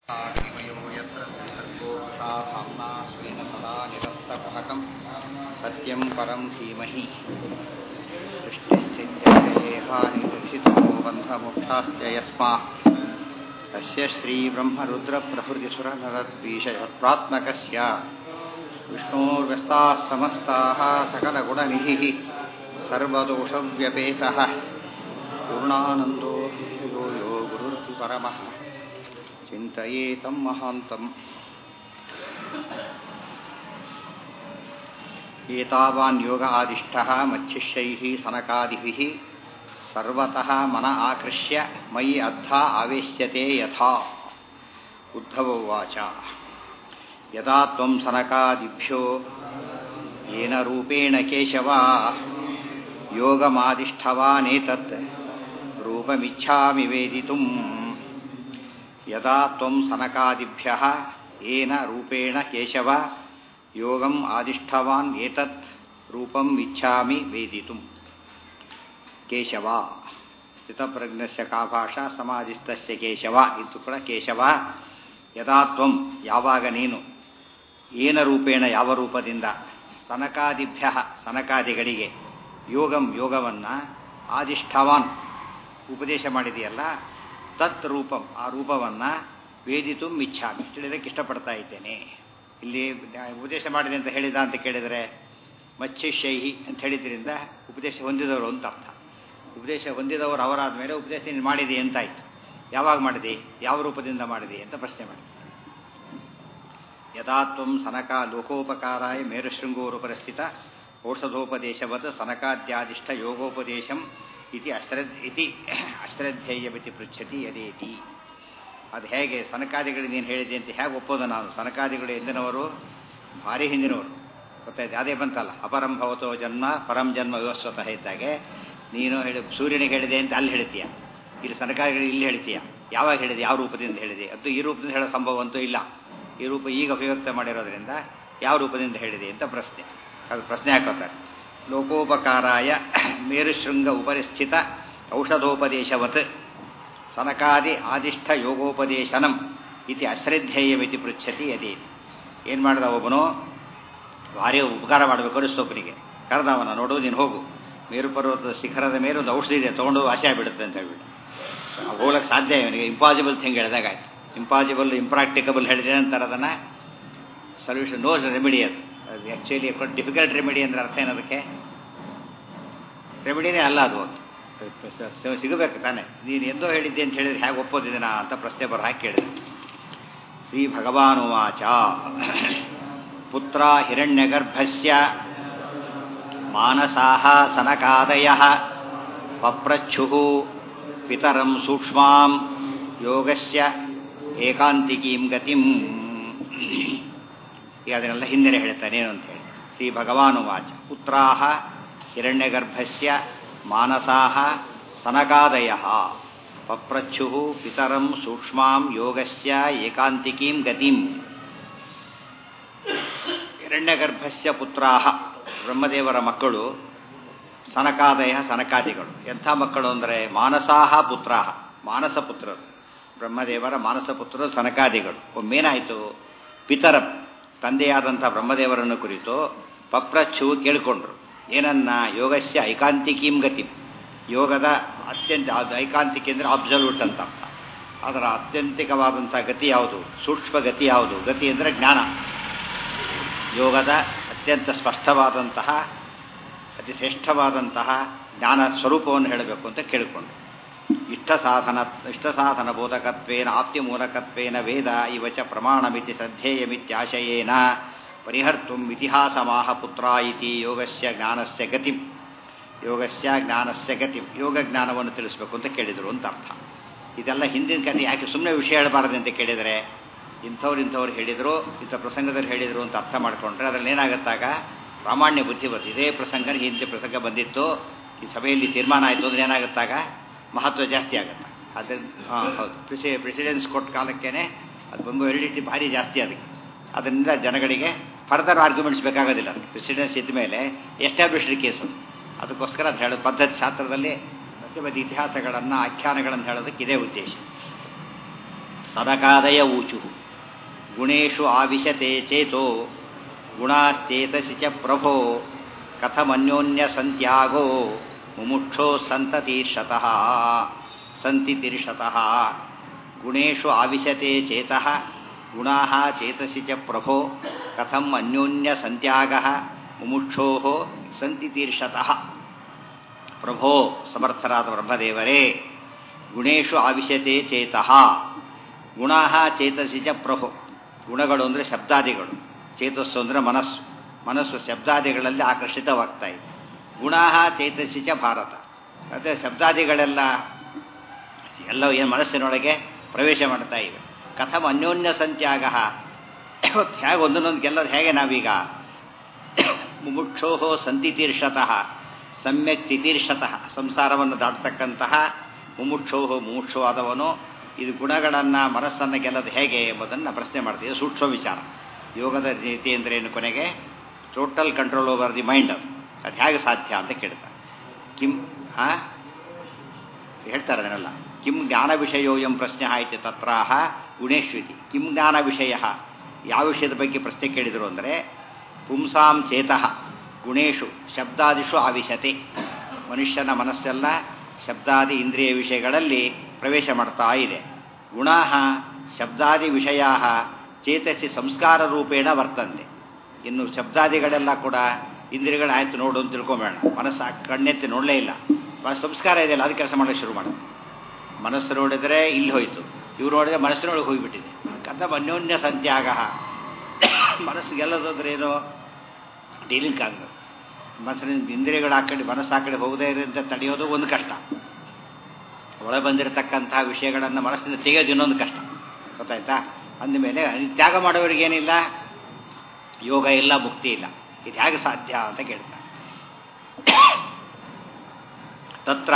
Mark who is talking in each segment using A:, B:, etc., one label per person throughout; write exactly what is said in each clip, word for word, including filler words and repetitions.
A: सत्यं परं धीमहि सृष्टिस्थित्यप्ययेहानिदर्शितो बन्धमोक्षाश्च यस्मात् तस्य श्रीब्रह्मरुद्रप्रभृतिसुरनरद्वीषयत्प्रात्मकस्य विष्णोर्व्यस्ताः समस्ताः सकलगुणनिधिः सर्वदोषव्यपेतः पूर्णानन्दो यो यो गुरुर्भि परमः चिन्तयेतं महान्तम् एतावान् योग आदिष्टः मच्छिष्यैः सनकादिभिः सर्वतः मन आकृष्य मयि अद्धा आवेश्यते यथा उद्धव उवाच यदा त्वं सनकादिभ्यो येन रूपेण केशव योगमादिष्ठवानेतत् रूपमिच्छामि वेदितुम् यदा त्वं सनकादिभ्यः येन रूपेण केशव योगम आदिष्ठवान् एतत् रूपम इच्छामि वेदितुम् ಕೇಶವ ಸ್ಥಿತಪ್ರಜ್ಞಸ್ಯ ಕಾ ಭಾಷಾ ಸಮಾಧಿಸ್ಥಸ್ಯ ಕೇಶವ ಇದು ಕೂಡ ಕೇಶವ ಯದಾ ತ್ವಂ ಯಾವಾಗ ನೀನು ಏನ ರೂಪೇಣ ಯಾವ ರೂಪದಿಂದ ಸನಕಾದಿಭ್ಯ ಸನಕಾದಿಗಳಿಗೆ ಯೋಗಂ ಯೋಗವನ್ನು ಆದಿಷ್ಠವಾನ್ ಉಪದೇಶ ಮಾಡಿದೆಯಲ್ಲ ತತ್ ರೂಪಂ ಆ ರೂಪವನ್ನು ವೇದಿತು ಇಚ್ಛಾಮಿ ತಿಳಿದಕ್ಕೆ ಇಷ್ಟಪಡ್ತಾ ಇದ್ದೇನೆ. ಇಲ್ಲಿ ಉಪದೇಶ ಮಾಡಿದೆ ಅಂತ ಹೇಳಿದ ಅಂತ ಕೇಳಿದರೆ ಮಚ್ಚಿಷ್ಯೈಹಿ ಅಂತ ಹೇಳಿದ್ರಿಂದ ಉಪದೇಶ ಹೊಂದಿದವರು ಅಂತ ಅರ್ಥ. ಉಪದೇಶ ಹೊಂದಿದವರು ಅವರಾದ ಮೇಲೆ ಉಪದೇಶ ನೀನು ಮಾಡಿದೆ ಅಂತಾಯ್ತು. ಯಾವಾಗ ಮಾಡಿದೆ, ಯಾವ ರೂಪದಿಂದ ಮಾಡಿದೆ ಅಂತ ಪ್ರಶ್ನೆ ಮಾಡಿ. ಯದಾ ತ್ವಂ ಸನಕ ಲೋಕೋಪಕಾರಾಯ ಮೇರುಶೃಂಗೋರು ಪರಿಸ್ಥಿತ ಔಷಧೋಪದೇಶವತ್ ಸನಕಾದ್ಯಾದಿಷ್ಠ ಯೋಗೋಪದೇಶಂ ಇತಿ ಅಶ್ರದ್ ಇತಿ ಅಶ್ರದ್ಧೇಯಮಿತಿ ಪೃಚ್ಛತಿ ಯದೇತಿ. ಅದು ಹೇಗೆ ಸನಕಾದಿಗಳು ನೀನು ಹೇಳಿದೆ ಅಂತ ಹೇಗೆ ಒಪ್ಪೋದು ನಾನು? ಸನಕಾದಿಗಳು ಎಂದಿನವರು ಭಾರಿ ಹಿಂದಿನವರು, ಗೊತ್ತಾಯ್ತು. ಅದೇ ಬಂತಲ್ಲ, ಅಪರಂ ಭವತೋ ಜನ್ಮ ಪರಂ ಜನ್ಮ ವಿವಸ್ವತಃ ಇದ್ದಾಗೆ ನೀನು ಹೇಳಿ ಸೂರ್ಯನಿಗೆ ಹೇಳಿದೆ ಅಂತ ಅಲ್ಲಿ ಹೇಳ್ತೀಯ, ಇಲ್ಲಿ ಸನಕಾದಿಗಳು ಇಲ್ಲಿ ಹೇಳ್ತೀಯ. ಯಾವಾಗ ಹೇಳಿದೆ, ಯಾವ ರೂಪದಿಂದ ಹೇಳಿದೆ? ಅದು ಈ ರೂಪದಿಂದ ಹೇಳೋ ಸಂಭವ ಅಂತೂ ಇಲ್ಲ. ಈ ರೂಪ ಈಗ ಅಭಿವ್ಯಕ್ತ ಮಾಡಿರೋದ್ರಿಂದ ಯಾವ ರೂಪದಿಂದ ಹೇಳಿದೆ ಅಂತ ಪ್ರಶ್ನೆ. ಅದು ಪ್ರಶ್ನೆ ಹಾಕೋತಾರೆ. ಲೋಕೋಪಕಾರಾಯ ಮೇರುಶೃಂಗ ಉಪರಿಸ್ಥಿತ ಔಷಧೋಪದೇಶವತ್ ಸನಕಾದಿ ಆದಿಷ್ಠ ಯೋಗೋಪದೇಶನಂ ಇತಿ ಅಶ್ರದ್ಧೇಯಮಿತಿ ಪೃಚ್ಛತಿ ಅದೇ. ಏನು ಮಾಡಿದ ಒಬ್ಬನು ಭಾರಿ ಉಪಕಾರ ಮಾಡಬೇಕು ಅರಿಸ್ತೊಬ್ಬನಿಗೆ ಕರೆದವನ, ನೋಡು ನೀನು ಹೋಗು, ಮೇರು ಪರ್ವತದ ಶಿಖರದ ಮೇಲೆ ಒಂದು ಔಷಧಿ ಇದೆ, ತೊಗೊಂಡು ಆಶೆ ಬಿಡುತ್ತೆ ಅಂತ ಹೇಳ್ಬಿಟ್ಟು ಹೋಗ್ಲಿಕ್ಕೆ ಸಾಧ್ಯ ಇವನಿಗೆ. ಇಂಪಾಸಿಬಲ್ ಥಿಂಗ್ ಹೇಳಿದಾಗ ಆಯ್ತು. ಇಂಪಾಸಿಬಲ್ ಇಂಪ್ರಾಕ್ಟಿಕಬಲ್ ಹೇಳಿದ್ರೆ ಅಂತಾರೆ ಅದನ್ನು ಸೊಲ್ಯೂಷನ್, ನೋ ರೆಮಿಡಿ. ಅದು ಅದು ಆ್ಯಕ್ಚುಲಿ ಡಿಫಿಕಲ್ಟ್ ರೆಮಿಡಿ ಅಂದರೆ ಅರ್ಥ ಏನದಕ್ಕೆ? ರೆಮಿಡಿನೇ ಅಲ್ಲ ಅದು, ಸಿಗಬೇಕು ತಾನೆ. ನೀನು ಎಂದೋ ಹೇಳಿದ್ದೆ ಅಂತ ಹೇಳಿದ್ರೆ ಹೇಗೆ ಒಪ್ಪೋದಿದ್ದೀನ ಅಂತ ಪ್ರಶ್ನೆ ಬರ ಹಾಕಿ ಕೇಳಿದೆ. ಶ್ರೀ ಭಗವಾನುವಾಚ ಪುತ್ರ ಹಿರಣ್ಯಗರ್ಭಸ್ಯ ಮಾನಸಾಹ ಸನಕಾದಯಃ ಪಪ್ರಚ್ಛುಃ ಪಿತರಂ ಸೂಕ್ಷ್ಮಾಂ ಯೋಗಸ್ಯ ಏಕಾಂತಿಕೀಂ ಗತಿಂ. ಈಗ ಅದನ್ನೆಲ್ಲ ಹಿಂದೆ ಹೇಳ್ತಾನೆ ಏನು ಅಂತ ಹೇಳಿ. ಶ್ರೀ ಭಗವಾನುವಾಚ ಪುತ್ರಾಹ ಹಿರಣ್ಯಗರ್ಭಸ್ಯ ಮಾನಸಾಹ ಸನಕಾದಯಃ ಪಪ್ರಚ್ಛುಃ ಪಿತರಂ ಸೂಕ್ಷ್ಮಾಂ ಯೋಗಸ್ಯ ಏಕಾಂತಿಕೀಂ ಗತಿಂ. ಹಿರಣ್ಯಗರ್ಭಸ್ಯ ಪುತ್ರಾಹ ಬ್ರಹ್ಮದೇವರ ಮಕ್ಕಳು, ಸನಕಾದಯ ಸನಕಾದಿಗಳು. ಎಂಥ ಮಕ್ಕಳು ಅಂದರೆ ಮಾನಸಾಹ ಪುತ್ರಾಹ, ಮಾನಸ ಪುತ್ರರು, ಬ್ರಹ್ಮದೇವರ ಮಾನಸ ಪುತ್ರರು ಸನಕಾದಿಗಳು. ಒಮ್ಮೇನಾಯಿತು, ಪಿತರ ತಂದೆಯಾದಂಥ ಬ್ರಹ್ಮದೇವರನ್ನು ಕುರಿತು ಪಪ್ರಚ್ಛು ಕೇಳಿಕೊಂಡ್ರು. ಏನನ್ನ? ಯೋಗಸ್ಯ ಐಕಾಂತಿಕೀಂ ಗತಿ, ಯೋಗದ ಅತ್ಯಂತ ಐಕಾಂತಿಕ ಅಂದರೆ ಅಬ್ಸಲ್ಯೂಟ್ ಅಂತ ಅರ್ಥ. ಅದರ ಅತ್ಯಂತಿಕವಾದಂಥ ಗತಿ ಯಾವುದು? ಸೂಕ್ಷ್ಮ ಗತಿ ಯಾವುದು? ಗತಿ ಅಂದರೆ ಜ್ಞಾನ. ಯೋಗದ ಅತ್ಯಂತ ಸ್ಪಷ್ಟವಾದಂತಹ ಅತಿ ಶ್ರೇಷ್ಠವಾದಂತಹ ಜ್ಞಾನ ಸ್ವರೂಪವನ್ನು ಹೇಳಬೇಕು ಅಂತ ಕೇಳಿಕೊಂಡು, ಇಷ್ಟ ಸಾಧನ ಇಷ್ಟ ಸಾಧನ ಬೋಧಕತ್ವೇನ ಆಪ್ತಿ ಮೂಲಕತ್ವೇನ ವೇದ ಇವಚ ಪ್ರಮಾಣಮಿತಿ ಶ್ರದ್ಧೇಯಮಿತ್ಯಾಶಯೇನ ಪರಿಹರ್ತುಂ ಇತಿಹಾಸಮಾಹ ಪುತ್ರ ಇತಿ ಯೋಗಸ್ಯ ಜ್ಞಾನಸ್ಯ ಗತಿಂ. ಯೋಗಸ್ಯ ಜ್ಞಾನಸ್ಯ ಗತಿಂ, ಯೋಗ ಜ್ಞಾನವನ್ನು ತಿಳಿಸಬೇಕು ಅಂತ ಕೇಳಿದರು ಅಂತ ಅರ್ಥ. ಇದೆಲ್ಲ ಹಿಂದಿನ ಕಥೆ. ಯಾಕೆ ಸುಮ್ಮನೆ ವಿಷಯ ಹೇಳಬಾರದು ಅಂತ ಕೇಳಿದರೆ, ಇಂಥವ್ರು ಇಂಥವ್ರು ಹೇಳಿದರು, ಇಂಥ ಪ್ರಸಂಗದಲ್ಲಿ ಹೇಳಿದರು ಅಂತ ಅರ್ಥ ಮಾಡಿಕೊಂಡ್ರೆ ಅದರಲ್ಲಿ ಏನಾಗುತ್ತಾಗ ಪ್ರಾಮಾಣ್ಯ ಬುದ್ಧಿ ಬರ್ತದೆ. ಇದೇ ಪ್ರಸಂಗ ಹಿಂದೆ ಪ್ರಸಂಗ ಬಂದಿತ್ತು, ಈ ಸಭೆಯಲ್ಲಿ ತೀರ್ಮಾನ ಆಯಿತು ಅಂದರೆ ಏನಾಗುತ್ತಾಗ ಮಹತ್ವ ಜಾಸ್ತಿ ಆಗುತ್ತೆ. ಅದರಿಂದ ಹಾಂ ಹೌದು, ಪ್ರಿಸಿ ಪ್ರೆಸಿಡೆನ್ಸ್ ಕೊಟ್ಟ ಕಾಲಕ್ಕೇ ಅದು ಬಂದು ವ್ಯಾಲಿಡಿಟಿ ಭಾರಿ ಜಾಸ್ತಿ ಅದಕ್ಕೆ. ಅದರಿಂದ ಜನಗಳಿಗೆ ಫರ್ದರ್ ಆರ್ಗ್ಯುಮೆಂಟ್ಸ್ ಬೇಕಾಗೋದಿಲ್ಲ. ಅದಕ್ಕೆ ಪ್ರೆಸಿಡೆನ್ಸ್ ಇದ್ದ ಮೇಲೆ ಎಸ್ಟಾಬ್ಲಿಷ್ಡ್ ಕೇಸು. ಅದಕ್ಕೋಸ್ಕರ ಅದು ಹೇಳೋದು ಪದ್ಧತಿ ಶಾಸ್ತ್ರದಲ್ಲಿ ಮಧ್ಯ ಮಧ್ಯ ಇತಿಹಾಸಗಳನ್ನು ಆಖ್ಯಾನಗಳನ್ನು ಹೇಳೋದಕ್ಕೆ ಇದೇ ಉದ್ದೇಶ. ಸನಕಾದಯ ಊಚು ಗುಣೇಶು ಆವಿಶತೆ ಚೇತೋ ಗುಣಾಶ್ಚೇತಸಿ ಚ ಪ್ರಭೋ ಕಥಮನ್ಯೋನ್ಯ ಸಂತ್ಯಾಗೋ ಮುಮುಕ್ಷೋ ಸಂತತೀರ್ಷತಃ ಸಂತಿತೀರ್ಷತಃ ಗುಣೇಶು ಆವಿಶತೆ ಚೇತಃ ಗುಣಾಃ ಚೇತಸಿ ಚ ಪ್ರಭೋ ಕಥಂ ಅನ್ಯೋನ್ಯ ಸಂತ್ಯಾಗಃ ಮುಮುಕ್ಷೋಃ ಸಂತಿತೀರ್ಷತಃ. ಪ್ರಭೋ ಸಮರ್ಥರಾದ ಬ್ರಹ್ಮದೇವರೇ, ಗುಣೇಶು ಆವಿಶತೆ ಚೇತಃ, ಗುಣಾಃ ಚೇತಸಿ ಚ ಪ್ರಭೋ. ಗುಣಗಳು ಅಂದರೆ ಶಬ್ದಾದಿಗಳು, ಚೇತಸ್ಸು ಅಂದರೆ ಮನಸ್ಸು, ಮನಸ್ಸು ಶಬ್ದಾದಿಗಳಲ್ಲಿ ಆಕರ್ಷಿತವಾಗ್ತಾ ಇದೆ. ಗುಣಾಃ ಚೇತಸಿ ಚ ಭಾರತ, ಮತ್ತು ಶಬ್ದಾದಿಗಳೆಲ್ಲ ಎಲ್ಲವೂ ಏನು ಮನಸ್ಸಿನೊಳಗೆ ಪ್ರವೇಶ ಮಾಡ್ತಾ ಇವೆ. ಕಥಂ ಅನ್ಯೋನ್ಯ ಸಂತ್ಯಾಗ, ಹೇಗೆ ಒಂದನ್ನೊಂದು ಗೆಲ್ಲೋದು ಹೇಗೆ ನಾವೀಗ? ಮುಮುಕ್ಷೋ ಸಂತಿತೀರ್ಷತಃ ಸಮ್ಯಕ್ ತಿತೀರ್ಷತಃ, ಸಂಸಾರವನ್ನು ದಾಟತಕ್ಕಂತಹ ಮುಮುಕ್ಷೋ ಮುಮುಕ್ಷೋ ಆದವನು ಇದು ಗುಣಗಳನ್ನು ಮನಸ್ಸನ್ನು ಗೆಲ್ಲೋದು ಹೇಗೆ ಎಂಬುದನ್ನು ಪ್ರಶ್ನೆ ಮಾಡ್ತೀವಿ. ಸೂಕ್ಷ್ಮ ವಿಚಾರ. ಯೋಗದ ನೀತಿ ಅಂದರೆ ಏನು? ಕೊನೆಗೆ total control over the mind. ಅದು ಅದು ಹೇಗೆ ಸಾಧ್ಯ ಅಂತ ಕೇಳ್ತಾರೆ. ಕಿಂ ಹಾಂ ಹೇಳ್ತಾರೆ ಅದನ್ನೆಲ್ಲ. ಕಿಂ ಜ್ಞಾನ ವಿಷಯೋ ಎಂ ಪ್ರಶ್ನೆ ಆಯಿತು ತತ್ರಾಹ ಗುಣೇಶ್ವಿತಿ. ಕಿಂ ಜ್ಞಾನ ವಿಷಯ, ಯಾವ ವಿಷಯದ ಬಗ್ಗೆ ಪ್ರಶ್ನೆ ಕೇಳಿದರು ಅಂದರೆ ಪುಂಸಾಂ ಚೇತಃ ಗುಣೇಶು ಶಬ್ದಾದಿಷು ಆವಿಶತೆ. ಮನುಷ್ಯನ ಮನಸ್ಸೆಲ್ಲ ಶಬ್ದಾದಿ ಇಂದ್ರಿಯ ವಿಷಯಗಳಲ್ಲಿ ಪ್ರವೇಶ ಮಾಡ್ತಾ ಇದೆ. ಗುಣಾಃ ಶಬ್ದಾದಿ ವಿಷಯಾ ಚೇತಸಿ ಸಂಸ್ಕಾರ ರೂಪೇಣ ವರ್ತಂತೆ. ಇನ್ನು ಶಬ್ದಾದಿಗಳೆಲ್ಲ ಕೂಡ ಇಂದ್ರಿಯಗಳು ಆಯ್ತು ನೋಡು ಅಂತ ತಿಳ್ಕೊಂಬೇಡ, ಮನಸ್ಸು ಕಣ್ಣೆತ್ತಿ ನೋಡಲೇ ಇಲ್ಲ, ಸಂಸ್ಕಾರ ಇದೆಯಲ್ಲ ಅದು ಕೆಲಸ ಮಾಡೋಕ್ಕೆ ಶುರು ಮಾಡುತ್ತೆ. ಮನಸ್ಸು ನೋಡಿದರೆ ಇಲ್ಲಿ ಹೋಯಿತು, ಇವ್ರು ನೋಡಿದರೆ ಮನಸ್ಸಿನೊಳಗೆ ಹೋಗಿಬಿಟ್ಟಿದೆ. ಕಥಂ ಅನ್ಯೋನ್ಯ ಸಂತ್ಯಾಗ, ಮನಸ್ಸಿಗೆಲ್ಲದಂದ್ರೆ ಏನು? ಡೀಲಿಂಗ್ ಆಗಬೇಕು. ಮನಸ್ಸಿನಿಂದ ಇಂದ್ರಿಯಗಳು ಆ ಕಡೆ ಮನಸ್ಸು ಆ ಕಡೆ ಹೋಗದೇ ಇರೋಂಥ ತಡೆಯೋದು ಒಂದು ಕಷ್ಟ, ಒಳ ಬಂದಿರತಕ್ಕಂತಹ ವಿಷಯಗಳನ್ನು ಮನಸ್ಸಿನಿಂದ ತೆಗೆಯೋದು ಇನ್ನೊಂದು ಕಷ್ಟ. ಗೊತ್ತಾಯ್ತಾ? ಅಂದಮೇಲೆ ತ್ಯಾಗ ಮಾಡೋರಿಗೇನಿಲ್ಲ, ಯೋಗ ಇಲ್ಲ, ಮುಕ್ತಿ ಇಲ್ಲ. ಇದು ಹೇಗೆ ಸಾಧ್ಯ ಅಂತ ಕೇಳ್ತಾರೆ. ತತ್ರ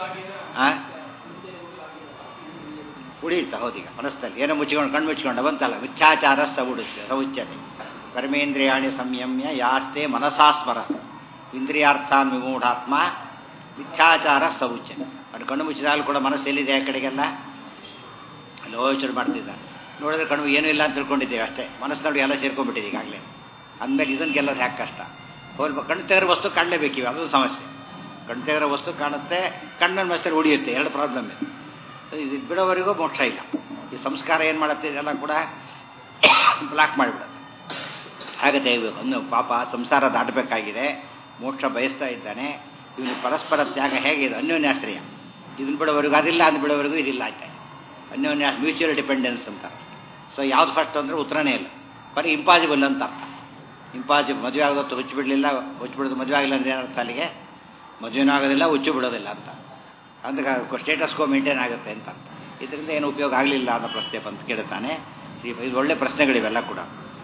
A: ಉಳಿಯುತ್ತ ಹೌದೀಗ ಮನಸ್ಸಲ್ಲಿ ಏನೋ ಮುಚ್ಚಿಕೊಂಡು ಕಣ್ಣು ಮುಚ್ಚಿಕೊಂಡು ಬಂತಲ್ಲ, ಮಿಥ್ಯಾಚಾರ ಸವುಡುತ್ತೆ ಸೌಚ್ಯತೆ ಕರ್ಮೇಂದ್ರಿಯಾಣಿ ಸಂಯಮ್ಯ ಯಾಸ್ತೆ ಮನಸಾ ಸ್ಮರ ಇಂದ್ರಿಯಾರ್ಥಾನ್ ವಿಮೂಢಾತ್ಮ ಮಿಥ್ಯಾಚಾರ ಸೌಚ್ಯತೆ. ಅದು ಕಣ್ಣು ಮುಚ್ಚಿದಾಗಲೂ ಕೂಡ ಮನಸ್ಸು ಎಲ್ಲಿದೆ? ಆ ಕಡೆಗೆಲ್ಲ ಅಲ್ಲಿ ಯೋಚನೆ ಮಾಡ್ತಿದ್ದಾನೆ. ನೋಡಿದ್ರೆ ಕಣ್ಣು ಏನೂ ಇಲ್ಲ ಅಂತ ತಿಳ್ಕೊಂಡಿದ್ದೇವೆ ಅಷ್ಟೇ, ಮನಸ್ಸಿನೊಳಗೆ ಎಲ್ಲ ಸೇರ್ಕೊಂಡ್ಬಿಟ್ಟಿದೆ ಈಗಾಗಲೇ. ಅಂದಮೇಲೆ ಇದನ್ನು ಗೆಲ್ಲೋದು ಯಾಕೆ ಕಷ್ಟ? ಹೋಲ್ ಕಣ್ಣು ತೆಗೆರೋ ವಸ್ತು ಕಾಣಲೇಬೇಕಿವೆ, ಅದು ಸಮಸ್ಯೆ. ಕಣ್ಣು ತೆಗೆರೋ ವಸ್ತು ಕಾಣುತ್ತೆ, ಕಣ್ಣನ್ನು ಮನಸ್ಸಲ್ಲಿ ಉಳಿಯುತ್ತೆ, ಎರಡು ಪ್ರಾಬ್ಲಮ್ ಇದೆ. ಇದು ಬಿಡೋವರೆಗೂ ಮೋಕ್ಷ ಇಲ್ಲ. ಈ ಸಂಸ್ಕಾರ ಏನು ಮಾಡುತ್ತೆ? ಇದೆಲ್ಲ ಕೂಡ ಬ್ಲಾಕ್ ಮಾಡಿಬಿಡುತ್ತೆ. ಹಾಗತ್ತೆ ಒಂದು ಪಾಪ ಸಂಸಾರ ದಾಟಬೇಕಾಗಿದೆ, ಮೋಕ್ಷ ಬಯಸ್ತಾ ಇದ್ದಾನೆ. ಇವನು ಪರಸ್ಪರ ತ್ಯಾಗ ಹೇಗೆ ಇದು? ಅನ್ಯೋನ್ಯಾಶ್ರಯ. ಇದನ್ನು ಬಿಡೋವರೆಗೂ ಅದಿಲ್ಲ, ಅದು ಬಿಡೋವರೆಗೂ ಇದಿಲ್ಲ ಆಯ್ತಾ. ಅನ್ಯೋನ್ಯ ಮ್ಯೂಚುವಲ್ ಡಿಪೆಂಡೆನ್ಸ್ ಅಂತ. ಸೊ ಯಾವ್ದು ಫಸ್ಟ್ ಅಂದರೆ ಉತ್ತರನೇ ಇಲ್ಲ, ಬರೀ ಇಂಪಾಸಿಬಲ್ ಅಂತ ಅರ್ಥ. ಇಂಪಾಸಿಬಲ್. ಮದುವೆ ಆಗೋದು ಹುಚ್ಚು ಬಿಡಲಿಲ್ಲ, ಹುಚ್ಚು ಬಿಡೋದು ಮದುವೆ ಆಗಿಲ್ಲ ಅಂದರೆ ಏನರ್ಥ ಅಲ್ಲಿಗೆ? ಮದುವೆನೂ ಆಗೋದಿಲ್ಲ, ಹುಚ್ಚು ಬಿಡೋದಿಲ್ಲ ಅಂತ. ಅಂದ್ರೆ ಸ್ಟೇಟಸ್ ಕೋ ಮೇಂಟೈನ್ ಆಗುತ್ತೆ ಅಂತ ಅರ್ಥ. ಇದರಿಂದ ಏನು ಉಪಯೋಗ ಆಗಲಿಲ್ಲ ಅನ್ನೋ ಪ್ರಶ್ನೆ ಬಂದು ಕೇಳ್ತಾನೆ. ಇದು ಒಳ್ಳೆ ಪ್ರಶ್ನೆಗಳಿವೆಲ್ಲ ಕೂಡ.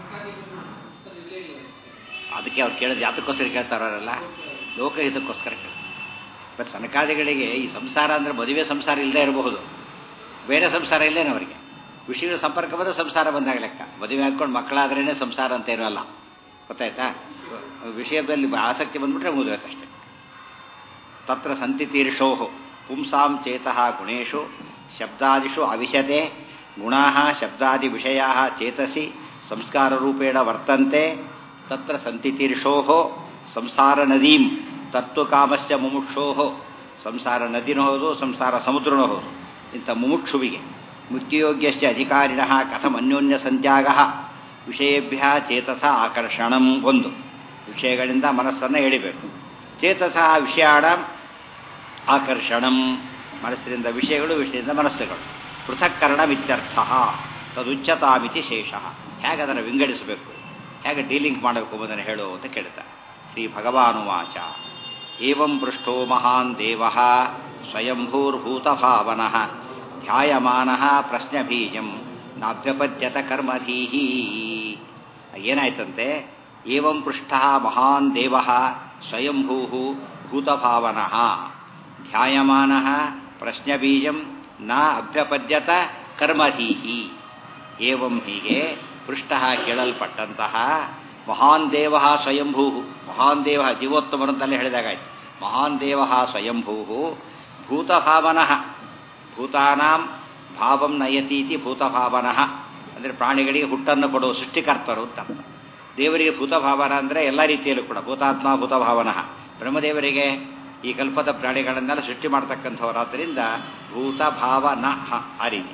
A: ಅದಕ್ಕೆ ಅವ್ರು ಕೇಳೋದು ಯಾತಕ್ಕೋಸ್ಕರ ಕೇಳ್ತಾರಲ್ಲ, ಲೋಕಹಿತಕ್ಕೋಸ್ಕರ ಕೇಳ್ತಾರೆ. ಬಟ್ ಸನಕಾದಿಗಳಿಗೆ ಈ ಸಂಸಾರ ಅಂದರೆ ಮದುವೆ ಸಂಸಾರ ಇಲ್ಲದೆ ಇರಬಹುದು, ಬೇರೆ ಸಂಸಾರ ಇಲ್ಲೇನು ಅವರಿಗೆ. ವಿಷಯಗಳ ಸಂಪರ್ಕ ಬಂದರೆ ಸಂಸಾರ ಬಂದಾಗ ಲೆಕ್ಕ. ಮದುವೆ ಹಾಕ್ಕೊಂಡು ಮಕ್ಕಳಾದ್ರೇ ಸಂಸಾರ ಅಂತ ಏನೂ ಅಲ್ಲ. ಗೊತ್ತಾಯ್ತಾ? ವಿಷಯದಲ್ಲಿ ಆಸಕ್ತಿ ಬಂದ್ಬಿಟ್ರೆ ಮುಗಿದೋಯ್ತಷ್ಟೇ. ತತ್ರ ಸಂತಿತೀರ್ಷೋ ಪುಂಸಾಂ ಚೇತಃ ಗುಣೇಶು ಶಬ್ದಾದಿಷು ಅವಿಶತೆ ಗುಣಾಃ ಶಬ್ದಾದಿ ವಿಷಯಾಃ ಚೇತಸಿ ಸಂಸ್ಕಾರರೂಪೇಣ ವರ್ತಂತೆ. ತತ್ರ ಸಂತಿತೀರ್ಷೋ ಸಂಸಾರ ನದೀಂ ತತ್ವಕಾಮಸ್ಯ ಮುಮುಕ್ಷೋ. ಸಂಸಾರ ನದಿನೂ ಹೌದು, ಸಂಸಾರ ಸಮುದ್ರನೂ ಹೌದು. ಇಂಥ ಮುಮುಕ್ಷುವಿಗೆ ಮುಕ್ತಿಯೋಗ್ಯಸ್ಯ ಅಧಿಕಾರಿಣಃ ಕಥಂ ಅನ್ಯೋನ್ಯ ಸಂತ್ಯಾಗ ವಿಷಯೇಭ್ಯ ಚೇತಸ ಆಕರ್ಷಣಂ. ಒಂದು, ವಿಷಯಗಳಿಂದ ಮನಸ್ಸನ್ನು ಎಳಿಬೇಕು. ಚೇತಸ ವಿಷಯಾಣ ಆಕರ್ಷಣಂ, ಮನಸ್ಸಿನಿಂದ ವಿಷಯಗಳು, ವಿಷಯದಿಂದ ಮನಸ್ಸುಗಳು. ಪೃಥಕ್ಕರಣಮಿತ್ಯರ್ಥ. ತದುಚ್ಯತಾಮಿತಿ ಶೇಷ. ಹೇಗೆ ಅದನ್ನು ವಿಂಗಡಿಸಬೇಕು, ಹೇಗೆ ಡೀಲಿಂಗ್ ಮಾಡಬೇಕು ಎಂಬುದನ್ನು ಹೇಳು ಅಂತ ಕೇಳ್ತಾರೆ. ಶ್ರೀ ಭಗವಾನುವಾಚ ಏವಂ ಪೃಷ್ಠೋ ಮಹಾನ್ ದೇವಃ ಸ್ವಯಂಭೂರ್ಭೂತಭಾವನಃ ಧ್ಯಾಯಮಾನಃ ಪ್ರಶ್ನಬೀಜಂ ನಾಭ್ಯಪದ್ಯತ ಕರ್ಮಧೀಹಿ. ಏನಾಯ್ತಂತೆ? ಏವಂ ಪೃಷ್ಠ ಮಹಾನ್ ದೇವಃ ಸ್ವಯಂಭೂ ಭೂತಭಾವನಃ ಧ್ಯಾಯಮಾನಃ ಪ್ರಶ್ನಬೀಜಂ ನ ಅಭ್ಯಪದ್ಯತ ಕರ್ಮಧೀಹಿ. ಏವಂ ಹೀಗೆ ಪೃಷ್ಠ ಕೇಳಲ್ಪಟ್ಟಂತಹ ಮಹಾನ್ ದೇವ ಸ್ವಯಂಭೂ, ಮಹಾನ್ ದೇವ ಜೀವೋತ್ತಮರಂತಲೇ ಹೇಳಿದಾಗಾಯ್ತು. ಮಹಾನ್ ದೇವ ಸ್ವಯಂಭೂ ಭೂತಭಾವನಃ ಭೂತಾನಾಂ ಭಾವಂ ನಯತೀತಿ ಭೂತಭಾವನಃ ಅಂದರೆ ಪ್ರಾಣಿಗಳಿಗೆ ಹುಟ್ಟನ್ನು ಕೊಡುವ ಸೃಷ್ಟಿಕರ್ತರು ಅಂತ ಅರ್ಥ. ದೇವರಿಗೆ ಭೂತಭಾವನ ಅಂದರೆ ಎಲ್ಲ ರೀತಿಯಲ್ಲೂ ಕೂಡ ಭೂತಾತ್ಮ ಭೂತಭಾವನಃ. ಬ್ರಹ್ಮದೇವರಿಗೆ ಈ ಕಲ್ಪದ ಪ್ರಾಣಿಗಳನ್ನೆಲ್ಲ ಸೃಷ್ಟಿ ಮಾಡ್ತಕ್ಕಂಥವರಾದ್ದರಿಂದ ಭೂತಭಾವನ ಆ ರೀತಿ.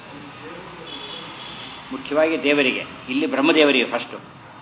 A: ಮುಖ್ಯವಾಗಿ ದೇವರಿಗೆ, ಇಲ್ಲಿ ಬ್ರಹ್ಮದೇವರಿಗೆ ಫಸ್ಟು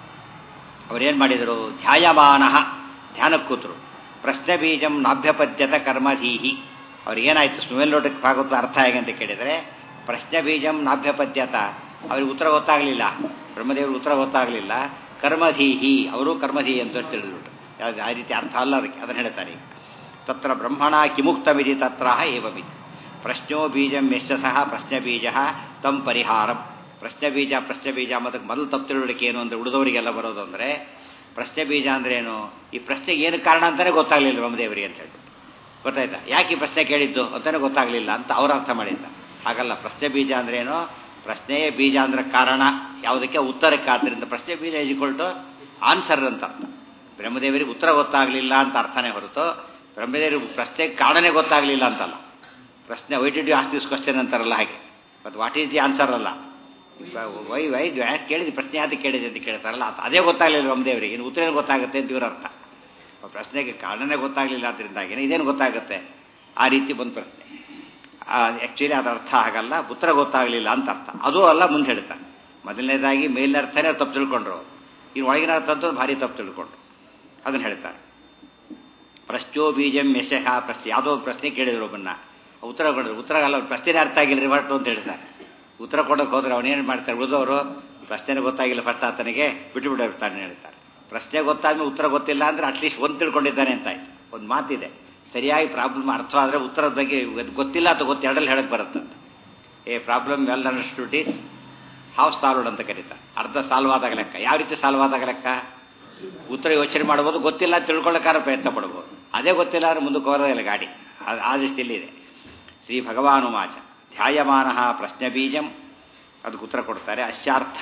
A: ಅವರೇನು ಮಾಡಿದರು, ಧ್ಯಾಯಮಾನ ಧ್ಯಾನಕ್ಕೆ ಕೂತರು. ಪ್ರಶ್ನೆ ಬೀಜಂ ನಾಭ್ಯಪದ್ಯತ ಕರ್ಮಧೀಹಿ. ಅವ್ರಿಗೇನಾಯಿತು ಸ್ಮೆಲ್ಲೋಟಕ್ಕೆ ಭಾಗವತ ಅರ್ಥ ಹೇಗೆ ಅಂತ ಕೇಳಿದರೆ, ಪ್ರಶ್ನೆ ಬೀಜಂ ನಾಭ್ಯಪದ್ಯತ ಅವ್ರಿಗೆ ಉತ್ತರ ಗೊತ್ತಾಗಲಿಲ್ಲ, ಬ್ರಹ್ಮದೇವ್ರಿಗೆ ಉತ್ತರ ಗೊತ್ತಾಗಲಿಲ್ಲ. ಕರ್ಮಧೀಹಿ ಅವರು ಕರ್ಮಧೀಹಿ ಅಂತ ತಿಳಿದ್ಬಿಟ್ಟು ಆ ರೀತಿ ಅರ್ಥ ಅಲ್ಲ ಅದಕ್ಕೆ, ಅದನ್ನು ಹೇಳ್ತಾರೆ. ತತ್ರ ಬ್ರಹ್ಮಣ ಕಿಮುಕ್ತಮಿತಿ ತತ್ರ ಏವಮಿತಿ. ಪ್ರಶ್ನೋ ಬೀಜಂ ಯಶ್ಚ ಸಹ ಪ್ರಶ್ನೆ ಬೀಜ ತಂ ಪರಿಹಾರಂ. ಪ್ರಶ್ನೆ ಬೀಜ ಪ್ರಶ್ನೆ ಬೀಜ ಅನ್ನೋದಕ್ಕೆ ಮೊದಲು ತಪ್ಪು ತಿಳುವಳಿಕೆ ಏನು ಅಂದರೆ ಉಳಿದವರಿಗೆಲ್ಲ ಬರೋದು ಅಂದರೆ, ಪ್ರಶ್ನೆ ಬೀಜ ಅಂದ್ರೆ ಏನು, ಈ ಪ್ರಶ್ನೆಗೆ ಏನು ಕಾರಣ ಅಂತಲೇ ಗೊತ್ತಾಗಲಿಲ್ಲ ಬ್ರಹ್ಮದೇವರಿಗೆ ಅಂತ ಹೇಳ್ಬಿಟ್ಟು. ಗೊತ್ತಾಯ್ತಾ, ಯಾಕೆ ಈ ಪ್ರಶ್ನೆ ಕೇಳಿದ್ದು ಅಂತಲೇ ಗೊತ್ತಾಗಲಿಲ್ಲ ಅಂತ ಅವ್ರು ಅರ್ಥ ಮಾಡಿದ್ದ. ಹಾಗಲ್ಲ, ಪ್ರಶ್ನೆ ಬೀಜ ಅಂದ್ರೇನು, ಪ್ರಶ್ನೆಯೇ ಬೀಜ ಅಂದ್ರೆ ಕಾರಣ ಯಾವುದಕ್ಕೆ, ಉತ್ತರಕ್ಕೆ. ಆದ್ದರಿಂದ ಪ್ರಶ್ನೆ ಬೀಜ ಈಜ್ಕೊಳ್ಟು ಆನ್ಸರ್ ಅಂತ ಅರ್ಥ. ಬ್ರಹ್ಮದೇವರಿಗೆ ಉತ್ತರ ಗೊತ್ತಾಗಲಿಲ್ಲ ಅಂತ ಅರ್ಥನೇ ಹೊರತು ಬ್ರಹ್ಮದೇವರಿಗೆ ಪ್ರಶ್ನೆಗೆ ಕಾರಣನೇ ಗೊತ್ತಾಗಲಿಲ್ಲ ಅಂತಲ್ಲ. ಪ್ರಶ್ನೆ why did you ask this question ಅಂತಾರಲ್ಲ ಹಾಗೆ, ಮತ್ತು ವಾಟ್ ಈಸ್ ದಿ ಆನ್ಸರ್ ಅಲ್ಲ. ವೈ ವೈ ಯಾಕೆ ಕೇಳಿದ್ವಿ, ಪ್ರಶ್ನೆ ಯಾಕೆ ಕೇಳಿದೆ ಅಂತ ಕೇಳ್ತಾರಲ್ಲ, ಅದೇ ಗೊತ್ತಾಗಲಿಲ್ಲ ಬ್ರಹ್ಮದೇವರಿಗೆ. ಇನ್ನು ಉತ್ತರ ಗೊತ್ತಾಗುತ್ತೆ ಅಂತ ಇವ್ರ ಅರ್ಥ. ಪ್ರಶ್ನೆಗೆ ಕಾರಣನೇ ಗೊತ್ತಾಗಲಿಲ್ಲ ಅದರಿಂದಾಗಿ ಇದೇನು ಗೊತ್ತಾಗುತ್ತೆ, ಆ ರೀತಿ ಬಂದು ಪ್ರಶ್ನೆ. ಆ್ಯಕ್ಚುಲಿ ಅದರ ಅರ್ಥ ಆಗಲ್ಲ, ಉತ್ತರ ಗೊತ್ತಾಗಲಿಲ್ಲ ಅಂತ ಅರ್ಥ. ಅದು ಅಲ್ಲ ಮುಂದೆ ಹೇಳ್ತಾನೆ. ಮೊದಲನೇದಾಗಿ ಮೇಲಿನ ಅರ್ಥನೇ ತಪ್ಪು ತಿಳ್ಕೊಂಡ್ರು, ಇನ್ನು ಒಳಗಿನ ಅರ್ಥ ಅಂತೂ ಭಾರಿ ತಪ್ಪು ತಿಳ್ಕೊಂಡ್ರು. ಅದನ್ನು ಹೇಳ್ತಾರೆ. ಪ್ರಶ್ನೋ ಬೀಜಂ ಯಶಃ ಪ್ರಶ್ನೆ, ಯಾವುದೋ ಪ್ರಶ್ನೆ ಕೇಳಿದ್ರು ಒಬ್ಬನ್ನ, ಉತ್ತರ ಕೊಡೋದು ಉತ್ತರ ಅಲ್ಲ, ಪ್ರಶ್ನೆನೇ ಅರ್ಥ ಆಗಿಲ್ಲ ರಿವರ್ಟು ಅಂತ ಹೇಳ್ತಾರೆ. ಉತ್ತರ ಕೊಡೋಕೆ ಹೋದ್ರೆ ಅವನೇನು ಮಾಡ್ತಾರೆ, ಉಳಿದವರು ಪ್ರಶ್ನೆನೇ ಗೊತ್ತಾಗಿಲ್ಲ ಫಸ್ಟ್ ಆತನಿಗೆ ಬಿಟ್ಟು ಬಿಟ್ಟಿರ್ತಾನೆ ಹೇಳ್ತಾರೆ. ಪ್ರಶ್ನೆ ಗೊತ್ತಾದ್ಮೇಲೆ ಉತ್ತರ ಗೊತ್ತಿಲ್ಲ ಅಂದರೆ ಅಟ್ಲೀಸ್ಟ್ ಒಂದು ತಿಳ್ಕೊಂಡಿದ್ದಾನೆ ಅಂತ ಆಯ್ತು. ಒಂದು ಮಾತಿದೆ, ಸರಿಯಾಗಿ ಪ್ರಾಬ್ಲಮ್ ಅರ್ಥ ಆದರೆ ಉತ್ತರದ ಬಗ್ಗೆ ಗೊತ್ತಿಲ್ಲ ಅಥವಾ ಗೊತ್ತು ಎರಡಲ್ಲಿ ಹೇಳಕ್ಕೆ ಬರುತ್ತಂತೆ. A problem well understood is half solved ಅಂತ ಕರೀತಾರೆ. ಅರ್ಧ ಸಾಲ್ವ್ ಆದಾಗ ಲೆಕ್ಕ. ಯಾವ ರೀತಿ ಸಾಲ್ವ್ ಆದಾಗ ಲೆಕ್ಕ, ಉತ್ತರ ಯೋಚನೆ ಮಾಡ್ಬೋದು, ಗೊತ್ತಿಲ್ಲ ತಿಳ್ಕೊಳ್ಳೋಕ್ಕಾರ ಪ್ರಯತ್ನ ಪಡ್ಬೋದು. ಅದೇ ಗೊತ್ತಿಲ್ಲ ಅಂದರೆ ಮುಂದಕ್ಕೆ ಹೋಗೋದಿಲ್ಲ ಗಾಡಿ. ಅದು ಆ ದೃಷ್ಟಿಯಲ್ಲಿದೆ. ಶ್ರೀ ಭಗವಾನುವಾಚ ಧ್ಯಾಯಮಾನ ಪ್ರಶ್ನೆ ಬೀಜಂ, ಅದಕ್ಕೆ ಉತ್ತರ ಕೊಡ್ತಾರೆ. ಅಶ್ಯಾರ್ಥ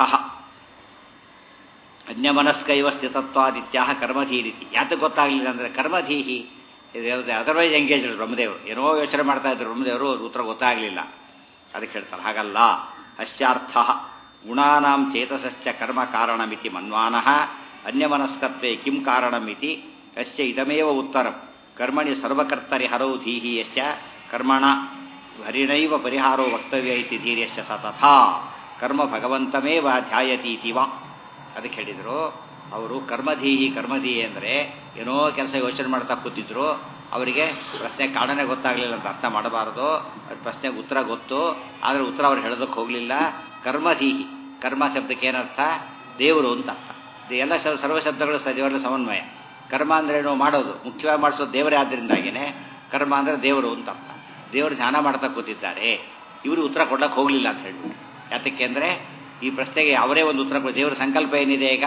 A: ಅನ್ಯಮನಸ್ಕೈವ ಸ್ಥಿತತ್ವಾದಿತ್ಯ ಕರ್ಮಧೀರಿತಿ. ಯಾತಕ್ಕೆ ಗೊತ್ತಾಗಲಿಲ್ಲ ಅಂದರೆ ಕರ್ಮಧೀಹಿ, ಅದರ್ವೈಸ್ ಎಂಗೇಜ್ಡ್ ಬ್ರಹ್ಮದೇವರು ಏನೋ ಯೋಚನೆ ಮಾಡ್ತಾ ಇದ್ರು ಬ್ರಹ್ಮದೇವರು, ಅವ್ರ ಉತ್ತರ ಗೊತ್ತಾಗಲಿಲ್ಲ. ಅದಕ್ಕೆ ಹೇಳ್ತಾರೆ ಹಾಗಲ್ಲ. ಅಶ್ಯಾರ್ಥ ಗುಣಾನಾಂ ಚೇತಸಶ್ಚ ಕರ್ಮ ಕಾರಣಮಿತಿ ಮನ್ವಾನಃ ಅನ್ಯಮನಸ್ಕತ್ವೇ ಕಿಂ ಕಾರಣಮಿತಿ ಯಶ್ಚ ಇದಮೇವ ಉತ್ತರಂ ಕರ್ಮಣಿ ಸರ್ವಕರ್ತರಿ ಹರೌ ಧೀಹಿ ಯಶ್ಚ ಕರ್ಮಣ ಹರಿಣೈವ ಪರಿಹಾರೋ ವಕ್ತವ್ಯ ಇತಿ ಧೀರ್ಯಶ್ಚ ಸತಥಾ ಕರ್ಮ ಭಗವಂತಮೇವ ಧ್ಯಾಯತೀತಿ ವಾ. ಅದಕ್ಕೆ ಹೇಳಿದರು ಅವರು ಕರ್ಮಧೀಹಿ. ಕರ್ಮಧೀಹಿ ಅಂದರೆ ಏನೋ ಕೆಲಸ ಯೋಚನೆ ಮಾಡ್ತಾ ಕೂತಿದ್ರು, ಅವರಿಗೆ ಪ್ರಶ್ನೆ ಕಾರಣನೇ ಗೊತ್ತಾಗಲಿಲ್ಲ ಅಂತ ಅರ್ಥ ಮಾಡಬಾರದು. ಪ್ರಶ್ನೆಗೆ ಉತ್ತರ ಗೊತ್ತು, ಆದರೆ ಉತ್ತರ ಅವ್ರು ಹೇಳೋದಕ್ಕೆ ಹೋಗಲಿಲ್ಲ. ಕರ್ಮಧೀಹಿ, ಕರ್ಮ ಶಬ್ದಕ್ಕೆ ಏನರ್ಥ, ದೇವರು ಅಂತ ಅರ್ಥ. ಎಲ್ಲ ಸರ್ವ ಶಬ್ದಗಳು ದೇವರ ಸಮನ್ವಯ. ಕರ್ಮ ಅಂದರೆ ಏನೋ ಮಾಡೋದು, ಮುಖ್ಯವಾಗಿ ಮಾಡಿಸೋದು ದೇವರೇ. ಆದ್ದರಿಂದಾಗಿಯೇ ಕರ್ಮ ಅಂದರೆ ದೇವರು ಅಂತ ಅರ್ಥ. ದೇವರು ಧ್ಯಾನ ಮಾಡ್ತಾ ಕೂತಿದ್ದಾರೆ, ಇವರು ಉತ್ತರ ಕೊಡೋಕ್ಕೆ ಹೋಗಲಿಲ್ಲ ಅಂತ ಹೇಳ್ಬಿಟ್ಟು. ಯಾತಕ್ಕೆ ಅಂದರೆ ಈ ಪ್ರಶ್ನೆಗೆ ಅವರೇ ಒಂದು ಉತ್ತರ ಕೊಡ, ದೇವರ ಸಂಕಲ್ಪ ಏನಿದೆ, ಈಗ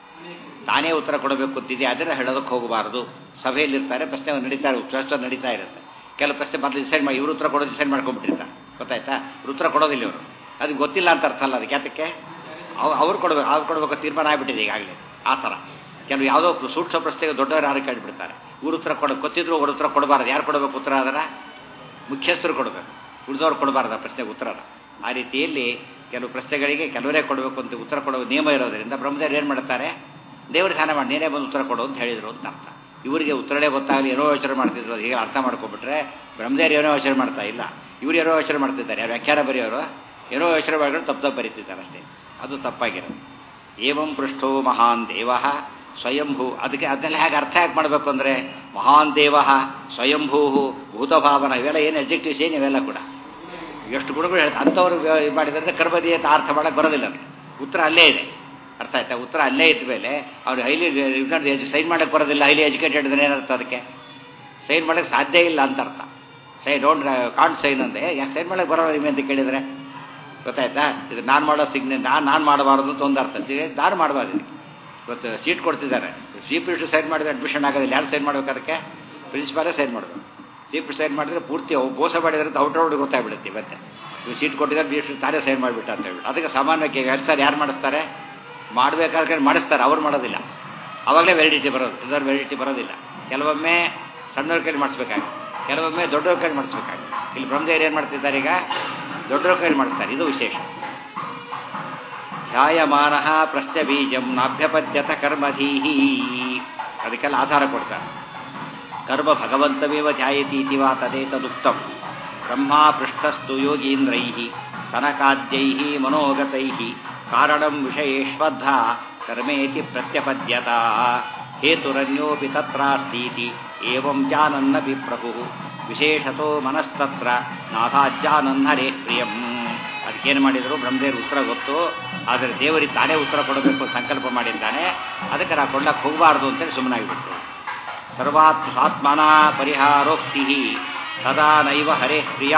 A: ತಾನೇ ಉತ್ತರ ಕೊಡಬೇಕು ಅಂತಿದೆ, ಅದನ್ನು ಹೇಳೋದಕ್ಕೆ ಹೋಗಬಾರದು. ಸಭೆಯಲ್ಲಿರ್ತಾರೆ, ಪ್ರಶ್ನೆ ನಡೀತಾ ಇರುತ್ತೆ, ನಡೀತಾ ಇರುತ್ತೆ. ಕೆಲವು ಪ್ರಶ್ನೆ ಮೊದಲು ಡಿಸೈಡ್ ಮಾಡಿ, ಇವರು ಉತ್ತರ ಕೊಡೋದು ಡಿಸೈಡ್ ಮಾಡ್ಕೊಂಡ್ಬಿಟ್ಟಿರ್ತಾರೆ. ಗೊತ್ತಾಯ್ತಾ, ಇವರು ಉತ್ತರ ಕೊಡೋದಿಲ್ಲ ಇವರು. ಅದಕ್ಕೆ ಗೊತ್ತಿಲ್ಲ ಅಂತ ಅರ್ಥ ಅಲ್ಲ. ಅದಕ್ಕೆ ಯಾತಕ್ಕೆ ಅವ್ ಅವ್ರು ಕೊಡಬೇಕು, ಅವ್ರು ಕೊಡಬೇಕು ತೀರ್ಮಾನ ಆಗಿಬಿಟ್ಟಿದೆ ಈಗಾಗಲೇ. ಆ ಥರ ಕೆಲವು ಯಾವುದೋ ಸೂಕ್ಷ್ಮ ಪ್ರಶ್ನೆಗೆ ದೊಡ್ಡವರು ಯಾರು ಕೇಳಿಬಿಡ್ತಾರೆ, ಇವ್ರು ಉತ್ತರ ಕೊಡ ಗೊತ್ತಿದ್ರು ಅವ್ರು ಉತ್ತರ ಕೊಡಬಾರ್ದು. ಯಾರು ಕೊಡಬೇಕು ಉತ್ತರ? ಅದನ್ನು ಮುಖ್ಯಸ್ಥರು ಕೊಡಬೇಕು, ಉಳಿದವ್ರು ಕೊಡಬಾರ್ದು ಆ ಪ್ರಶ್ನೆಗೆ ಉತ್ತರನ. ಆ ರೀತಿಯಲ್ಲಿ ಕೆಲವು ಪ್ರಶ್ನೆಗಳಿಗೆ ಕೆಲವರೇ ಕೊಡಬೇಕು ಅಂತ ಉತ್ತರ ಕೊಡುವ ನಿಯಮ ಇರೋದರಿಂದ ಬ್ರಹ್ಮದೇವರು ಏನು ಮಾಡ್ತಾರೆ, ದೇವರು ಧ್ಯಾನ ಮಾಡಿ ನೀನೇ ಬಂದು ಉತ್ತರ ಕೊಡು ಅಂತ ಹೇಳಿದರು ಅಂತ ಅರ್ಥ. ಇವರಿಗೆ ಉತ್ತರನೇ ಗೊತ್ತಾಗಲಿ ಏನೋ ಯೋಚನೆ ಮಾಡ್ತಿದ್ರು. ಹೀಗೆ ಅರ್ಥ ಮಾಡ್ಕೊಬಿಟ್ರೆ ಬ್ರಹ್ಮದೇವರು ಏನೋ ಯೋಚನೆ ಮಾಡ್ತಾ ಇಲ್ಲ, ಇವರು ಏನೋ ಯೋಚನೆ ಮಾಡ್ತಿದ್ದಾರೆ. ಯಾರು ವ್ಯಾಖ್ಯಾನ ಬರೆಯೋರು ಏನೋ ಯೋಚನೆ ಮಾಡಿಕೊಂಡು ತಪ್ಪು ತಪ್ಪು ಬರೀತಿದ್ದಾರೆ ಅಷ್ಟೇ. ಅದು ತಪ್ಪಾಗಿರೋದು. ಏವಂ ಪೃಷ್ಠೋ ಮಹಾನ್ ದೇವ ಸ್ವಯಂಭೂ. ಅದಕ್ಕೆ ಅದನ್ನೆಲ್ಲ ಹೇಗೆ ಅರ್ಥ ಯಾಕೆ ಮಾಡಬೇಕು ಅಂದರೆ, ಮಹಾನ್ ದೇವ ಸ್ವಯಂಭೂ ಭೂತಭಾವನ ಇವೆಲ್ಲ ಏನು ಎಬ್ಜೆಕ್ಟಿವ್ಸ್ ಏನು ಇವೆಲ್ಲ ಕೂಡ ಎಷ್ಟು ಗುಣಗಳು ಹೇಳ್ತಾರೆ. ಅಂಥವ್ರು ಇದು ಮಾಡಿದ್ರೆ ಕರ್ಮದಿ ಅಂತ ಅರ್ಥ ಮಾಡೋಕ್ಕೆ ಬರೋದಿಲ್ಲ. ಉತ್ತರ ಅಲ್ಲೇ ಇದೆ, ಅರ್ಥ ಆಯ್ತಾ? ಉತ್ತರ ಅಲ್ಲೇ ಇದ್ದ ಮೇಲೆ ಅವ್ರು ಹೈಲಿ ಸೈನ್ ಮಾಡೋಕ್ಕೆ ಬರೋದಿಲ್ಲ. ಹೈಲಿ ಎಜುಕೇಟೆಡ್ ಅಂದ್ರೆ ಏನರ್ಥ, ಅದಕ್ಕೆ ಸೈನ್ ಮಾಡೋಕ್ಕೆ ಸಾಧ್ಯ ಇಲ್ಲ ಅಂತ ಅರ್ಥ. ಸೈನ್ ಡೋಂಟ್ ಕಾಂಟ್ ಸೈನ್ ಅಂದರೆ ಯಾಕೆ ಸೈನ್ ಮಾಡೋಕ್ಕೆ ಬರೋಲ್ಲ ನಿಮಗೆ ಅಂತ ಕೇಳಿದರೆ ಗೊತ್ತಾಯ್ತಾ? ಇದು ನಾನು ಮಾಡೋ ಸಿಗ್ನೆ ನಾನು ನಾನು ಮಾಡಬಾರ್ದು ಅಂತ ಒಂದು ಅರ್ಥ. ನಾನು ಮಾಡಬಾರ್ದು. ಇವತ್ತು ಸೀಟ್ ಕೊಡ್ತಿದ್ದಾರೆ, ಚೀಫ್ ಮಿನಿಸ್ಟರ್ ಸೈನ್ ಮಾಡಿದ್ರೆ ಅಡ್ಮಿಷನ್ ಆಗೋದಿಲ್ಲ. ಯಾರು ಸೈನ್ ಮಾಡ್ಬೇಕು? ಅದಕ್ಕೆ ಪ್ರಿನ್ಸಿಪಾಲೇ ಸೈನ್ ಮಾಡಬೇಕು. ಚೀಫ್ ಸೈನ್ ಮಾಡಿದ್ರೆ ಪೂರ್ತಿ ಮೋಸ ಮಾಡಿದ್ರೆ ಔಟ್ ಔಟ್ ಗೊತ್ತಾಗ್ಬಿಡುತ್ತೆ. ಇವತ್ತೆ ಇವು ಸೀಟ್ ಕೊಟ್ಟಿದ್ದಾರೆ, ಮಿನಿಸ್ಟರ್ ತಾನೇ ಸೈನ್ ಮಾಡಿಬಿಟ್ಟ ಅಂತ ಹೇಳ್ಬಿಟ್ಟು. ಅದಕ್ಕೆ ಸಾಮಾನ್ಯಕ್ಕೆ ಎರಡು ಸಾರಿ ಯಾರು ಮಾಡಿಸ್ತಾರೆ, ಮಾಡಬೇಕಾದ್ರೆ ಮಾಡಿಸ್ತಾರೆ, ಅವ್ರು ಮಾಡೋದಿಲ್ಲ. ಆವಾಗಲೇ ವೆಲಿಡಿಟಿ ಬರೋದು, ಇದರ ವೆಲಿಡಿಟಿ ಬರೋದಿಲ್ಲ. ಕೆಲವೊಮ್ಮೆ ಸಣ್ಣವ್ರ ಕೈಲಿ ಮಾಡಿಸ್ಬೇಕಾಗುತ್ತೆ, ಕೆಲವೊಮ್ಮೆ ದೊಡ್ಡವ್ರ ಕೈಲಿ ಮಾಡಿಸ್ಬೇಕಾಗುತ್ತೆ. ಇಲ್ಲಿ ಬ್ರಹ್ಮದೇವರು ಏನು ಮಾಡ್ತಿದ್ದಾರೆ, ಈಗ ದೊಡ್ಡರ ಕೈಲಿ ಮಾಡಿಸ್ತಾರೆ, ಇದು ವಿಶೇಷ. ಧ್ಯಾಯಮಾನ ಪ್ರಶ್ನ ಬೀಜಂ ನಾಭ್ಯಪದ್ಯತ ಕರ್ಮಧೀಹಿ, ಅದಕ್ಕೆಲ್ಲ ಆಧಾರ ಕೊಡ್ತಾರೆ. ಕರ್ಮ ಭಗವಂತಮೇವ ಧ್ಯಾಯತೀತಿ ವಾ ತದೇತದುಕ್ತಂ. ಬ್ರಹ್ಮ ಪೃಷ್ಠಸ್ತು ಯೋಗೀಂದ್ರೈ ಸನಕಾದ್ಯೈ ಮನೋಗತೈ ಕಾರಣಂ ವಿಷಯೇಶ್ವದ್ಧ ಕರ್ಮೇತಿ ಪ್ರತ್ಯಪದ್ಯತ. ಹೇತುರನ್ಯೋಪಿ ತತ್ರಾಸ್ತೀತಿ ಏವಂ ಜಾನನ್ನಪಿ ಪ್ರಭುಃ ವಿಶೇಷತೋ ಮನಸ್ತತ್ರ ನಾಥಾಜ್ಜಾನನ್ ಹರೇಃ ಪ್ರಿಯಂ. ಅದಕ್ಕೇನು ಮಾಡಿದರು, ಬ್ರಹ್ಮದೇವರು ಉತ್ತರ ಗೊತ್ತು, ಆದರೆ ದೇವರಿಗೆ ತಾನೇ ಉತ್ತರ ಕೊಡಬೇಕು ಸಂಕಲ್ಪ ಮಾಡಿದ್ದಾನೆ, ಅದಕ್ಕೆ ನಾವು ಕೊಳ್ಳಕ್ಕೆ ಹೋಗಬಾರ್ದು ಅಂತೇಳಿ ಸುಮ್ಮನಾಗಿಬಿಟ್ರು. ಸರ್ವಾತ್ ಆತ್ಮನ ಪರಿಹಾರೋಕ್ತಿ ಸದಾ ನೈವ ಹರೇಃ ಪ್ರಿಯಾ.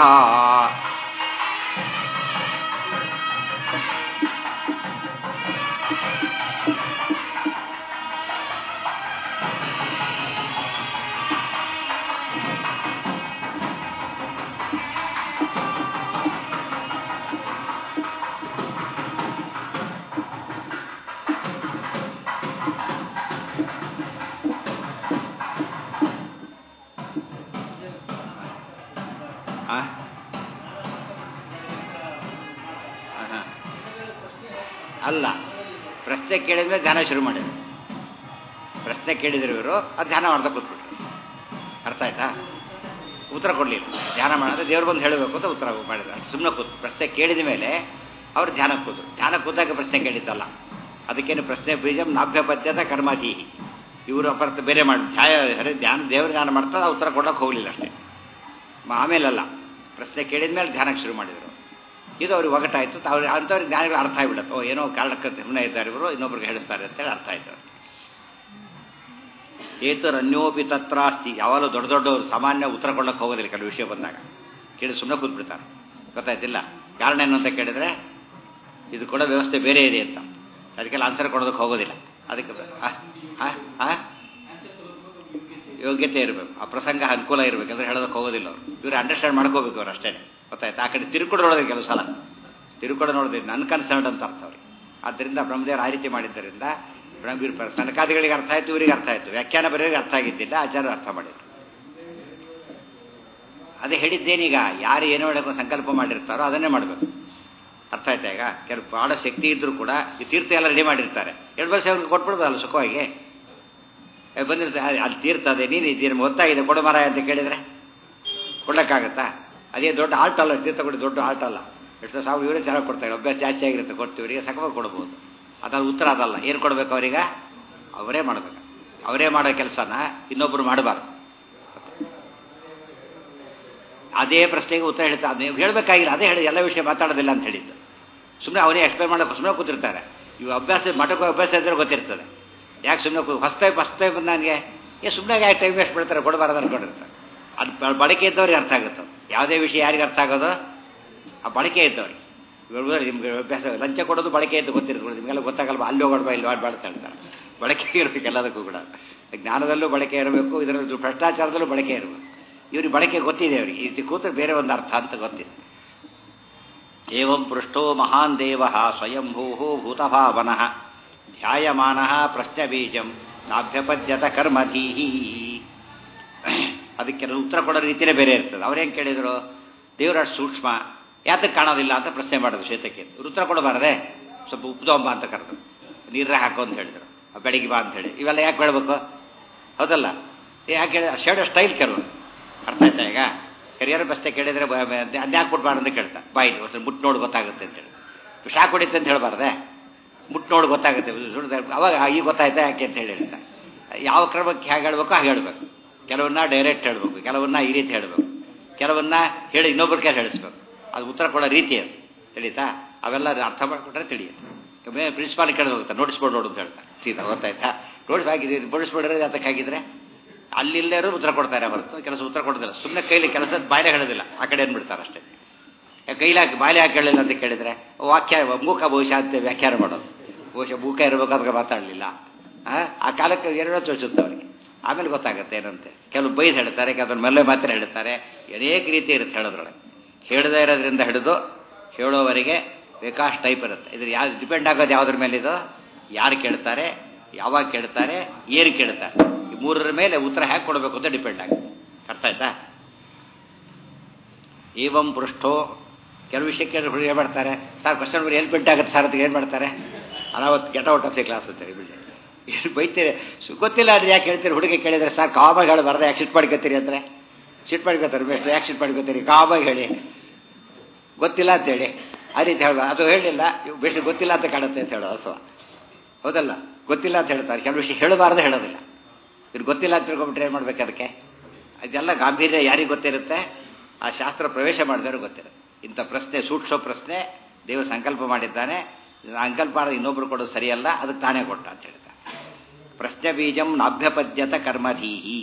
A: ಅಲ್ಲ, ಪ್ರಶ್ನೆ ಕೇಳಿದ್ಮೇಲೆ ಧ್ಯಾನ ಶುರು ಮಾಡಿದ್ರು. ಪ್ರಶ್ನೆ ಕೇಳಿದ್ರು ಇವರು, ಅದು ಧ್ಯಾನ ಮಾಡ್ತಾ ಕೂತ್ಬಿಟ್ರು. ಅರ್ಥ ಆಯ್ತಾ? ಉತ್ತರ ಕೊಡಲಿಲ್ಲ. ಧ್ಯಾನ ಮಾಡಿದ್ರೆ ದೇವ್ರು ಬಂದು ಹೇಳಬೇಕು ಅಂತ ಉತ್ತರ ಮಾಡಿದ್ರು. ಸುಮ್ಮನೆ ಕೂತು ಪ್ರಶ್ನೆ ಕೇಳಿದ ಮೇಲೆ ಅವ್ರು ಧ್ಯಾನಕ್ಕೆ ಕೂತರು. ಧ್ಯಾನ ಕೂತಾಗ ಪ್ರಶ್ನೆ ಕೇಳಿದ್ದಲ್ಲ. ಅದಕ್ಕೇನು ಪ್ರಶ್ನೆ ಬೀಜಂ ನಾಭ್ಯಪದ್ಯತ ಕರ್ಮಧೀಹಿ. ಇವರು ಅಪರ್ಥ ಬೇರೆ ಮಾಡಿ ಧ್ಯಾಯ ಹರೇ ಧ್ಯಾನ ದೇವ್ರ ಧ್ಯಾನ ಮಾಡ್ತಾ ಉತ್ತರ ಕೊಡೋಕೆ ಹೋಗಲಿಲ್ಲ ಅಷ್ಟೇ. ಆಮೇಲಲ್ಲ, ಪ್ರಶ್ನೆ ಕೇಳಿದ ಮೇಲೆ ಧ್ಯಾನಕ್ಕೆ ಶುರು ಮಾಡಿದರು. ಇದು ಅವ್ರಿಗೆ ಒಗಟಾಯಿತು. ಅವ್ರಿಗೆ ಅಂಥವ್ರಿಗೆ ಜ್ಞಾನಿಗಳು ಅರ್ಥ ಆಗಿಬಿಡುತ್ತೆ. ಓ ಏನೋ ಕಾರಣಕ್ಕೆ ಸುಮ್ಮನೆ ಇದ್ದಾರೆ ಇವರು, ಇನ್ನೊಬ್ರಿಗೆ ಹೇಳಿಸ್ತಾರೆ ಅಂತೇಳಿ ಅರ್ಥ ಆಯ್ತು. ಏತರನ್ಯೋಪಿ ತತ್ರಾಸ್ತಿ. ಯಾವಾಗಲೂ ದೊಡ್ಡ ದೊಡ್ಡವರು ಸಾಮಾನ್ಯ ಉತ್ತರ ಕೊಡೋಕ್ಕೆ ಹೋಗೋದಿಲ್ಲ. ಕೆಲವು ವಿಷಯ ಬಂದಾಗ ಕೇಳಿ ಸುಮ್ಮನೆ ಕೂತ್ಬಿಡ್ತಾರೆ. ಗೊತ್ತಾಯ್ತಿಲ್ಲ ಕಾರಣ ಏನು ಅಂತ ಕೇಳಿದರೆ ಇದು ಕೊಡೋ ವ್ಯವಸ್ಥೆ ಬೇರೆ ಇದೆ ಅಂತ. ಅದಕ್ಕೆಲ್ಲ ಆನ್ಸರ್ ಕೊಡೋದಕ್ಕೆ ಹೋಗೋದಿಲ್ಲ. ಅದಕ್ಕೆ ಯೋಗ್ಯತೆ ಇರಬೇಕು, ಆ ಪ್ರಸಂಗ ಅನುಕೂಲ ಇರಬೇಕು ಅಂದರೆ ಹೇಳೋದಕ್ಕೆ ಹೋಗೋದಿಲ್ಲ ಅವರು. ಇವರು ಅಂಡರ್ಸ್ಟ್ಯಾಂಡ್ ಮಾಡ್ಕೋಬೇಕು ಅವ್ರು ಅಷ್ಟೇ. ಗೊತ್ತಾಯ್ತು? ಆ ಕಡೆ ತಿರುಕೊಡು ನೋಡೋದಕ್ಕೆ ಕೆಲವು ಸಲ ತಿರುಕೊಡು ನೋಡೋದಿಲ್ಲ, ನನ್ನ ಕನ್ಸರ್ನ್ ಅಂತ ಅರ್ಥ ಅವ್ರಿಗೆ. ಆದ್ದರಿಂದ ಬ್ರಹ್ಮದೇವರು ಆ ರೀತಿ ಮಾಡಿದ್ದರಿಂದ ಬ್ರಹ್ಮ ಸನಕಾದಿಗಳಿಗೆ ಅರ್ಥ ಆಯಿತು, ಇವರಿಗೆ ಅರ್ಥ ಆಯಿತು. ವ್ಯಾಖ್ಯಾನ ಬರೆಯೋರಿಗೆ ಅರ್ಥ ಆಗಿದ್ದಿಲ್ಲ, ಆಚಾರ್ಯರು ಅರ್ಥ ಮಾಡಿದ್ರು. ಅದೇ ಹೇಳಿದ್ದೇನೀಗ, ಯಾರು ಏನೋ ಹೇಳೋಕೆ ಸಂಕಲ್ಪ ಮಾಡಿರ್ತಾರೋ ಅದನ್ನೇ ಮಾಡಬೇಕು. ಅರ್ಥ ಆಯ್ತಾ? ಈಗ ಕೆಲವು ಭಾಳ ಶಕ್ತಿ ಇದ್ದರೂ ಕೂಡ ಈ ತೀರ್ಥ ಎಲ್ಲ ರೆಡಿ ಮಾಡಿರ್ತಾರೆ, ಎರಡು ವರ್ಷ ಅವ್ರಿಗೆ ಕೊಟ್ಬಿಡ್ಬೋದಲ್ಲ ಸುಖವಾಗಿ. ಬಂದಿರ್ತಾರೆ ಅಲ್ಲಿ ತೀರ್ಥ ಅದೇ ನೀನು ಇದ್ದೀರಿ ಗೊತ್ತಾಗಿದೆ ಕೊಡು ಮರ ಅಂತ ಕೇಳಿದರೆ ಕೊಡೋಕ್ಕಾಗತ್ತಾ? ಅದೇ ದೊಡ್ಡ ಆಲ್ಟ್ ಅಲ್ಲ, ತೀರ್ಥ ಕೊಡಿ ದೊಡ್ಡ ಆಲ್ಟ್ ಅಲ್ಲ. ಎಷ್ಟು ಸಾವಿರ ಇವರೇ ಚೆನ್ನಾಗಿ ಕೊಡ್ತಾರೆ, ಅಭ್ಯಾಸ ಜಾಸ್ತಿ ಆಗಿರುತ್ತೆ, ಕೊಡ್ತೀವಿ ಇವರಿಗೆ ಸಕವಾಗಿ ಕೊಡ್ಬೋದು. ಅದಾದ ಉತ್ತರ ಅದಲ್ಲ. ಏನು ಕೊಡಬೇಕು ಅವರೀಗ? ಅವರೇ ಮಾಡಬೇಕು. ಅವರೇ ಮಾಡೋ ಕೆಲಸನ ಇನ್ನೊಬ್ಬರು ಮಾಡಬಾರ್ದು. ಅದೇ ಪ್ರಶ್ನೆಗೆ ಉತ್ತರ ಹೇಳ್ತಾ ಅದು ನೀವು ಹೇಳಬೇಕಾಗಿಲ್ಲ. ಅದೇ ಹೇಳಿ ಎಲ್ಲ ವಿಷಯ ಮಾತಾಡೋದಿಲ್ಲ ಅಂತ ಹೇಳಿದ್ದು. ಸುಮ್ಮನೆ ಅವನೇ ಎಕ್ಸ್ಪ್ಲೇನ್ ಮಾಡೋಕೆ ಸುಮ್ಮನೆ ಕೂತಿರ್ತಾರೆ. ಇವು ಅಭ್ಯಾಸ ಮಠಕ್ಕೆ ಅಭ್ಯಾಸ ಇದ್ದರೆ ಗೊತ್ತಿರ್ತದೆ. ಯಾಕೆ ಸುಮ್ಮನೆ ಕೂ ಫಸ್ಟ್ ಟೈಮ್ ಫಸ್ಟ್ ಟೈಮ್ ನನಗೆ ಏ ಸುಮ್ಮನೆ ಯಾಕೆ ಟೈಮ್ ವೇಸ್ಟ್ ಮಾಡ್ತಾರೆ, ಕೊಡಬಾರ್ದು ಅನ್ಕೊಂಡಿರ್ತಾರೆ. ಅದು ಬಳಕೆ ಇದ್ದವ್ರಿಗೆ ಅರ್ಥ ಆಗುತ್ತೆ. ಯಾವುದೇ ವಿಷಯ ಯಾರಿಗೆ ಅರ್ಥ ಆಗೋದು? ಆ ಬಳಕೆ ಇದ್ದವ್ರಿಗೆ. ಇವಾಗ ನಿಮ್ಗೆ ಅಭ್ಯಾಸ ಲಂಚ ಕೊಡೋದು ಬಳಕೆ ಇದ್ದು ಗೊತ್ತಿರ್ತದೆ. ನಿಮಗೆಲ್ಲ ಗೊತ್ತಾಗಲ್ವ, ಅಲ್ಲಿ ಹೋಗೋಣ ಇಲ್ಲಿ ಆಡ್ಬಾರ್ದು ಹೇಳ್ತಾರೆ. ಬಳಕೆ ಇರಬೇಕು ಎಲ್ಲದಕ್ಕೂ ಕೂಡ. ಜ್ಞಾನದಲ್ಲೂ ಬಳಕೆ ಇರಬೇಕು, ಇದರಲ್ಲೂ ಭ್ರಷ್ಟಾಚಾರದಲ್ಲೂ ಬಳಕೆ ಇರಬೇಕು. ಇವ್ರಿಗೆ ಬಳಕೆ ಗೊತ್ತಿದೆ. ಅವರಿಗೆ ಈ ಕೂತ್ರೆ ಬೇರೆ ಒಂದು ಅರ್ಥ ಅಂತ ಗೊತ್ತಿದೆ. ಏವಂ ಪೃಷ್ಟೋ ಮಹಾನ್ ದೇವ ಸ್ವಯಂಭೂ ಭೂತಭಾವನಃ ಧ್ಯಾಯಮಾನ ಪ್ರಶ್ನ ಬೀಜಂ ನಾಭ್ಯಪದ್ಯತ ಕರ್ಮಧೀಹಿ. ಅದಕ್ಕೆ ಉತ್ತರ ಕೊಡೋ ರೀತಿಯೇ ಬೇರೆ ಇರ್ತದೆ. ಅವ್ರೇನು ಕೇಳಿದರು, ದೇವರ ಸೂಕ್ಷ್ಮ ಯಾತಕ್ಕೆ ಕಾಣೋದಿಲ್ಲ ಅಂತ ಪ್ರಶ್ನೆ ಮಾಡೋದು ಶ್ವೇತಕ್ಕೆ. ಉತ್ತರ ಕೊಡಬಾರದೆ, ಸ್ವಲ್ಪ ಉಪ್ಪುದೊಂಬ ಅಂತ ಕರೆದು ನೀರೇ ಹಾಕೋ ಅಂತ ಹೇಳಿದರು. ಬೆಳಿಗ್ಗೆ ಬಾ ಅಂತ ಹೇಳಿ ಇವೆಲ್ಲ ಯಾಕೆ ಹೇಳಬೇಕು? ಹೌದಲ್ಲ? ಯಾಕೆ ಹೇಳಿ ಶೇಡೋ ಸ್ಟೈಲ್ ಕೆಲವು ಅರ್ಥ ಆಯ್ತಾ? ಈಗ ಕರಿಯರ್ ಬಸ್ತೆ ಕೇಳಿದರೆ ಅದ್ಯಾಕೆ ಕೊಡ್ಬಾರ್ದು ಅಂತ ಕೇಳ್ತಾ ಬಾಯಿಲಿ ಒಂದು ಮುಟ್ಟು ನೋಡಿ ಗೊತ್ತಾಗುತ್ತೆ ಅಂತೇಳಿ. ಶಾಕ್ ಹೊಡಿತೆ ಅಂತ ಹೇಳಬಾರ್ದೆ, ಮುಟ್ಟು ನೋಡಿ ಗೊತ್ತಾಗುತ್ತೆ. ಅವಾಗ ಈಗ ಗೊತ್ತಾಯ್ತಾ ಯಾಕೆ ಅಂತ ಹೇಳಿ ಹೇಳ್ತಾ. ಯಾವ ಕ್ರಮಕ್ಕೆ ಹೇಗೆ ಹೇಳ್ಬೇಕು ಹಾಗೆ ಹೇಳಬೇಕು. ಕೆಲವನ್ನ ಡೈರೆಕ್ಟ್ ಹೇಳಬೇಕು, ಕೆಲವನ್ನ ಈ ರೀತಿ ಹೇಳಬೇಕು, ಕೆಲವನ್ನ ಹೇಳಿ ಇನ್ನೊಬ್ಬರ ಕೈಲಿ ಹೇಳಿಸ್ಬೇಕು. ಅದು ಉತ್ತರ ಕೊಡೋ ರೀತಿ ಅದು ತಿಳಿತಾ? ಅವೆಲ್ಲ ಅರ್ಥ ಮಾಡಿಕೊಟ್ರೆ ತಿಳಿಯುತ್ತೆ. ಪ್ರಿನ್ಸಿಪಾಲ್ ಕೇಳಿದ ಹೋಗ್ತಾರೆ, ನೋಟಿಸ್ ಬೋರ್ಡ್ ನೋಡು ಅಂತ ಹೇಳ್ತಾರೆ. ಸೀದಾ ಗೊತ್ತಾಯ್ತಾ? ನೋಟಿಸ್ ಹಾಕಿದ್ರೆ ನೋಟಿಸ್ ಬೋರ್ಡ್ ಇರೋದು ಅದಕ್ಕೆ ಹಾಕಿದ್ರೆ ಅಲ್ಲಿಲ್ಲರೂ ಉತ್ತರ ಕೊಡ್ತಾರೆ ಹೊರತು ಕೆಲಸ ಉತ್ತರ ಕೊಡೋದಿಲ್ಲ. ಸುಮ್ಮನೆ ಕೈಲಿ ಕೆಲಸದ ಬಾಯಿಲೆ ಹೇಳೋದಿಲ್ಲ, ಆ ಕಡೆ ಅಂದ್ಬಿಡ್ತಾರೆ ಅಷ್ಟೇ. ಕೈಲಿ ಹಾಕಿ ಬಾಯಿಲೆ ಹಾಕಿ ಹೇಳಿಲ್ಲ ಅಂತ ಕೇಳಿದರೆ ವಾಕ್ಯ ಮೂಕ ಬಹುಶಃ ಅಂತ ವ್ಯಾಖ್ಯಾನ ಮಾಡೋದು. ಬಹುಶಃ ಮೂಕ ಇರಬೇಕಾದ್ರೆ ಮಾತಾಡಲಿಲ್ಲ. ಆ ಕಾಲಕ್ಕೆ ಏನೇನೋ ತೋರಿಸುತ್ತೆ ಅವರಿಗೆ. ಆಮೇಲೆ ಗೊತ್ತಾಗುತ್ತೆ ಏನಂತೆ. ಕೆಲವು ಬೈದು ಹೇಳ್ತಾರೆ, ಕೆಲವರು ಮೆಲ್ಲೆ ಮಾತ್ರ ಹೇಳ್ತಾರೆ. ಅನೇಕ ರೀತಿ ಇರುತ್ತೆ ಹೇಳೋದ್ರೊಳಗೆ. ಹೇಳದೇ ಇರೋದ್ರಿಂದ ಹಿಡಿದು ಹೇಳೋವರೆಗೆ ಬೇಕಾಷ್ಟು ಟೈಪ್ ಇರುತ್ತೆ. ಇದ್ರ ಯಾವ್ದು ಡಿಪೆಂಡ್ ಆಗೋದು ಯಾವುದ್ರ ಮೇಲೆ? ಇದು ಯಾರು ಕೇಳ್ತಾರೆ, ಯಾವಾಗ ಕೇಳ್ತಾರೆ, ಏನು ಕೇಳ್ತಾರೆ, ಈ ಮೂರರ ಮೇಲೆ ಉತ್ತರ ಹೇಗೆ ಕೊಡಬೇಕು ಅಂತ ಡಿಪೆಂಡ್ ಆಗುತ್ತೆ. ಅರ್ಥ ಆಯ್ತಾ? ಏವಂ ಪೃಷ್ಠೋ ಕೆಲವು ವಿಷಯಕ್ಕೆ ಹುಡುಗಿ ಏನು ಮಾಡ್ತಾರೆ, ಸರ್ ಕ್ವಶನ್ ಬರೀ ಎಲ್ಲಿ ಪ್ರಿಂಟ್ ಆಗುತ್ತೆ ಸರ್ ಅಂತ ಏನು ಮಾಡ್ತಾರೆ, ಅನಾವತ್ತು get out of the class ಅಂತಾರೆ. ಬಿಡಿ ಏನು ಬೈತೀರಿ, ಗೊತ್ತಿಲ್ಲ ಅಂದರೆ ಯಾಕೆ ಹೇಳ್ತೀರಿ? ಹುಡುಗಿ ಕೇಳಿದರೆ ಸರ್ ಕಾಮಾಗಿ ಹೇಳಿ ಬರದೆ ಯಾಕೆ ಸಿಟ್ ಮಾಡ್ಕೊತೀರಿ ಅಂದರೆ, ಸಿಟ್ ಮಾಡ್ಕೋತಾರೆ ಬೇಸ್ಟ್, ಯಾಕೆ ಸಿಟ್ ಮಾಡ್ಕೋತೀರಿ, ಕಾಮಾಗಿ ಹೇಳಿ ಗೊತ್ತಿಲ್ಲ ಅಂತೇಳಿ ಆ ರೀತಿ ಹೇಳ. ಅದು ಹೇಳಿಲ್ಲ ಬೇಸ್ಟ್ ಗೊತ್ತಿಲ್ಲ ಅಂತ ಕಾಣುತ್ತೆ ಅಂತ ಹೇಳೋದು ಅಥವಾ ಹೌದಲ್ಲ, ಗೊತ್ತಿಲ್ಲ ಅಂತ ಹೇಳ್ತಾರೆ. ಕೆಲವು ವಿಷಯ ಹೇಳಬಾರ್ದು ಹೇಳೋದಿಲ್ಲ. ಇದು ಗೊತ್ತಿಲ್ಲ ಅಂತ ತಿಳ್ಕೊಂಬಿಟ್ರೆ ಏನು ಮಾಡ್ಬೇಕು ಅದಕ್ಕೆ? ಅದೆಲ್ಲ ಗಾಂಭೀರ್ಯ ಯಾರಿಗೆ ಗೊತ್ತಿರುತ್ತೆ? ಆ ಶಾಸ್ತ್ರ ಪ್ರವೇಶ ಮಾಡಿದವರು ಗೊತ್ತಿರುತ್ತೆ. ಇಂಥ ಪ್ರಶ್ನೆ ಸೂಕ್ಷ್ಮ ಪ್ರಶ್ನೆ ದೇವರು ಸಂಕಲ್ಪ ಮಾಡಿದ್ದಾನೆ, ಸಂಕಲ್ಪ ಮಾಡಿದ್ರೆ ಇನ್ನೊಬ್ರು ಕೊಡೋದು ಸರಿಯಲ್ಲ, ಅದಕ್ಕೆ ತಾನೇ ಕೊಟ್ಟ ಅಂತ ಹೇಳ್ತಾರೆ. ಪ್ರಶ್ನೆ ಬೀಜಂ ನಾಭ್ಯಪದ್ಯತ ಕರ್ಮಧೀಹಿ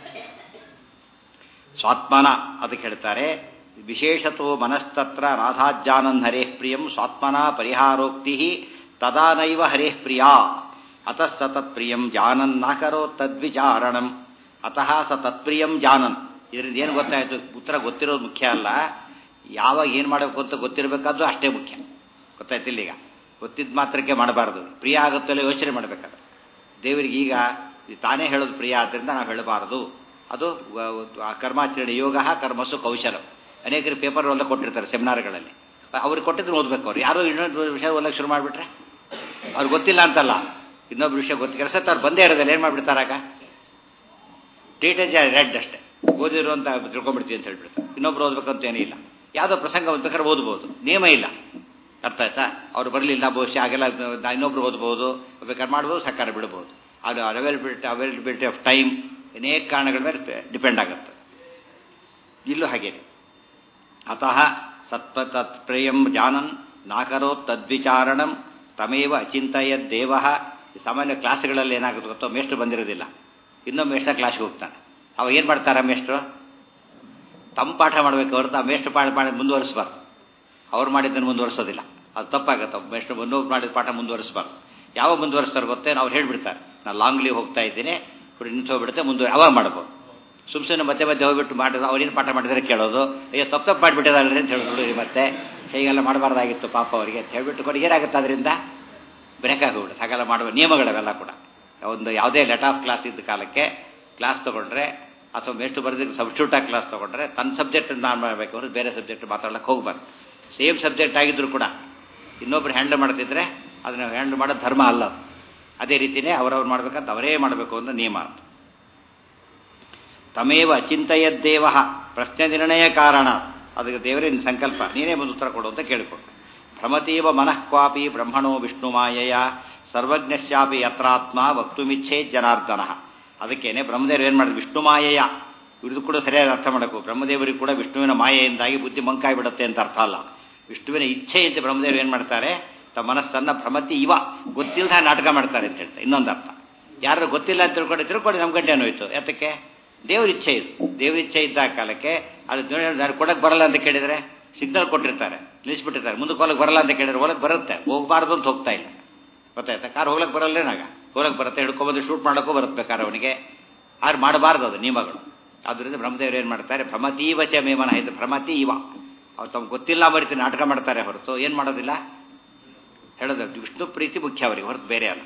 A: ಸ್ವಾತ್ಮನ ಅದಕ್ಕೆ ಹೇಳ್ತಾರೆ. ವಿಶೇಷತೋ ಮನಸ್ತತ್ರ ರಾಧಾಜ್ಜಾನನ್ ಹರೇಃ ಪ್ರಿಯಂ ಸ್ವಾತ್ಮನ ಪರಿಹಾರೋಕ್ತಿ ತದಾನೈವ ಹರೇಃ ಪ್ರಿಯಾ ಅತಃ ಸ ತತ್ಪ್ರಿಯಂ ಜಾನನ್ ನಾಕರೋ ತದ್ವಿಚಾರಣಂ ಅತಃ ಸ ತತ್ಪ್ರಿಯಂ ಜಾನನ್. ಇದರಿಂದ ಏನು ಗೊತ್ತಾಯಿತು? ಉತ್ತರ ಗೊತ್ತಿರೋದು ಮುಖ್ಯ ಅಲ್ಲ, ಯಾವಾಗ ಏನು ಮಾಡಬೇಕು ಅಂತ ಗೊತ್ತಿರಬೇಕಾದ್ದು ಅಷ್ಟೇ ಮುಖ್ಯ. ಗೊತ್ತಾಯ್ತಿಲ್ಲ? ಈಗ ಗೊತ್ತಿದ್ದ ಮಾತ್ರಕ್ಕೆ ಮಾಡಬಾರ್ದು, ಪ್ರಿಯ ಆಗುತ್ತಲ್ಲ ಯೋಚನೆ ಮಾಡಬೇಕಾದ್ರೆ. ದೇವರಿಗೆ ಈಗ ತಾನೇ ಹೇಳೋದು ಪ್ರಿಯ ಆದ್ದರಿಂದ ನಾವು ಹೇಳಬಾರದು. ಅದು ಕರ್ಮಾಚರಣೆ ಯೋಗ ಕರ್ಮಸು ಕೌಶಲ. ಅನೇಕರು ಪೇಪರ್ ಎಲ್ಲ ಕೊಟ್ಟಿರ್ತಾರೆ ಸೆಮಿನಾರ್ಗಳಲ್ಲಿ, ಅವ್ರಿಗೆ ಕೊಟ್ಟಿದ್ದು ಓದಬೇಕು. ಅವ್ರು ಯಾರೋ ಇನ್ನೊಂದು ವಿಷಯ ಓದಕ್ಕೆ ಶುರು ಮಾಡಿಬಿಟ್ರೆ ಅವ್ರಿಗೆ ಗೊತ್ತಿಲ್ಲ ಅಂತಲ್ಲ, ಇನ್ನೊಬ್ರು ವಿಷಯ ಗೊತ್ತು ಕೆಲಸ ಅವ್ರು ಬಂದೇ ಇರೋದಿಲ್ಲ. ಏನು ಮಾಡಿಬಿಡ್ತಾರಾಗ? ಟೀಟೇಜ್ ರೆಡ್ ಅಷ್ಟೇ, ಓದಿರೋ ಅಂತ ತಿಳ್ಕೊಂಡ್ಬಿಡ್ತೀವಿ ಅಂತ ಹೇಳ್ಬಿಡ್ತಾರೆ. ಇನ್ನೊಬ್ರು ಓದ್ಬೇಕಂತ ಏನೂ ಇಲ್ಲ, ಯಾವುದೋ ಪ್ರಸಂಗ ಬೇಕಾದ್ರೆ ಓದ್ಬೋದು, ನಿಯಮ ಇಲ್ಲ. ಅರ್ಥ ಆಯ್ತಾ? ಅವ್ರು ಬರಲಿಲ್ಲ ಬಹುಶಃ ಆಗೆಲ್ಲ ಇನ್ನೊಬ್ರು ಓದ್ಬೋದು, ಬೇಕಾದ್ರೆ ಮಾಡ್ಬೋದು, ಸಕಾರ ಬಿಡ್ಬೋದು. ಅದು ಅವೈಲಬಿಲಿಟಿ ಅವೈಲಬಿಲಿಟಿ ಆಫ್ ಟೈಮ್ ಅನೇಕ ಕಾರಣಗಳ ಮೇಲೆ ಡಿಪೆಂಡ್ ಆಗುತ್ತೆ. ಇಲ್ಲೂ ಹಾಗೇನೆ. ಅತಃ ಸತ್ಪ ತತ್ಪ್ರಿಯಂ ಜಾನನ್ ನಾಕರೋ ತದ್ವಿಚಾರಣಂ ತಮೇವ ಅಚಿಂತಯದ್ ದೇವ. ಸಾಮಾನ್ಯ ಕ್ಲಾಸ್ಗಳಲ್ಲಿ ಏನಾಗುತ್ತೆ ಗೊತ್ತೋ, ಮೇಷ್ಟ್ರು ಬಂದಿರೋದಿಲ್ಲ, ಇನ್ನೊಮ್ಮೆ ಮೇಷ್ಟ್ರ ಕ್ಲಾಸ್ಗೆ ಹೋಗ್ತಾನೆ. ಅವಾಗ ಏನು ಮಾಡ್ತಾರೆ ಮೇಷ್ಟ್ರು? ತಮ್ಮ ಪಾಠ ಮಾಡಬೇಕು ಹೊರತು ಆ ಮೇಷ್ಟ್ರು ಪಾಠ ಮಾಡಿ ಮುಂದುವರಿಸಬಾರ್ದು. ಅವ್ರು ಮಾಡಿದ್ದನ್ನು ಮುಂದುವರಿಸೋದಿಲ್ಲ, ಅದು ತಪ್ಪಾಗುತ್ತೆ. ಮೇಷ್ಟ್ರು ಇನ್ನೊಬ್ರು ಮಾಡಿದ ಪಾಠ ಮುಂದುವರಿಸಬಾರ್ದು. ಯಾವಾಗ ಮುಂದುವರಿಸ್ತಾರೆ ಗೊತ್ತೇ? ಅವ್ರು ಹೇಳ್ಬಿಡ್ತಾರೆ ನಾನು ಲಾಂಗ್ ಲೀವ್ ಹೋಗ್ತಾ ಇದ್ದೀನಿ, ಹುಡುಗಿ ನಿಂತು ಹೋಗ್ಬಿಡುತ್ತೆ, ಮುಂದೆ ಅವಾಗ ಮಾಡ್ಬೋದು. ಸುಮ್ ಸುಮ್ಮನೆ ಮತ್ತೆ ಮತ್ತೆ ಹೋಗ್ಬಿಟ್ಟು ಮಾಡಿದ್ರು ಅವ್ರೇನು ಪಾಠ ಮಾಡಿದರೆ ಕೇಳೋದು, ಅಯ್ಯೋ ತಪ್ಪು ತಪ್ಪು ಮಾಡಿಬಿಟ್ಟಿದಾಳ್ರಿ ಅಂತ ಹೇಳೋದು ಹುಡುಗಿ. ಮತ್ತೆ ಹೀಗೆಲ್ಲ ಮಾಡಬಾರ್ದಾಗಿತ್ತು ಪಾಪ ಅವರಿಗೆ ಅಂತ ಹೇಳ್ಬಿಟ್ಟು ಕೊಡಿ ಏನಾಗುತ್ತೆ? ಅದರಿಂದ ಬ್ರೇಕ್ ಆಗಿಬಿಡುತ್ತೆ. ಹಾಗೆಲ್ಲ ಮಾಡುವ ನಿಯಮಗಳವೆಲ್ಲ ಕೂಡ. ಒಂದು ಯಾವುದೇ ಲೆಟ್ ಆಫ್ ಕ್ಲಾಸ್ ಇದ್ದ ಕಾಲಕ್ಕೆ ಕ್ಲಾಸ್ ತೊಗೊಂಡ್ರೆ ಅಥವಾ ಮೇಷ್ಟು ಬರೆದಿದ್ದು ಸಬ್ಸ್ಟಿಟ್ಯೂಟಾಗಿ ಕ್ಲಾಸ್ ತೊಗೊಂಡ್ರೆ ತನ್ನ ಸಬ್ಜೆಕ್ಟ್ ನಾನು ಮಾಡಬೇಕು ಅವ್ರಿಗೆ ಬೇರೆ ಸಬ್ಜೆಕ್ಟ್ ಮಾತಾಡೋಕ್ಕೆ ಹೋಗ್ಬಾರ್ದು. ಸೇಮ್ ಸಬ್ಜೆಕ್ಟ್ ಆಗಿದ್ರು ಕೂಡ ಇನ್ನೊಬ್ರು ಹ್ಯಾಂಡಲ್ ಮಾಡ್ತಿದ್ರೆ ಅದನ್ನು ಹ್ಯಾಂಡಲ್ ಮಾಡೋದು ಧರ್ಮ ಅಲ್ಲ. ಅದೇ ರೀತಿಯೇ ಅವರವ್ರು ಮಾಡ್ಬೇಕಂತ ಅವರೇ ಮಾಡಬೇಕು ಅಂತ ನಿಯಮ. ತಮೇವ ಅಚಿಂತಯದ್ದೇವ ಪ್ರಶ್ನೆ ನಿರ್ಣಯ ಕಾರಣ. ಅದಕ್ಕೆ ದೇವರಿನ ಸಂಕಲ್ಪ, ನೀನೇ ಒಂದು ಉತ್ತರ ಕೊಡು ಅಂತ ಕೇಳಿಕೊಡು. ಭ್ರಮತೀವ ಮನಃ ಕ್ವಾಪಿ ಬ್ರಹ್ಮಣೋ ವಿಷ್ಣು ಮಾಯೆಯ ಸರ್ವಜ್ಞಶ್ಯಾಪಿ ಯತ್ರಾತ್ಮ ವಕ್ತುಮಿಚ್ಛೇ ಜನಾರ್ದನ. ಅದಕ್ಕೇನೆ ಬ್ರಹ್ಮದೇವರು ಏನು ಮಾಡಿದ್ರು? ವಿಷ್ಣು ಮಾಯೆಯ. ಇದು ಕೂಡ ಸರಿಯಾಗಿ ಅರ್ಥ ಮಾಡಬೇಕು. ಬ್ರಹ್ಮದೇವರಿಗೆ ಕೂಡ ವಿಷ್ಣುವಿನ ಮಾಯೆಯಿಂದಾಗಿ ಬುದ್ಧಿ ಮಂಕಾಗಿಬಿಡುತ್ತೆ ಅಂತ ಅರ್ಥ ಅಲ್ಲ. ವಿಷ್ಣುವಿನ ಇಚ್ಛೆಯಂತೆ ಬ್ರಹ್ಮದೇವರು ಏನು ಮಾಡ್ತಾರೆ? ತಮ್ಮ ಮನಸ್ಸನ್ನು ಭ್ರಮತಿ ಇವ ಗೊತ್ತಿಲ್ಲದ ನಾಟಕ ಮಾಡ್ತಾರೆ ಅಂತ ಹೇಳ್ತಾರೆ. ಇನ್ನೊಂದು ಅರ್ಥ, ಯಾರು ಗೊತ್ತಿಲ್ಲ ಅಂತ ತಿಳ್ಕೊಂಡು ತಿಳ್ಕೊಂಡು ನಮ್ಮ ಗಂಟೆ ಅನ್ನೋಯ್ತು. ಯಾತಕ್ಕೆ? ದೇವ್ರ ಇಚ್ಛೆ ಇದು. ದೇವ್ರ ಇಚ್ಛೆ ಇದ್ದ ಕಾಲಕ್ಕೆ ಅದು ಕೊಡಕ್ಕೆ ಬರಲ್ಲ ಅಂತ ಕೇಳಿದರೆ ಸಿಗ್ನಲ್ ಕೊಟ್ಟಿರ್ತಾರೆ, ನಿಲ್ಲಿಸ್ಬಿಟ್ಟಿರ್ತಾರೆ. ಮುಂದಕ್ಕೆ ಹೋಗಕ್ಕೆ ಬರಲ್ಲ ಅಂತ ಕೇಳಿದ್ರೆ ಹೋಗಕ್ಕೆ ಬರುತ್ತೆ, ಹೋಗಬಾರ್ದು ಅಂತ ಹೋಗ್ತಾ ಇಲ್ಲ. ಗೊತ್ತಾಯ್ತಾ? ಕಾರ್ ಹೋಗ್ಲಕ್ಕೆ ಬರಲ್ಲೇನಾಗ ಹೋಗಕ್ಕೆ ಬರುತ್ತೆ, ಹಿಡ್ಕೊಂಬಂದು ಶೂಟ್ ಮಾಡೋಕ್ಕೂ ಬರುತ್ತೆ ಕಾರ್ ಅವನಿಗೆ. ಆರು ಮಾಡಬಾರ್ದು ಅದು ನಿಯಮಗಳು. ಆದ್ದರಿಂದ ಬ್ರಹ್ಮದೇವರು ಏನು ಮಾಡ್ತಾರೆ? ಭ್ರಮತೀವಚ ಮೇಮನ ಇದು ಭ್ರಮತಿ ಇವ. ಅವ್ರು ತಮ್ಗೆ ಗೊತ್ತಿಲ್ಲ ಬರೀತಿ ನಾಟಕ ಮಾಡ್ತಾರೆ ಹೊರತು ಏನು ಮಾಡೋದಿಲ್ಲ ಹೇಳೋದು. ವಿಷ್ಣು ಪ್ರೀತಿ ಮುಖ್ಯ ಅವರಿಗೆ ಹೊರತು ಬೇರೆ ಅಲ್ಲ.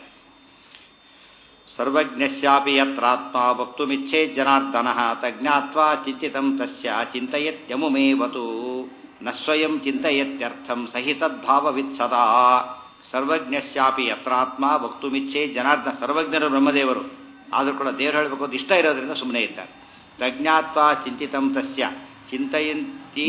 A: ಸರ್ವಜ್ಞಶ್ಯಾಪಿ ಯತ್ರಾತ್ಮ ವಕ್ತುಮಿಚ್ಛೇ ಜನಾರ್ದನ ತಜ್ಞಾತ್ವಾ ಚಿಂತಿತಂ ತಸ್ಯ ಚಿಂತಯತ್ಯಮುಮೇವತು ನ ಸ್ವಯಂ ಚಿಂತಯತ್ಯರ್ಥಂ ಸಹಿತದ್ಭಾವವಿತ್ ಸದಾ. ಸರ್ವಜ್ಞಶ್ಯಾಪಿ ಯತ್ರಾತ್ಮ ವಕ್ತುಮಿಚ್ಛೇ ಜನಾರ್ದನ. ಸರ್ವಜ್ಞರು ಬ್ರಹ್ಮದೇವರು, ಆದರೂ ಕೂಡ ದೇವರು ಹೇಳಬೇಕು ಅಂತ ಇಷ್ಟ ಇರೋದ್ರಿಂದ ಸುಮ್ಮನೆ ಇದ್ದಾರೆ. ತಜ್ಞಾತ್ವಾ ಚಿಂತಿತಂ ತಸ್ಯ ಚಿಂತಯಂತಿ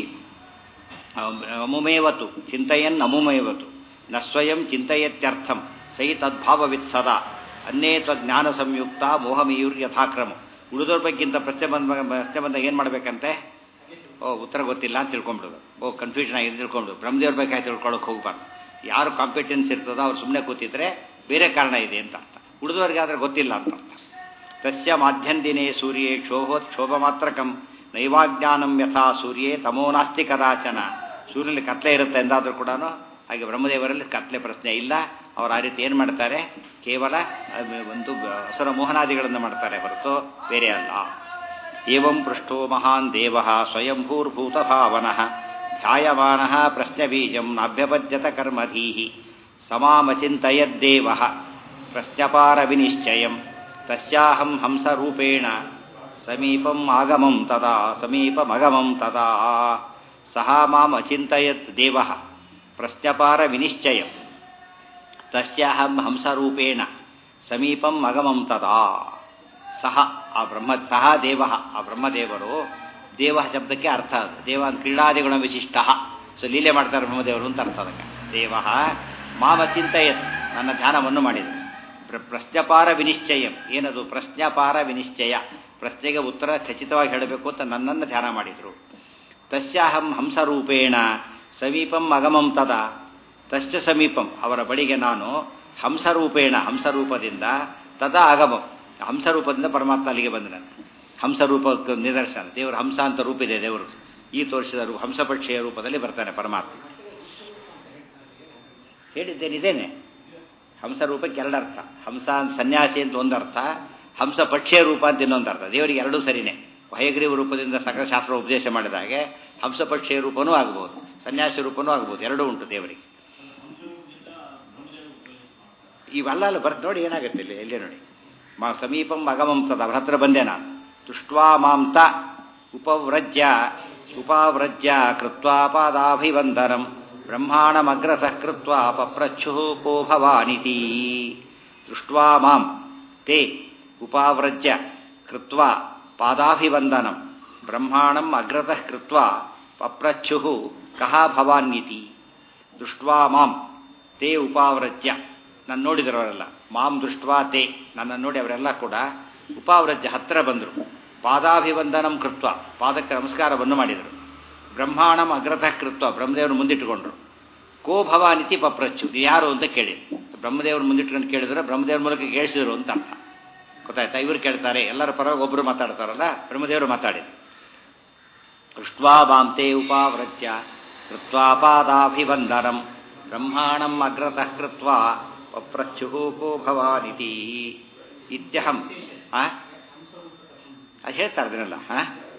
A: ಅಮುಮೇವತು ಚಿಂತಯನ್ ಅಮುಮೇವತು ನ ಸ್ವಯಂ ಚಿಂತಯತ್ಯರ್ಥಂ ಸಹಿತದ್ಭಾವವಿತ್ ಸದಾ. ಅನ್ನೇ ತ್ವಜ್ಞಾನ ಸಂಯುಕ್ತ ಮೋಹಮೀಯುರ್ ಯಥಾಕ್ರಮ. ಉಳಿದೋರ್ ಬಗ್ಗಿಂತ ಪ್ರಶ್ನೆ ಬಂದ ಪ್ರಶ್ನೆ ಬಂದಾಗ ಏನು ಮಾಡಬೇಕಂತೆ? ಓ ಉತ್ತರ ಗೊತ್ತಿಲ್ಲ ಅಂತ ತಿಳ್ಕೊಂಬಿಡೋದು, ಓ ಕನ್ಫ್ಯೂಷನ್ ಆಗಿದೆ ತಿಳ್ಕೊಂಬಿಡು. ಬ್ರಹ್ಮದೇವ್ರ ಬೇಕಾಗಿ ತಿಳ್ಕೊಳ್ಳೋಕೆ ಹೋಗ್ಬಾರ್ದು. ಯಾರು ಕಾಂಪಿಟೆನ್ಸ್ ಇರ್ತದೋ ಅವ್ರು ಸುಮ್ಮನೆ ಕೂತಿದ್ರೆ ಬೇರೆ ಕಾರಣ ಇದೆ ಅಂತ ಅರ್ಥ. ಉಳಿದವರಿಗೆ ಆದರೆ ಗೊತ್ತಿಲ್ಲ ಅಂತ ಅರ್ಥ. ತಸ್ಯ ಮಾಧ್ಯಂದಿನೇ ಸೂರ್ಯೇ ಕ್ಷೋಭೋತ್ ಕ್ಷೋಭ ಮಾತ್ರಕಂ ನೈವಾಜ್ಞಾನಂ ಯಥಾ ಸೂರ್ಯೇ ತಮೋ ನಾಸ್ತಿ ಕದಾಚನ. ಸೂರ್ಯನಲ್ಲಿ ಕತ್ಲೆ ಇರುತ್ತೆ ಎಂದಾದರೂ ಕೂಡ ಹಾಗೆ ಬ್ರಹ್ಮದೇವರಲ್ಲಿ ಕತ್ಲೆ ಪ್ರಶ್ನೆ ಇಲ್ಲ. ಅವರು ಆ ರೀತಿ ಏನು ಮಾಡ್ತಾರೆ? ಕೇವಲ ಒಂದು ಅಸುರ ಮೋಹನಾದಿಗಳನ್ನು ಮಾಡ್ತಾರೆ ಹೊರತು ಬೇರೆ ಅಲ್ಲ. ಏವಂ ಪೃಷ್ಟೋ ಮಹಾನ್ ದೇವ ಸ್ವಯಂಭೂರ್ಭೂತ ಭಾವನಃ ಧ್ಯಾಯಮಾನಃ ಪ್ರಶ್ನೆ ಬೀಜಂ ನಾಭ್ಯಪದ್ಯತ ಕರ್ಮಧೀಹಿ ಸಮಾಮಚಿಂತಯದ್ದೇವ ಪ್ರಶ್ನಪಾರ ವಿನಿಶ್ಚಯಂ ತಸ್ಯಾಹಂ ಹಂಸರೂಪೇಣ ಸಮೀಪಂ ಆಗಮಂ ತದಾ ಸಮೀಪಮಗಮಂ ತದಾ. ಸಹ ಮಾಂ ಅಚಿಂತಯತ್ ದೇವಃ ಪ್ರಶ್ನಪಾರ ವಿನಿಶ್ಚಯ ತಸ್ಯಾಹಂ ಹಂಸರೂಪೇಣ ಸಮೀಪಂ ಅಗಮಂ ತದಾ. ಸಹ ಆ ಬ್ರಹ್ಮ ಸಹ ದೇವ ಆ ಬ್ರಹ್ಮದೇವರು, ದೇವ ಶಬ್ದಕ್ಕೆ ಅರ್ಥ ಅದು ದೇವ ಕ್ರೀಡಾದಿಗುಣ ವಿಶಿಷ್ಟ. ಸೊ ಲೀಲೆ ಮಾಡ್ತಾರೆ ಬ್ರಹ್ಮದೇವರು ಅಂತ ಅರ್ಥ ಅದಕ್ಕೆ. ದೇವ ಮಾಮ ಚಿಂತಯತ್ ನನ್ನ ಧ್ಯಾನವನ್ನು ಮಾಡಿದರು. ಪ್ರಶ್ನಪಾರ ವಿನಿಶ್ಚಯ ಏನದು ಪ್ರಶ್ನಪಾರ ವಿನಿಶ್ಚಯ, ಪ್ರಶ್ನೆಗೆ ಉತ್ತರ ಖಚಿತವಾಗಿ ಹೇಳಬೇಕು ಅಂತ ನನ್ನನ್ನು ಧ್ಯಾನ ಮಾಡಿದರು. ತಸ್ಯಾಹಂ ಹಂಸರೂಪೇಣ ಸಮೀಪಂ ಅಗಮಂ ತದಾ. ತಸ್ಯ ಸಮೀಪಂ ಅವರ ಬಳಿಗೆ ನಾನು ಹಂಸರೂಪೇಣ ಹಂಸರೂಪದಿಂದ ತದಾ ಆಗಮಂ ಹಂಸರೂಪದಿಂದ ಪರಮಾತ್ಮ ಅಲ್ಲಿಗೆ ಬಂದನು. ಹಂಸರೂಪಕ್ಕೆ ನಿದರ್ಶನ ದೇವರು ಹಂಸ ಅಂತ ರೂಪಿದೆ. ದೇವರು ಈ ತೋರಿಸಿದ ರೂಪ ಹಂಸಪಕ್ಷಿಯ ರೂಪದಲ್ಲಿ ಬರ್ತಾನೆ ಪರಮಾತ್ಮ. ಹೇಳಿದ್ದೇನಿದ್ದೇನೆ ಹಂಸರೂಪಕ್ಕೆ ಎರಡರ್ಥ. ಹಂಸ ಸನ್ಯಾಸಿ ಅಂತ ಒಂದರ್ಥ, ಹಂಸ ಪಕ್ಷಿಯ ರೂಪ ಅಂತ ಇನ್ನೊಂದು ಅರ್ಥ. ದೇವರಿಗೆ ಎರಡೂ ಸರಿನೇ. ಹಯಗ್ರೀವ ರೂಪದಿಂದ ಸಕಲ ಶಾಸ್ತ್ರ ಉಪದೇಶ ಮಾಡಿದ ಹಾಗೆ ಹಂಸ ಪಕ್ಷಿಯ ರೂಪನೂ ಆಗಬಹುದು, ಸನ್ಯಾಸಿ ರೂಪನೂ ಆಗಬಹುದು, ಎರಡೂ ಉಂಟು ದೇವರಿಗೆ. ಇವೆಲ್ಲ ಅಲ್ಲ ಬರ್ತ ನೋಡಿ ಏನಾಗುತ್ತೆ ಇಲ್ಲಿ ಎಲ್ಲೇ ನೋಡಿ. ಮಾ ಸಮೀಪಂ ಅಗಮಂ ತದ ಅವರ ಹತ್ರ ಬಂದೆ ನಾನು. ತುಷ್ಟ್ವಾ ಮಾಂತ ಉಪವ್ರಜ್ಯ ಉಪಾವ್ರಜ್ಯ ಕೃತ್ವಾ ಪಾದಾಭಿವಂದನಂ ಬ್ರಹ್ಮಾಣಮಗ್ರತಃ ಕೃತ್ವಾ ಪಪ್ರಚ್ಛು ಕೋ ಭವಾನಿತಿ. ದೃಷ್ಟ್ವಾ ಮಾಂ ತೇ ಉಪಾವ್ರಜ್ಯ ಕೃತ್ವಾ ಪಾದಾಭಿವಂದನಂ ಬ್ರಹ್ಮಾಣಂ ಅಗ್ರತಃ ಕೃತ್ವಾ ಪಪ್ರಚ್ಛು ಕಹ ಭವಾನ್ಯಿತಿ. ದೃಷ್ಟ್ವಾ ಮಾಂ ತೇ ಉಪಾವ್ರಜ್ಯ ನನ್ನ ನೋಡಿದರವರೆಲ್ಲ, ಮಾಂ ದೃಷ್ಟ್ವಾ ತೇ ನನ್ನ ನೋಡಿ ಅವರೆಲ್ಲ ಕೂಡ ಉಪಾವ್ರಜ್ಯ ಹತ್ತಿರ ಬಂದರು. ಪಾದಾಭಿವಂದನಂ ಕೃತ್ವ ಪಾದಕ್ಕೆ ನಮಸ್ಕಾರವನ್ನು ಮಾಡಿದರು. ಬ್ರಹ್ಮಾಣಂ ಅಗ್ರತಃ ಕೃತ್ವ ಬ್ರಹ್ಮದೇವರು ಮುಂದಿಟ್ಟುಕೊಂಡ್ರು. ಕೋ ಭವಾನಿತಿ ಪಪ್ರಚ್ಚು ನೀವು ಯಾರು ಅಂತ ಕೇಳಿ ಬ್ರಹ್ಮದೇವರು ಮುಂದಿಟ್ಕೊಂಡು ಕೇಳಿದ್ರೆ ಬ್ರಹ್ಮದೇವ್ರ ಮೂಲಕ ಕೇಳಿಸಿದ್ರು ಅಂತ ಅರ್ಥ. ಗೊತ್ತಾಯ್ತಾ? ಇವರು ಕೇಳ್ತಾರೆ, ಎಲ್ಲರ ಪರವಾಗಿ ಒಬ್ಬರು ಮಾತಾಡ್ತಾರಲ್ಲ, ಬ್ರಹ್ಮದೇವರು ಮಾತಾಡಿದ್ರು. ದೃಷ್ಟ್ವಾ ಮಾಂತೆ ಉಪಾವ್ರಜ್ಯ ಕೃತ್ವಾ ಪಾದಾಭಿವಂದನಂ ಬ್ರಹ್ಮಾಣಂ ಅಗ್ರತಃ ಕೃತ್ವಾ ಪಪ್ರಚ್ಛು ಕೋ ಭವಾನಿತಿ ಇತ್ಯಹಂ. ಅದು ಹೇಳ್ತಾರೆ ಅದನ್ನೆಲ್ಲ. ಹಾ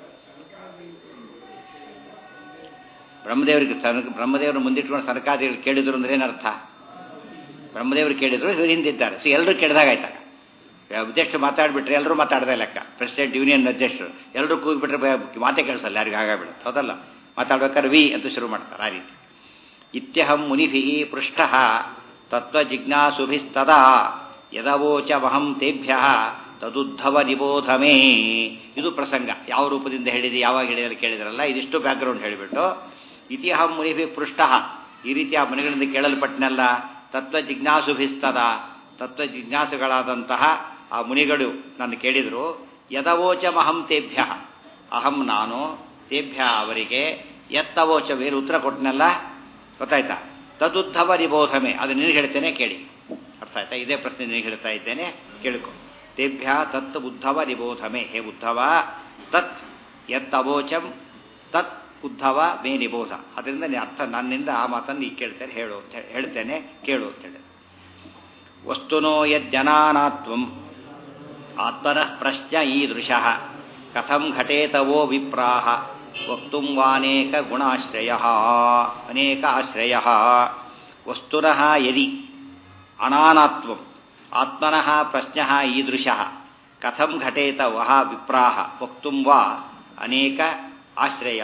A: ಬ್ರಹ್ಮದೇವರಿಗೆ ಬ್ರಹ್ಮದೇವರು ಮುಂದಿಟ್ಕೊಂಡು ಸರ್ಕಾರಗಳು ಕೇಳಿದ್ರು ಅಂದ್ರೆ ಏನರ್ಥ? ಬ್ರಹ್ಮದೇವರು ಕೇಳಿದ್ರು, ಇವರು ಹಿಂದಿದ್ದಾರೆ. ಸೊ ಎಲ್ಲರೂ ಕೇಳಿದಾಗ ಆಯ್ತಾಗ ಅಧ್ಯಕ್ಷರು ಮಾತಾಡ್ಬಿಟ್ರೆ ಎಲ್ಲರೂ ಮಾತಾಡ್ದೆ ಲೆಕ್ಕ. ಪ್ರೆಸಿಡೆಂಟ್ ಯೂನಿಯನ್ ಅಧ್ಯಕ್ಷರು ಎಲ್ಲರೂ ಕೂಗಿಬಿಟ್ರೆ ಮಾತೇ ಕೇಳಿಸಲ್ಲ, ಯಾರಿಗೆ ಆಗಾಗ್ಬಿಡುತ್ತೆ. ಹೌದಲ್ಲ? ಮಾತಾಡ್ಬೇಕಾದ್ರೆ ವಿ ಅಂತ ಶುರು ಮಾಡ್ತಾರೆ ಆ ರೀತಿ. ಇತ್ಯಹಂ ಮುನಿಭಿ ಪೃಷ್ಟ ತತ್ವಜಿಜ್ಞಾಸುಭಿಸ್ತದಾ ಯದವೋಚ ವಹಂ ತೇಭ್ಯ ತದುದ್ಧವ ನಿಬೋಧಮೇ. ಇದು ಪ್ರಸಂಗ ಯಾವ ರೂಪದಿಂದ ಹೇಳಿದೆ, ಯಾವಾಗ ಹೇಳಿದ್ರೆ ಕೇಳಿದ್ರಲ್ಲ, ಇದಿಷ್ಟು ಬ್ಯಾಕ್ಗ್ರೌಂಡ್ ಹೇಳಿಬಿಟ್ಟು ಇತಿಹಂ ಮುನಿಭಿ ಪೃಷ್ಟ ಈ ರೀತಿ ಆ ಮನೆಗಳಿಂದ ಕೇಳಲ್ಪಟ್ಟನೆಲ್ಲ ತತ್ವ ಜಿಜ್ಞಾಸುಭಿಸ್ತದ ತತ್ವ ಜಿಜ್ಞಾಸುಗಳಾದಂತಹ ಆ ಮುನಿಗಳು ನನ್ನ ಕೇಳಿದರು. ಯದವೋಚ ಮಹಂ ತೇಭ್ಯ ಅಹಂ ನಾನು ತೇಭ್ಯ ಅವರಿಗೆ ಎತ್ತವೋಚ ಬೇರೆ ಉತ್ತರ ಕೊಟ್ಟನೆಲ್ಲ ಗೊತ್ತಾಯ್ತಾ? ತದುದ್ಧವ ನಿಬೋಧಮೆ ಅದು ನಿನಗೆ ಹೇಳ್ತೇನೆ ಕೇಳಿ. ಅರ್ಥ ಆಯ್ತಾ? ಇದೇ ಪ್ರಶ್ನೆ ನಿನಗೆ ಹೇಳ್ತಾ ಇದ್ದೇನೆ ಕೇಳಿಕೊ. ತೇಭ್ಯ ತತ್ ಉದ್ಧವ ನಿಬೋಧಮೆ. ಹೇ ಉದ್ಧವ ತತ್ ಎತ್ತವೋಚಂ ತತ್ ಉದ್ಧವ ಮೇ ನಿಬೋಧ. ಅದರಿಂದ ಅರ್ಥ ನನ್ನಿಂದ ಆ ಮಾತನ್ನು ಈಗ ಕೇಳ್ತೇನೆ ಹೇಳು ಅಂತ ಹೇಳ್ತೇನೆ ಕೇಳು ಅಂತ ಹೇಳಿ. ವಸ್ತುನೋ ಯಜ್ಜನಾನಾತ್ವಂ ಆತ್ಮನಃ ಪ್ರಶ್ನ ಈದೃಶಃ ಕಥಂ ಘಟೇತವೋ ವಿಪ್ರಾಹ ವಕ್ತುಂ ವಾನೇಕ ಗುಣಾಶ್ರಯ ಅನೇಕ ಆಶ್ರಯ. ವಸ್ತುನಃ ಯದಿ ಅನಾನಾತ್ವಂ ಆತ್ಮನಃ ಪ್ರಶ್ನ ಈದೃಶಃ ಕಥಂ ಘಟೇತ ವಹ ವಿಪ್ರಾಹ ವಕ್ತುಂ ವಾ ಅನೇಕ ಆಶ್ರಯ.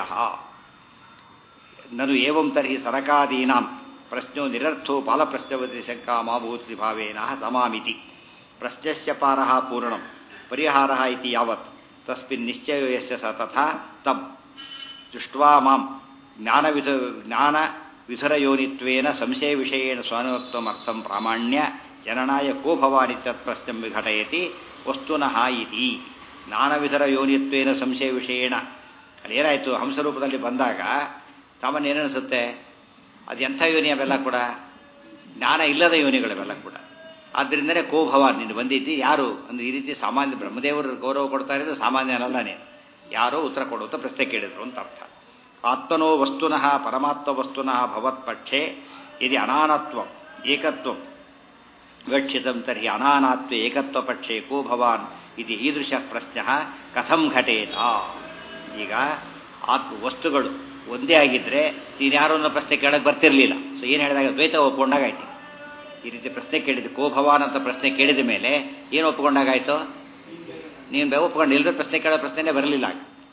A: ನನು ಏವಂ ತರ್ಹಿ ಸನಕಾದೀನಾಂ ಪ್ರಶ್ನೋ ನಿರರ್ಥೋ ಬಾಲಪ್ರಶ್ನವತಿ ಶಂಕಾ ಮಾಭೂತಿ ಭಾವೇನ ಸಮಾಮಿತಿ. ಪ್ರಶ್ನಸ್ಯ ಪಾರಃ ಪೂರ್ಣಂ ಪರಿಹಾರಃ ಇತಿ ಯಾವತ್ ತಸ್ಮಿನ್ ನಿಶ್ಚಯೋ ಯಸ್ಯ ಸ ತಥಾ ತಂ ದೃಷ್ಟ್ವಾ ಮಾಂ ಜ್ಞಾನವಿಧ ಜ್ಞಾನ ವಿಧುರಯೋನಿತ್ವೇನ ಸಂಶಯ ವಿಷಯೇಣ ಸ್ವಾನುತ್ವಮರ್ಥಂ ಪ್ರಾಮಾಣ್ಯ ಜನನಾಯ ಕೋ ಭವಾನಿತ್ಯತ್ ಪ್ರಶ್ನಂ ವಿಘಟಯತಿ ವಸ್ತುನಃ ಇತಿ. ಜ್ಞಾನವಿಧರ ಯೋನಿತ್ವೇನ ಸಂಶಯ ವಿಷಯೇಣ ಅಲ್ಲಿ ಏನಾಯಿತು? ಹಂಸರೂಪದಲ್ಲಿ ಬಂದಾಗ ಸಾಮಾನ್ಯ ಏನಿಸುತ್ತೆ? ಅದು ಎಂಥ ಯೋನಿ ಅವೆಲ್ಲ ಕೂಡ ಜ್ಞಾನ ಇಲ್ಲದ ಯೋನಿಗಳವೆಲ್ಲ ಕೂಡ. ಆದ್ದರಿಂದಲೇ ಕೋ ಭವ ನೀನು ಬಂದಿದ್ದಿ ಯಾರು ಅಂದರೆ ಈ ರೀತಿ ಸಾಮಾನ್ಯ ಬ್ರಹ್ಮದೇವರು ಗೌರವ ಕೊಡ್ತಾ ಇರೋದು ಸಾಮಾನ್ಯನಲ್ಲನೇ, ಯಾರೋ ಉತ್ತರ ಕೊಡುವಂಥ ಪ್ರಶ್ನೆ ಕೇಳಿದ್ರು ಅಂತ ಅರ್ಥ. ಆತ್ಮನೋ ವಸ್ತುನಃ ಪರಮಾತ್ಮ ವಸ್ತುನಃ ಭವತ್ಪಕ್ಷೆ ಯದಿ ಅನಾನತ್ವ ಏಕತ್ವ ವಿವಕ್ಷಿತಂ ತರ್ಹಿ ಅನಾನಾತ್ವ ಏಕತ್ವ ಪಕ್ಷೆ ಕೋ ಭವಾನ್ ಇದು ಈದೃಶ ಪ್ರಶ್ನ ಕಥಂ ಘಟೇತ. ಈಗ ಆತ್ಮ ವಸ್ತುಗಳು ಒಂದೇ ಆಗಿದ್ದರೆ ನೀನು ಯಾರೋ ಅನ್ನೋ ಪ್ರಶ್ನೆ ಕೇಳಕ್ಕೆ ಬರ್ತಿರ್ಲಿಲ್ಲ. ಸೊ ಏನು ಹೇಳಿದಾಗ ದ್ವೈತ ಒಪ್ಕೊಂಡಾಗಾಯ್ತು. ಈ ರೀತಿ ಪ್ರಶ್ನೆ ಕೇಳಿದ್ದು ಕೋ ಭವಾನ್ ಅಂತ ಪ್ರಶ್ನೆ ಕೇಳಿದ ಮೇಲೆ ಏನು ಒಪ್ಕೊಂಡಾಗಾಯ್ತು? ನೀನು ಒಪ್ಕೊಂಡು ಇಲ್ಲದ ಪ್ರಶ್ನೆ ಕೇಳೋ ಪ್ರಶ್ನೆನೇ ಬರಲಿಲ್ಲ.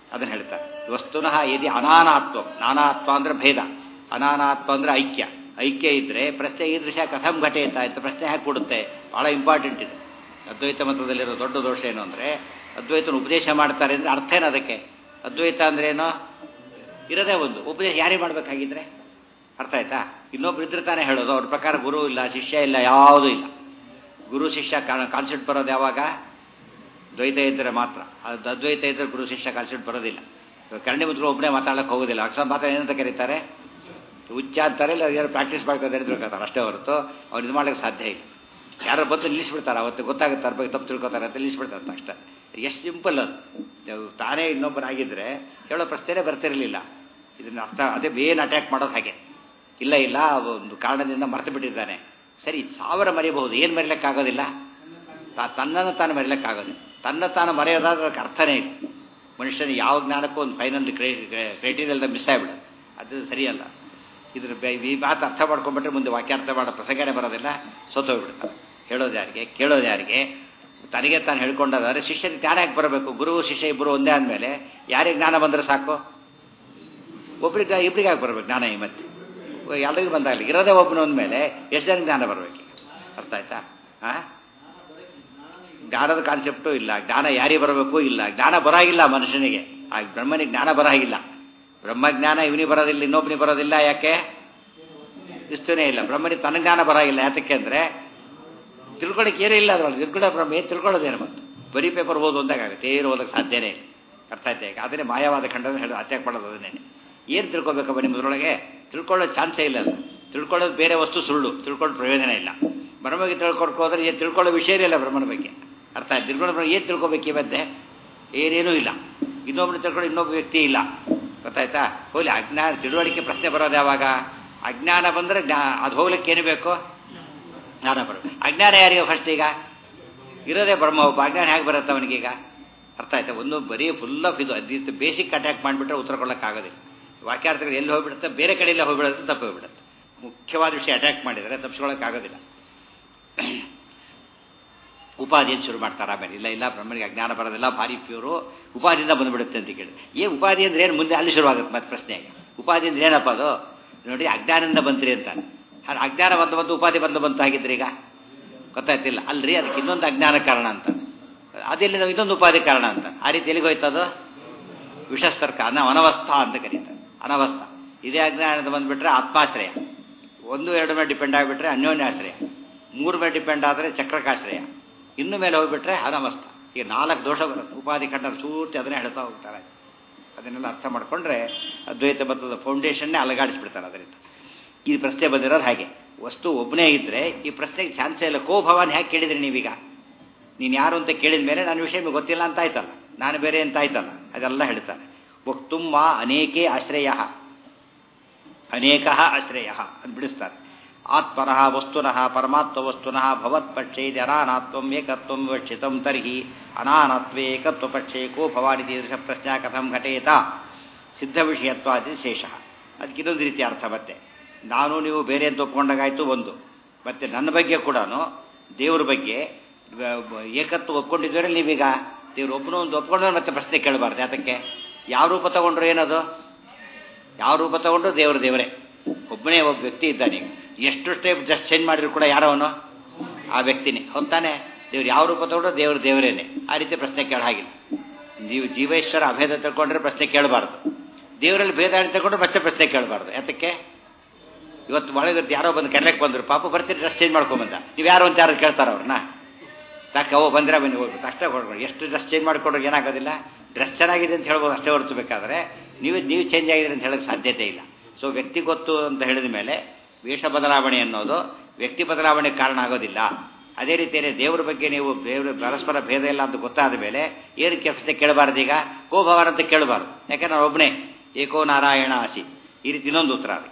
A: ಅದನ್ನು ಹೇಳ್ತಾರೆ. ವಸ್ತುನಃ ಯದಿ ಅನಾನಾತ್ವ, ನಾನಾತ್ವ ಅಂದ್ರೆ ಭೇದ, ಅನಾನಾತ್ವ ಅಂದ್ರೆ ಐಕ್ಯ. ಐಕ್ಯ ಇದ್ರೆ ಪ್ರಶ್ನೆ ಈದೃಶ ಕಥಂ ಘಟೇತ ಅಂತ ಪ್ರಶ್ನೆ ಹಾಕಿ ಕೊಡುತ್ತೆ. ಬಹಳ ಇಂಪಾರ್ಟೆಂಟ್ ಇದೆ. ಅದ್ವೈತ ಮತದಲ್ಲಿರೋ ದೊಡ್ಡ ದೋಷ ಏನು ಅಂದರೆ, ಅದ್ವೈತನ ಉಪದೇಶ ಮಾಡ್ತಾರೆ ಅಂದರೆ ಅರ್ಥ ಏನು ಅದಕ್ಕೆ? ಅದ್ವೈತ ಅಂದ್ರೆ ಏನೋ ಇರೋದೇ ಒಂದು, ಉಪದೇಶ ಯಾರಿಗೆ ಮಾಡಬೇಕಾಗಿದ್ರೆ ಅರ್ಥ ಆಯ್ತಾ? ಇನ್ನೊಬ್ರು ಇದ್ರೆ ತಾನೇ ಹೇಳೋದು. ಅವ್ರ ಪ್ರಕಾರ ಗುರು ಇಲ್ಲ, ಶಿಷ್ಯ ಇಲ್ಲ, ಯಾವುದೂ ಇಲ್ಲ. ಗುರು ಶಿಷ್ಯ ಕಾನ್ಸೆಪ್ಟ್ ಬರೋದು ಯಾವಾಗ? ದ್ವೈತ ಇದ್ದರೆ ಮಾತ್ರ. ಅದು ಅದ್ವೈತ ಇದ್ದರೆ ಗುರು ಶಿಷ್ಯ ಕಾನ್ಸೆಪ್ಟ್ ಬರೋದಿಲ್ಲ. ಕರ್ಣಿ ಮುದ್ಗಳು ಒಬ್ಬನೇ ಮಾತಾಡೋಕ್ಕೆ ಹೋಗೋದಿಲ್ಲ. ಅಕ್ಷರ ಮಾತ್ರ ಏನಂತ ಕರೀತಾರೆ? ಉಚ್ಚ ಅಂತಾರೆ, ಇಲ್ಲ ಯಾರು ಪ್ರಾಕ್ಟೀಸ್ ಮಾಡ್ಕೊಂಡು ಹೇಳ್ತಾರೆ ಅಷ್ಟೇ ಹೊರತು ಅವ್ರು ಇದು ಮಾಡೋಕ್ಕೆ ಸಾಧ್ಯ ಇಲ್ಲ. ಯಾರು ಬಂದು ನಿಲ್ಲಿಸ್ಬಿಡ್ತಾರೆ, ಅವತ್ತು ಗೊತ್ತಾಗುತ್ತೆ ಅವ್ರ ಬಗ್ಗೆ ತಪ್ಪು ತಿಳ್ಕೊತಾರೆ ಅಂತ ನಿಲ್ಲಿಸ್ಬಿಡ್ತಾರೆ ಅಷ್ಟೇ. ಎಷ್ಟು ಸಿಂಪಲ್ ಅದು. ತಾನೇ ಇನ್ನೊಬ್ಬರಾಗಿದ್ದರೆ ಹೇಳೋ ಪ್ರಶ್ನೆನೇ ಬರ್ತಿರಲಿಲ್ಲ. ಇದನ್ನು ಅರ್ಥ ಅದೇ ಬೇನ್ ಅಟ್ಯಾಕ್ ಮಾಡೋದು ಹಾಗೆ. ಇಲ್ಲ ಇಲ್ಲ ಒಂದು ಕಾರಣದಿಂದ ಮರೆತು ಬಿಟ್ಟಿದ್ದಾನೆ. ಸರಿ, ಸಾವಿರ ಮರೆಯಬಹುದು, ಏನು ಮರಿಲಿಕ್ಕಾಗೋದಿಲ್ಲ? ತಾ ತನ್ನನ್ನು ತಾನು ಮರಿಲಿಕ್ಕಾಗೋದಿಲ್ಲ. ತನ್ನ ತಾನು ಮರೆಯೋದಾದ್ರೆ ಅದಕ್ಕೆ ಅರ್ಥನೇ ಇಲ್ಲ. ಮನುಷ್ಯನ ಯಾವ ಜ್ಞಾನಕ್ಕೂ ಒಂದು ಫೈನಲ್ ಕ್ರೈ ಕ್ರೈಟೀರಿಯಲ್ದ ಮಿಸ್ ಆಗಿಬಿಡೋದು. ಅದು ಸರಿಯಲ್ಲ. ಇದ್ರ ಈ ಮಾತು ಅರ್ಥ ಮಾಡ್ಕೊಂಡ್ಬಿಟ್ರೆ ಮುಂದೆ ವಾಕ್ಯ ಅರ್ಥ ಮಾಡೋ ಪ್ರಸಂಗನೇ ಬರೋದಿಲ್ಲ, ಸೋತೋಗ್ಬಿಡ್ತಾರೆ. ಹೇಳೋದು ಯಾರಿಗೆ, ಕೇಳೋದು ಯಾರಿಗೆ? ತನಗೆ ತಾನು ಹೇಳ್ಕೊಂಡಾದ್ರೆ ಶಿಷ್ಯನಿಗೆ ಜ್ಞಾನ ಯಾಕೆ ಬರಬೇಕು? ಗುರು ಶಿಷ್ಯ ಇಬ್ಬರು ಒಂದೇ ಆದಮೇಲೆ ಯಾರಿಗೆ ಜ್ಞಾನ ಬಂದರೆ ಸಾಕು? ಒಬ್ರಿಗೆ ಇಬ್ಬರಿಗೆ ಯಾಕೆ ಬರಬೇಕು ಜ್ಞಾನ? ಈ ಮತ್ತೆ ಎಲ್ಲರಿಗೂ ಬಂದಾಗಲಿ, ಇರೋದೇ ಒಬ್ಬನ ಅಂದಮೇಲೆ ಎಷ್ಟು ಜನ ಜ್ಞಾನ ಬರಬೇಕು? ಅರ್ಥ ಆಯ್ತಾ? ಹಾಂ, ಜ್ಞಾನದ ಕಾನ್ಸೆಪ್ಟು ಇಲ್ಲ. ಜ್ಞಾನ ಯಾರಿಗೆ ಬರಬೇಕು? ಇಲ್ಲ. ಜ್ಞಾನ ಬರಾಗಿಲ್ಲ ಮನುಷ್ಯನಿಗೆ. ಆ ಬ್ರಹ್ಮನಿಗೆ ಜ್ಞಾನ ಬರಾಗಿಲ್ಲ. ಬ್ರಹ್ಮಜ್ಞಾನ ಇವನಿಗೆ ಬರೋದಿಲ್ಲ, ಇನ್ನೊಬ್ಬನಿಗೆ ಬರೋದಿಲ್ಲ. ಯಾಕೆ? ಇಷ್ಟನೇ ಇಲ್ಲ. ಬ್ರಹ್ಮನಿಗೆ ತನ್ನ ಜ್ಞಾನ ಬರಾಗಿಲ್ಲ. ಯಾತಕ್ಕೆ ಅಂದರೆ ತಿಳ್ಕೊಳ್ಳೋಕೆ ಏನೂ ಇಲ್ಲ ಅದರಲ್ಲಿ. ತಿಳ್ಕೊಳ್ಳೋ ಬ್ರಹ್ಮ ಏನು ತಿಳ್ಕೊಳ್ಳೋದೇನು? ಮತ್ತು ಬರೀ ಪೇಪರ್ ಓದು ಒಂದಾಗುತ್ತೆ, ಏನು ಓದೋಕ್ಕೆ ಸಾಧ್ಯನೇ ಇಲ್ಲ. ಅರ್ಥ ಆಯ್ತಾ? ಈಗ ಅದನ್ನೇ ಮಾಯವಾದ ಖಂಡನ ಹೇಳಿ ಅತ್ಯಾಗ ಮಾಡೋದು. ಅದನ್ನೇ ಏನು ತಿಳ್ಕೊಬೇಕಪ್ಪ ನಿಮ್ಮದ್ರೊಳಗೆ? ತಿಳ್ಕೊಳ್ಳೋ ಚಾನ್ಸೇ ಇಲ್ಲ. ಅದು ತಿಳ್ಕೊಳ್ಳೋದು ಬೇರೆ ವಸ್ತು, ಸುಳ್ಳು. ತಿಳ್ಕೊಳ್ಳೋ ಪ್ರಯೋಜನ ಇಲ್ಲ. ಬ್ರಹ್ಮಗೆ ತಿಳ್ಕೊಳ್ಕೊ ಹೋದ್ರೆ ಏನು ತಿಳ್ಕೊಳ್ಳೋ ವಿಷಯನೇ ಇಲ್ಲ ಬ್ರಹ್ಮನ ಬಗ್ಗೆ. ಅರ್ಥ ಆಯ್ತು? ತಿಳ್ಕೊಳ್ಳೋ ಬ್ರಹ್ಮ ಏನು ತಿಳ್ಕೊಬೇಕು ಇವತ್ತೆ? ಏನೇನೂ ಇಲ್ಲ. ಇನ್ನೊಬ್ಬರು ತಿಳ್ಕೊಳ್ಳೋ ಇನ್ನೊಬ್ಬ ವ್ಯಕ್ತಿ ಇಲ್ಲ. ಗೊತ್ತಾಯ್ತಾ? ಹೋಗ್ಲಿ, ಅಜ್ಞಾನ ತಿಳುವಳಿಕೆ ಪ್ರಶ್ನೆ ಬರೋದು ಯಾವಾಗ? ಅಜ್ಞಾನ ಬಂದರೆ ಜ್ಞಾ ಅದು ಹೋಗ್ಲಿಕ್ಕೆ ಏನು ಬೇಕು? ಜ್ಞಾನ ಬರೋದು. ಅಜ್ಞಾನ ಯಾರಿಗೆ ಫಸ್ಟ್? ಈಗ ಇರೋದೇ ಬ್ರಹ್ಮ ಒಬ್ಬ. ಅಜ್ಞಾನ ಹೇಗೆ ಬರುತ್ತೆ ಅವನಿಗೀಗ? ಅರ್ಥ ಆಯ್ತಾ? ಒಂದು ಬರೀ ಫುಲ್ ಆಫ್ ಇದು ಅದಿತ್ತು ಬೇಸಿಕ್ ಅಟ್ಯಾಕ್ ಮಾಡಿಬಿಟ್ರೆ ಉತ್ತರ ಕೊಡೋಕ್ಕಾಗೋದಿಲ್ಲ. ವಾಕ್ಯಾರ್ಥಗಳು ಎಲ್ಲಿ ಹೋಗ್ಬಿಡುತ್ತೆ, ಬೇರೆ ಕಡೆಯೆಲ್ಲ ಹೋಗ್ಬಿಡುತ್ತೆ, ತಪ್ಪು ಹೋಗ್ಬಿಡುತ್ತೆ. ಮುಖ್ಯವಾದ ವಿಷಯ ಅಟ್ಯಾಕ್ ಮಾಡಿದರೆ ತಪ್ಪಿಸ್ಕೊಳ್ಳೋಕ್ಕಾಗೋದಿಲ್ಲ. ಉಪಾಧಿಯನ್ನು ಶುರು ಮಾಡ್ತಾರೆ. ಆಮೇಲೆ ಇಲ್ಲ ಇಲ್ಲ ಬ್ರಹ್ಮನಿಗೆ ಅಜ್ಞಾನ ಬರೋದಿಲ್ಲ, ಭಾರಿ ಪ್ಯೂರು, ಉಪಾಧಿಯಿಂದ ಬಂದುಬಿಡುತ್ತೆ ಅಂತ ಕೇಳಿ. ಏನು ಉಪಾಧಿ ಅಂದರೆ ಏನು? ಮುಂದೆ ಅಲ್ಲಿ ಶುರುವಾಗುತ್ತೆ ಮತ್ತೆ ಪ್ರಶ್ನೆಗೆ. ಉಪಾಧಿ ಅಂದರೆ ಏನಪ್ಪ ಅದು? ನೋಡಿ, ಅಜ್ಞಾನದಿಂದ ಬಂತ್ರಿ ಅಂತಾನೆ. ಅದು ಅಜ್ಞಾನ ಬಂದು ಬಂದು ಉಪಾಧಿ ಬಂದು ಬಂತು ಆಗಿದ್ರೆ ಈಗ ಗೊತ್ತಾಯ್ತಿಲ್ಲ ಅಲ್ರಿ. ಅದಕ್ಕೆ ಇನ್ನೊಂದು ಅಜ್ಞಾನ ಕಾರಣ ಅಂತ, ಅದೆಲ್ಲಿ ನಾವು ಇನ್ನೊಂದು ಉಪಾಧಿ ಕಾರಣ ಅಂತ. ಆ ರೀತಿ ಎಲ್ಲಿಗೆ ಹೋಯ್ತದು? ವಿಷಸರ್ಕ ಅನ ಅನವಸ್ಥಾ ಅಂತ ಕರೀತಾರೆ. ಅನವಸ್ಥಾ ಇದೇ ಅಜ್ಞಾನದ ಬಂದುಬಿಟ್ರೆ ಆತ್ಮಾಶ್ರಯ. ಒಂದು ಎರಡು ಮೇಲೆ ಡಿಪೆಂಡ್ ಆಗಿಬಿಟ್ರೆ ಅನ್ಯೋನ್ಯಾಶ್ರಯ. ಮೂರು ಮೇಲೆ ಡಿಪೆಂಡ್ ಆದರೆ ಚಕ್ರಕಾಶ್ರಯ. ಇನ್ನು ಮೇಲೆ ಹೋಗಿಬಿಟ್ರೆ ಅನವಸ್ಥಾ. ಈಗ ನಾಲ್ಕು ದೋಷ ಬರುತ್ತೆ. ಉಪಾಧಿ ಖಂಡ ಪೂರ್ತಿ ಅದನ್ನೇ ಹೇಳ್ತಾ ಹೋಗ್ತಾರೆ. ಅದನ್ನೆಲ್ಲ ಅರ್ಥ ಮಾಡಿಕೊಂಡ್ರೆ ಅದ್ವೈತ ಮತದ ಫೌಂಡೇಶನ್ನೇ ಅಲಗಾಡಿಸ್ಬಿಡ್ತಾರೆ. ಅದರಿಂದ ಈ ಪ್ರಶ್ನೆ ಬಂದಿರೋದು ಹಾಗೆ. ವಸ್ತು ಒಬ್ಬನೇ ಇದ್ದರೆ ಈ ಪ್ರಶ್ನೆಗೆ ಚಾನ್ಸೇ ಇಲ್ಲ. ಕೋ ಭವಾನ್ ಹೇಗೆ ಕೇಳಿದ್ರಿ ನೀವೀಗ? ನೀನು ಯಾರು ಅಂತ ಕೇಳಿದ ಮೇಲೆ ನನ್ನ ವಿಷಯ ನಿಮಗೆ ಗೊತ್ತಿಲ್ಲ ಅಂತ ಆಯ್ತಲ್ಲ, ನಾನು ಬೇರೆ ಅಂತ ಆಯ್ತಲ್ಲ, ಅದೆಲ್ಲ ಹೇಳ್ತಾರೆ. ವಕ್ತುಂ ವಾ ಅನೇಕೇ ಆಶ್ರಯ, ಅನೇಕ ಆಶ್ರಯ ಅಂತ ಬಿಡಿಸ್ತಾರೆ. ಆತ್ಮನಃ ವಸ್ತುನಃ ಪರಮಾತ್ಮ ವಸ್ತುನಃ ಭವತ್ಪಕ್ಷೇ ಅನಾನಾತ್ವಂ ಏಕತ್ವಂ ವಿವಕ್ಷಿತಂ ತರ್ಹಿ ಅನಾನತ್ವೇ ಏಕತ್ವ ಪಕ್ಷೇ ಕೋ ಭವಾನ್ ಇದೀದೃಶ ಪ್ರಶ್ನಾ ಕಥಂ ಘಟೇತ ಸಿದ್ಧ ವಿಷಯತ್ವಾದಿ ಶೇಷ. ಅದಕ್ಕೆ ಇನ್ನೊಂದು ರೀತಿ ಅರ್ಥ. ಮತ್ತೆ ನಾನು ನೀವು ಬೇರೆ ಅಂತ ಒಪ್ಕೊಂಡಾಗಾಯ್ತು ಒಂದು. ಮತ್ತೆ ನನ್ನ ಬಗ್ಗೆ ಕೂಡ ದೇವ್ರ ಬಗ್ಗೆ ಏಕತ್ವ ಒಪ್ಕೊಂಡಿದ್ದೀರ ನೀವೀಗ. ದೇವ್ರು ಒಬ್ಬನು ಒಂದು ಒಪ್ಕೊಂಡ್ರೆ ಮತ್ತೆ ಪ್ರಶ್ನೆ ಕೇಳಬಾರ್ದು. ಯಾತಕ್ಕೆ? ಯಾವ ರೂಪ ತಗೊಂಡ್ರು ಏನದು? ಯಾವ ರೂಪ ತಗೊಂಡ್ರು ದೇವರು ದೇವರೇ. ಒಬ್ಬನೇ ಒಬ್ಬ ವ್ಯಕ್ತಿ ಇದ್ದಾನೆ. ಎಷ್ಟು ಸ್ಟೆಪ್ ಜಸ್ಟ್ ಚೇಂಜ್ ಮಾಡಿದ್ರು ಕೂಡ ಯಾರವನು? ಆ ವ್ಯಕ್ತಿನೇ. ಹೊತ್ತಾನೆ ದೇವ್ರು ಯಾವ ರೂಪ ತಗೊಂಡ್ರು ದೇವರು ದೇವರೇನೆ. ಆ ರೀತಿ ಪ್ರಶ್ನೆ ಕೇಳ ಹಾಗಿಲ್ಲ. ನೀವು ಜೀವೇಶ್ವರ ಅಭೇದ ತಿಳ್ಕೊಂಡ್ರೆ ಪ್ರಶ್ನೆ ಕೇಳಬಾರ್ದು. ದೇವರಲ್ಲಿ ಭೇದ ತಗೊಂಡ್ರೆ ಮತ್ತೆ ಪ್ರಶ್ನೆ ಕೇಳಬಾರ್ದು. ಯಾತಕ್ಕೆ? ಇವತ್ತು ಒಳಗೆ ಯಾರೋ ಬಂದು ಕೆರ್ಲಕ್ಕೆ ಬಂದರು, ಪಾಪ ಬರ್ತೀರಿ ಡ್ರೆಸ್ ಚೇಂಜ್ ಮಾಡ್ಕೊಂಬಂದ, ನೀವು ಯಾರು ಅಂತ ಯಾರು ಕೇಳ್ತಾರೆ ಅವ್ರನ್ನ? ತಕ್ಕ ಅವು ಬಂದರೆ ಬನ್ನಿ ಹೋಗ್ಬೇಕು ಅಷ್ಟೇ ಕೊಡ್ಬೋದು. ಎಷ್ಟು ಡ್ರೆಸ್ ಚೇಂಜ್ ಮಾಡಿಕೊಂಡ್ರೆ ಏನಾಗೋದಿಲ್ಲ. ಡ್ರೆಸ್ ಚೆನ್ನಾಗಿದೆ ಅಂತ ಹೇಳ್ಬೋದು ಅಷ್ಟೇ ಹೊರತು, ಬೇಕಾದರೆ ನೀವು ನೀವು ಚೇಂಜ್ ಆಗಿದೆ ಅಂತ ಹೇಳೋಕ್ಕೆ ಸಾಧ್ಯತೆ ಇಲ್ಲ. ಸೊ ವ್ಯಕ್ತಿ ಗೊತ್ತು ಅಂತ ಹೇಳಿದ ಮೇಲೆ ವೇಷ ಬದಲಾವಣೆ ಅನ್ನೋದು ವ್ಯಕ್ತಿ ಬದಲಾವಣೆಗೆ ಕಾರಣ ಆಗೋದಿಲ್ಲ. ಅದೇ ರೀತಿಯೇ ದೇವರ ಬಗ್ಗೆ ನೀವು ದೇವರ ಪರಸ್ಪರ ಭೇದ ಇಲ್ಲ ಅಂತ ಗೊತ್ತಾದ ಮೇಲೆ ಏನಕ್ಕೆ ಪ್ರಶ್ನೆ ಕೇಳಬಾರ್ದು? ಈಗ ಕೋಭವನ ಅಂತ ಕೇಳಬಾರ್ದು. ಯಾಕೆ ನಾನು ಒಬ್ಬನೇ ಏಕೋ ನಾರಾಯಣ ಆಸಿ. ಈ ರೀತಿ ಇನ್ನೊಂದು ಉತ್ತರ ಅದಕ್ಕೆ.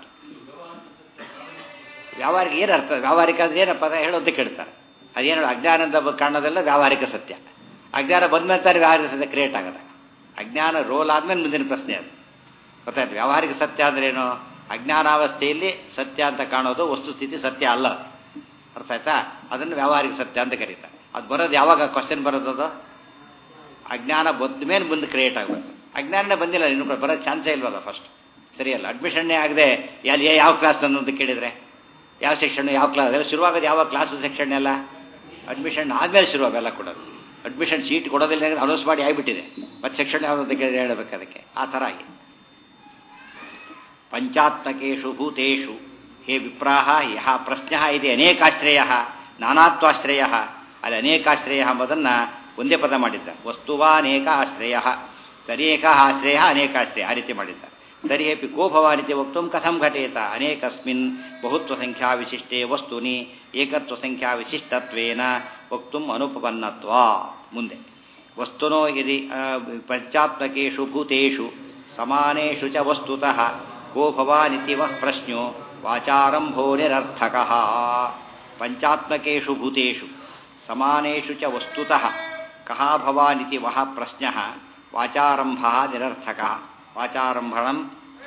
A: ವ್ಯಾವಹಾರಿಕ ಏನು ಅರ್ಥ? ವ್ಯಾವಹಾರಿಕ ಅಂದರೆ ಏನಪ್ಪ ಅದ ಹೇಳು ಅಂತ ಕೇಳ್ತಾರೆ. ಅದೇನು ಅಜ್ಞಾನದ ಕಾರಣದಲ್ಲ ವ್ಯಾವಹಾರಿಕ ಸತ್ಯ. ಅಜ್ಞಾನ ಬಂದ್ಮೇಲೆ ತಾನೇ ವ್ಯಾವಹಾರಿಕ ಸತ್ಯ ಕ್ರಿಯೇಟ್ ಆಗೋದ. ಅಜ್ಞಾನ ರೋಲ್ ಆದ್ಮೇಲೆ ಮುಂದಿನ ಪ್ರಶ್ನೆ ಅದು. ಗೊತ್ತಾಯ್ತು? ವ್ಯಾವಹಾರಿಕ ಸತ್ಯ ಅಂದ್ರೇನು? ಅಜ್ಞಾನಾವಸ್ಥೆಯಲ್ಲಿ ಸತ್ಯ ಅಂತ ಕಾಣೋದು ವಸ್ತುಸ್ಥಿತಿ ಸತ್ಯ ಅಲ್ಲ. ಅರ್ಥ ಆಯ್ತಾ? ಅದನ್ನು ವ್ಯಾವಹಾರಿಕ ಸತ್ಯ ಅಂತ ಕರೀತಾರೆ. ಅದು ಬರೋದು ಯಾವಾಗ ಕ್ವಶನ್ ಬರೋದು? ಅದು ಅಜ್ಞಾನ ಬಂದ ಮೇಲೆ ಮುಂದೆ ಕ್ರಿಯೇಟ್ ಆಗಬೇಕು. ಅಜ್ಞಾನನೇ ಬಂದಿಲ್ಲ, ಇನ್ನು ಕೂಡ ಬರೋ ಚಾನ್ಸೇ ಇಲ್ವಲ್ಲ ಫಸ್ಟ್. ಸರಿಯಲ್ಲ, ಅಡ್ಮಿಷನ್ನೇ ಆಗದೆ ಎಲ್ಲಿ ಯಾವ ಕ್ಲಾಸ್ ನನ್ನ ಅಂತ ಕೇಳಿದರೆ ಯಾವ ಸೆಕ್ಷನ್ ಯಾವ ಕ್ಲಾಸ್ ಎಲ್ಲ ಶುರುವಾಗೋದು ಯಾವ ಕ್ಲಾಸು ಸೆಕ್ಷನ್ ಎಲ್ಲ ಅಡ್ಮಿಷನ್ ಆದಮೇಲೆ ಶುರು ಅವೆಲ್ಲ ಕೊಡೋದು. ಅಡ್ಮಿಷನ್ ಸೀಟ್ ಕೊಡೋದಿಲ್ಲ ಅನೌನ್ಸ್ ಮಾಡಿ ಆಗಿಬಿಟ್ಟಿದೆ, ಮತ್ತು ಸೆಕ್ಷನ್ ಯಾವುದು ಅಂತ ಕೇಳಿ ಹೇಳಬೇಕು ಅದಕ್ಕೆ. ಆ ಥರ ಆಗಿ ಪಂಚಾತ್ಮಕೇಶು ಭೂತೇಶು ಹೇ ವಿಪ್ರಾಹ ಯಹ ಪ್ರಶ್ನ ಇದೆ ಅನೇಕಾಶ್ರಯ ನಾನಾತ್ವಾಶ್ರಯ. ಅಲ್ಲಿ ಅನೇಕಾಶ್ರಯ ಎಂಬುದನ್ನು ಒಂದೇ ಪದ ಮಾಡಿದ್ದ. ವಸ್ತುವಾನೇಕ ಆಶ್ರಯ ತರೇಕ ಆಶ್ರಯ ಅನೇಕಾಶ್ರಯ ಆ ರೀತಿ ಮಾಡಿದ್ದಾರೆ. ತರ್ಹಿ ಅಪಿ ಕೋ ಭವಾನಿತಿ ವಕ್ತುಂ ಕಥಂ ಘಟೇತ ಅನೇಕಸ್ಮಿನ್ ಬಹುತ್ವ ಸಂಖ್ಯಾ ವಿಶಿಷ್ಟೇ ವಸ್ತುನಿ ಏಕತ್ವ ಸಂಖ್ಯಾ ವಿಶಿಷ್ಟತ್ವೇನ ವಕ್ತುಂ ಅನುಪಪನ್ನತ್ವ. ಮುಂದೆ ವಸ್ತುನೋ ಯದಿ ಪಂಚಾತ್ಮಕೇಶು ಭೂತೇಷು ಸಮಾನೇಷು ಚ ವಸ್ತುತಃ ಕೋ ಭವಾನಿತಿ ವಃ ಪ್ರಶ್ನೋ ವಾಚಾರಂಭೋ ನಿರರ್ಥಕಃ. ಪಂಚಾತ್ಮಕೇಷು ಭೂತೇಷು ಸಮಾನೇಷು ಚ ವಸ್ತುತಃ ಕಃ ಭವಾನಿತಿ ವಃ ಪ್ರಶ್ನಃ ವಾಚಾರಂಭಃ ನಿರರ್ಥಕಃ. ವಾಚಾರಂಭಣಂ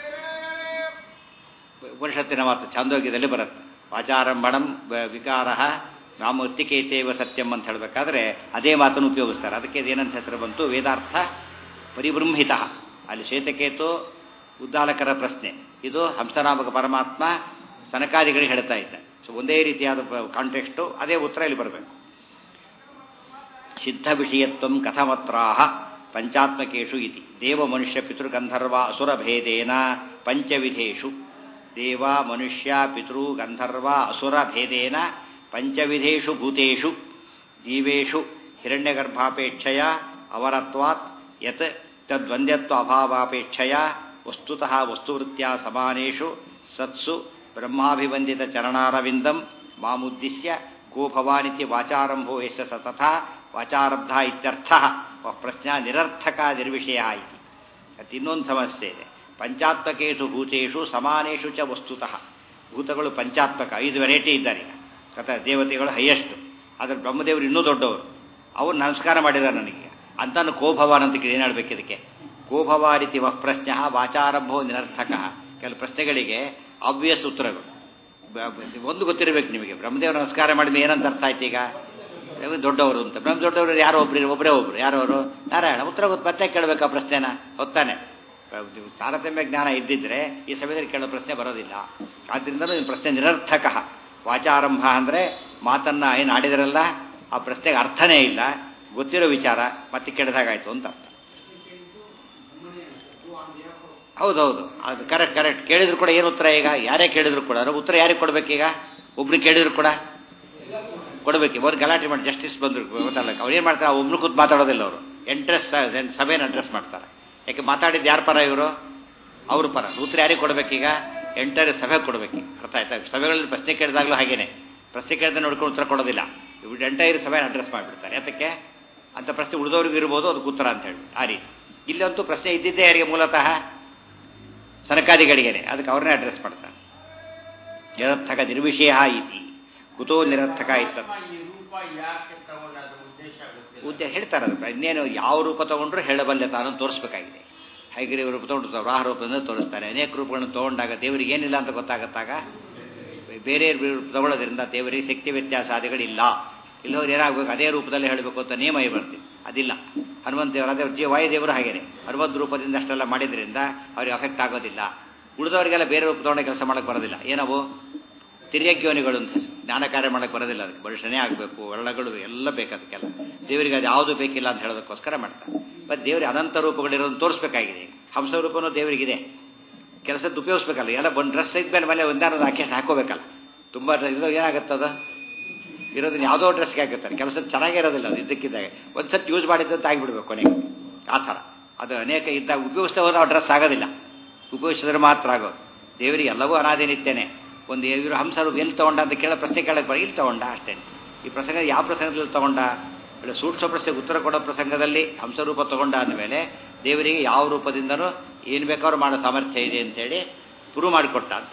A: ಉಪನಿಷತ್ತಿನ ಮಾತು ಛಾಂದೋಗ್ಯದಲ್ಲಿ ಬರುತ್ತೆ. ವಾಚಾರಂಭಣಂ ವಿಕಾರ ನಾಮೂರ್ತಿಕೇತೇವ ಸತ್ಯಂ ಅಂತ ಹೇಳಬೇಕಾದ್ರೆ ಅದೇ ಮಾತನ್ನು ಉಪಯೋಗಿಸ್ತಾರೆ. ಅದಕ್ಕೆ ಏನಂತ ಹೆಸರು ಬಂತು, ವೇದಾರ್ಥ ಪರಿಬೃಂಹಿತ. ಅಲ್ಲಿ ಶ್ವೇತಕೇತು ಉದ್ದಾಲಕರ ಪ್ರಶ್ನೆ, ಇದು ಹಂಸನಾಮಕ ಪರಮಾತ್ಮ ಸನಕಾದಿಗಳಿಗೆ ಹೇಳ್ತಾ ಇದ್ದ. ಸೊ ಒಂದೇ ರೀತಿಯಾದ ಕಾಂಟೆಕ್ಸ್ಟು, ಅದೇ ಉತ್ತರ ಇಲ್ಲಿ ಬರಬೇಕು. ಸಿದ್ಧ ವಿಷಯತ್ವಂ ಕಥಮತ್ರಾಹ ಪಂಚಾತ್ಮಕೇಶು ಇತಿ ದೇವ ಮನುಷ್ಯ ಪಿತೃಗಂಧರ್ವ ಅಸುರಭೇದೇನ ಪಂಚವಿಧೇಷು. ದೇವ ಮನುಷ್ಯ ಪಿತೃ ಗಂಧರ್ವ ಅಸುರಭೇದೇನ ಪಂಚವಿಧೇಷು ಭೂತೇಷು ಜೀವೇಷು ಹಿರಣ್ಯಗರ್ಭಾಪೇಕ್ಷೆಯ ಅವರತ್ವಾತ್ ಯತ್ ತದ್ವಂದ್ಯತ್ವ ಅಭಾವಾಪೇಕ್ಷೆಯ ವಸ್ತುತಃ ವಸ್ತುವೃತ್ಯ ಸಮಾನೇಷು ಸತ್ಸು ಬ್ರಹ್ಮಾಭಿವಂದಿತ ಚರಣಾರವಿಂದಂ ಮಾಮುದ್ದಿಶ್ಯ ಗೋ ಭವಾನಿತಿ ವಾಚಾರಂಭೋ ಯಶ ಸತಥಾ ವಾಚಾರಬ್ಧ ಇತ್ಯರ್ಥಃ ಪ್ರಶ್ನ ನಿರರ್ಥಕ ನಿರ್ವಿಷಯ ಇತಿ. ಅದು ಇನ್ನೊಂದು ಸಮಸ್ಯೆ ಇದೆ. ಪಂಚಾತ್ಮಕೇಶು ಭೂತೇಷು ಸಮಾನೇಷು ಚ ವಸ್ತುತಃ. ಭೂತಗಳು ಪಂಚಾತ್ಮಕ, ಐದು ವೆರೈಟಿ ಇದ್ದಾರೆ ಈಗ. ಕಥ ದೇವತೆಗಳು ಹೈಯೆಸ್ಟ್, ಆದರೆ ಬ್ರಹ್ಮದೇವರು ಇನ್ನೂ ದೊಡ್ಡವರು. ಅವ್ರು ನಮಸ್ಕಾರ ಮಾಡಿದ್ದಾರೆ ನನಗೆ ಅಂತಾನು ಕೋಭವಾನ್ ಅಂತ ಏನು ಹೇಳಬೇಕು ಇದಕ್ಕೆ? ಕೋಭವಾರಿತಿ ವಃ ಪ್ರಶ್ನ ವಾಚಾರಂಭೋ ನಿರರ್ಥಕ. ಕೆಲವು ಪ್ರಶ್ನೆಗಳಿಗೆ ಆಬ್ವಿಯಸ್ ಉತ್ತರಗಳು ಒಂದು ಗೊತ್ತಿರಬೇಕು ನಿಮಗೆ. ಬ್ರಹ್ಮದೇವರು ನಮಸ್ಕಾರ ಮಾಡಿದ ಏನಂತ ಅರ್ಥ ಆಯ್ತು ಈಗ? ದೊಡ್ಡವರು ಅಂತ. ಬ್ರಹ್ಮ ದೊಡ್ಡವರು ಯಾರೋ ಒಬ್ರು, ಒಬ್ಬರೇ ಒಬ್ರು. ಯಾರವರು? ನಾರಾಯಣ. ಉತ್ತರ ಗೊತ್ತು, ಮತ್ತೆ ಕೇಳಬೇಕು ಆ ಪ್ರಶ್ನೆನ. ಹೊತ್ತಾನೆ ತಾರತಮ್ಯ ಜ್ಞಾನ ಇದ್ದಿದ್ರೆ ಈ ಸಮಯದಲ್ಲಿ ಕೇಳೋ ಪ್ರಶ್ನೆ ಬರೋದಿಲ್ಲ. ಆದ್ದರಿಂದ ಈ ಪ್ರಶ್ನೆ ನಿರರ್ಥಕ. ವಾಚಾರಂಭ ಅಂದರೆ ಮಾತನ್ನ ಏನು ಆಡಿದ್ರಲ್ಲ ಆ ಪ್ರಶ್ನೆಗೆ ಅರ್ಥನೇ ಇಲ್ಲ, ಗೊತ್ತಿರೋ ವಿಚಾರ ಮತ್ತೆ ಕೇಳಿದಾಗಾಯ್ತು ಅಂತ ಅರ್ಥ. ಹೌದೌದು, ಅದು ಕರೆಕ್ಟ್ ಕರೆಕ್ಟ್. ಕೇಳಿದ್ರು ಕೂಡ ಏನು ಉತ್ತರ ಈಗ? ಯಾರೇ ಕೇಳಿದ್ರು ಕೂಡ ಉತ್ತರ ಯಾರಿಗೆ ಕೊಡ್ಬೇಕೀಗ? ಒಬ್ರಿಗೆ ಕೇಳಿದ್ರು ಕೂಡ ಕೊಡಬೇಕು. ಅವ್ರು ಗಲಾಟೆ ಮಾಡಿ ಜಸ್ಟಿಸ್ ಬಂದರು ಗೊತ್ತಲ್ಲ, ಅವ್ರು ಏನು ಮಾಡ್ತಾರೆ? ಒಬ್ರು ಕೂತ್ ಮಾತಾಡೋದಿಲ್ಲ ಅವರು. ಎಂಟ್ರೆಸ್ ಸಭೆಯನ್ನು ಅಡ್ರೆಸ್ ಮಾಡ್ತಾರೆ. ಯಾಕೆ ಮಾತಾಡಿದ್ದು ಯಾರ ಪರ? ಇವರು ಅವ್ರ ಪರ. ಉತ್ತರ ಯಾರಿಗೆ ಕೊಡಬೇಕೀಗ? ಎಂಟರ್ ಸಭೆ ಕೊಡಬೇಕು. ಅರ್ಥ ಆಯ್ತಾ? ಸಭೆಗಳಲ್ಲಿ ಪ್ರಶ್ನೆ ಕೇಳಿದಾಗಲೂ ಹಾಗೇನೆ, ಪ್ರಶ್ನೆ ಕೇಳಿದ ನೋಡ್ಕೊಂಡು ಉತ್ತರ ಕೊಡೋದಿಲ್ಲ. ಇವ್ರು ಎಂಟೈರ್ ಸಭೆಯನ್ನು ಅಡ್ರೆಸ್ ಮಾಡಿಬಿಡ್ತಾರೆ. ಯಾತಕ್ಕೆ? ಅಂತ ಪ್ರಶ್ನೆ ಉಳಿದವ್ರಿಗೆ ಇರ್ಬೋದು, ಅದಕ್ಕೆ ಉತ್ತರ ಅಂತ ಹೇಳಿ ಆ ರೀತಿ. ಇಲ್ಲಂತೂ ಪ್ರಶ್ನೆ ಇದ್ದಿದ್ದೇ ಯಾರಿಗೆ? ಮೂಲತಃ ಸನಕಾದಿಗಳಿಗೇನೆ. ಅದಕ್ಕೆ ಅವ್ರನ್ನೇ ಅಡ್ರೆಸ್ ಮಾಡ್ತಾರೆ. ನಿರರ್ಥಕ ನಿರ್ವಿಷಯ ಇತಿ. ಕುತೋ ನಿರರ್ಥಕ ಇತ್ತು ಉದ್ದೇಶ ಹೇಳ್ತಾರೆ. ಅದಕ್ಕೆ ಇನ್ನೇನು ಯಾವ ರೂಪ ತಗೊಂಡ್ರು ಹೇಳಬಲ್ಲೆ ತಾನು ತೋರಿಸ್ಬೇಕಾಗಿದೆ. ಹೈಗ್ರೀವ ರೂಪ ತಗೊಂಡು ವರಾಹ ರೂಪದಿಂದ ತೋರಿಸ್ತಾರೆ. ಅನೇಕ ರೂಪಗಳನ್ನು ತಗೊಂಡಾಗ ದೇವರಿಗೆ ಏನಿಲ್ಲ ಅಂತ ಗೊತ್ತಾಗತ್ತಾಗ ಬೇರೆ ರೂಪ ತಗೊಳ್ಳೋದ್ರಿಂದ ದೇವರಿಗೆ ಶಕ್ತಿ ವ್ಯತ್ಯಾಸಾದಿಗಳಿಲ್ಲ. ಇಲ್ಲವ್ರು ಏನಾಗಬೇಕು? ಅದೇ ರೂಪದಲ್ಲಿ ಹೇಳಬೇಕು ಅಂತ ನಿಯಮ ಬರ್ತೀವಿ, ಅದಿಲ್ಲ. ಹನುಮಂತ ದೇವರು ಅದೇ ಜೀವ ವಾಯುದೇವರು ಹಾಗೇನೆ ಹನುಮಂತ ರೂಪದಿಂದ ಅಷ್ಟೆಲ್ಲ ಮಾಡಿದ್ರಿಂದ ಅವ್ರಿಗೆ ಅಫೆಕ್ಟ್ ಆಗೋದಿಲ್ಲ. ಉಳಿದವರಿಗೆಲ್ಲ ಬೇರೆ ರೂಪ ತಗೊಂಡ ಕೆಲಸ ಮಾಡೋಕ್ಕೆ ಬರೋದಿಲ್ಲ. ಏನವು? ತಿರ್ಯಜ್ಞೋನಿಗಳು ಅಂತ ಜ್ಞಾನ ಕಾರ್ಯ ಮಾಡೋಕ್ಕೆ ಬರೋದಿಲ್ಲ. ಅದಕ್ಕೆ ಮನುಷ್ಯನೇ ಆಗಬೇಕು, ವರ್ಣಗಳು ಎಲ್ಲ ಬೇಕು. ಅದಕ್ಕೆಲ್ಲ ದೇವರಿಗೆ ಅದು ಯಾವುದು ಬೇಕಿಲ್ಲ ಅಂತ ಹೇಳೋದಕ್ಕೋಸ್ಕರ ಮಾಡ್ತಾರೆ. ಮತ್ತು ದೇವರಿಗೆ ಅನಂತ ರೂಪಗಳಿರೋದನ್ನು ತೋರಿಸ್ಬೇಕಾಗಿದೆ. ಹಂಸ ರೂಪನೂ ದೇವರಿಗಿದೆ, ಕೆಲಸದ್ದು ಉಪಯೋಗಿಸ್ಬೇಕಲ್ಲ. ಎಲ್ಲ ಒಂದು ಡ್ರೆಸ್ ಇದ್ಮೇಲೆ ಮೇಲೆ ಒಂದಾನೊಂದು ಹಾಕಿ ಹಾಕೋಬೇಕಲ್ಲ. ತುಂಬ ಇದು ಏನಾಗುತ್ತದ ಇರೋದನ್ನ ಯಾವುದೋ ಡ್ರೆಸ್ಗೆ ಹಾಕುತ್ತಾರೆ. ಕೆಲಸದ ಚೆನ್ನಾಗಿರೋದಿಲ್ಲ ಅದು ಇದ್ದಕ್ಕಿದ್ದಾಗ. ಒಂದು ಸತಿ ಯೂಸ್ ಮಾಡಿದ್ದಂತ ಆಗಿಬಿಡ್ಬೇಕು ಕೊನೆಗೆ. ಆ ಥರ ಅದು ಅನೇಕ ಇದ್ದಾಗ ಉಪಯೋಗಿಸ್ತಾ ಹೋದ್ರೆ ಆ ಡ್ರೆಸ್ ಆಗೋದಿಲ್ಲ, ಉಪಯೋಗಿಸಿದ್ರೆ ಮಾತ್ರ ಆಗೋದು. ದೇವರಿಗೆ ಎಲ್ಲವೂ ಅನಾದಿ ನಿತ್ಯನೇ. ಒಂದು ಇವರು ಹಂಸರು ಎಲ್ಲಿ ತೊಗೊಂಡ ಅಂತ ಕೇಳೋ ಪ್ರಶ್ನೆ ಕೇಳಕ್ಕೆ ಬರ ಇಲ್ಲಿ ತೊಗೊಂಡ ಅಷ್ಟೇ. ಈ ಪ್ರಸಂಗ ಯಾವ ಪ್ರಸಂಗದಲ್ಲಿ ತೊಗೊಂಡ? ಒಳ್ಳೆ ಸೂಕ್ಷ್ಮ ಪ್ರಶ್ನೆಗೆ ಉತ್ತರ ಕೊಡೋ ಪ್ರಸಂಗದಲ್ಲಿ ಹಂಸರೂಪ ತೊಗೊಂಡ ಅಂದಮೇಲೆ ದೇವರಿಗೆ ಯಾವ ರೂಪದಿಂದನೂ ಏನು ಬೇಕಾದ್ರೂ ಮಾಡೋ ಸಾಮರ್ಥ್ಯ ಇದೆ ಅಂತೇಳಿ ಪ್ರೂವ್ ಮಾಡಿಕೊಟ್ಟ ಅಂತ.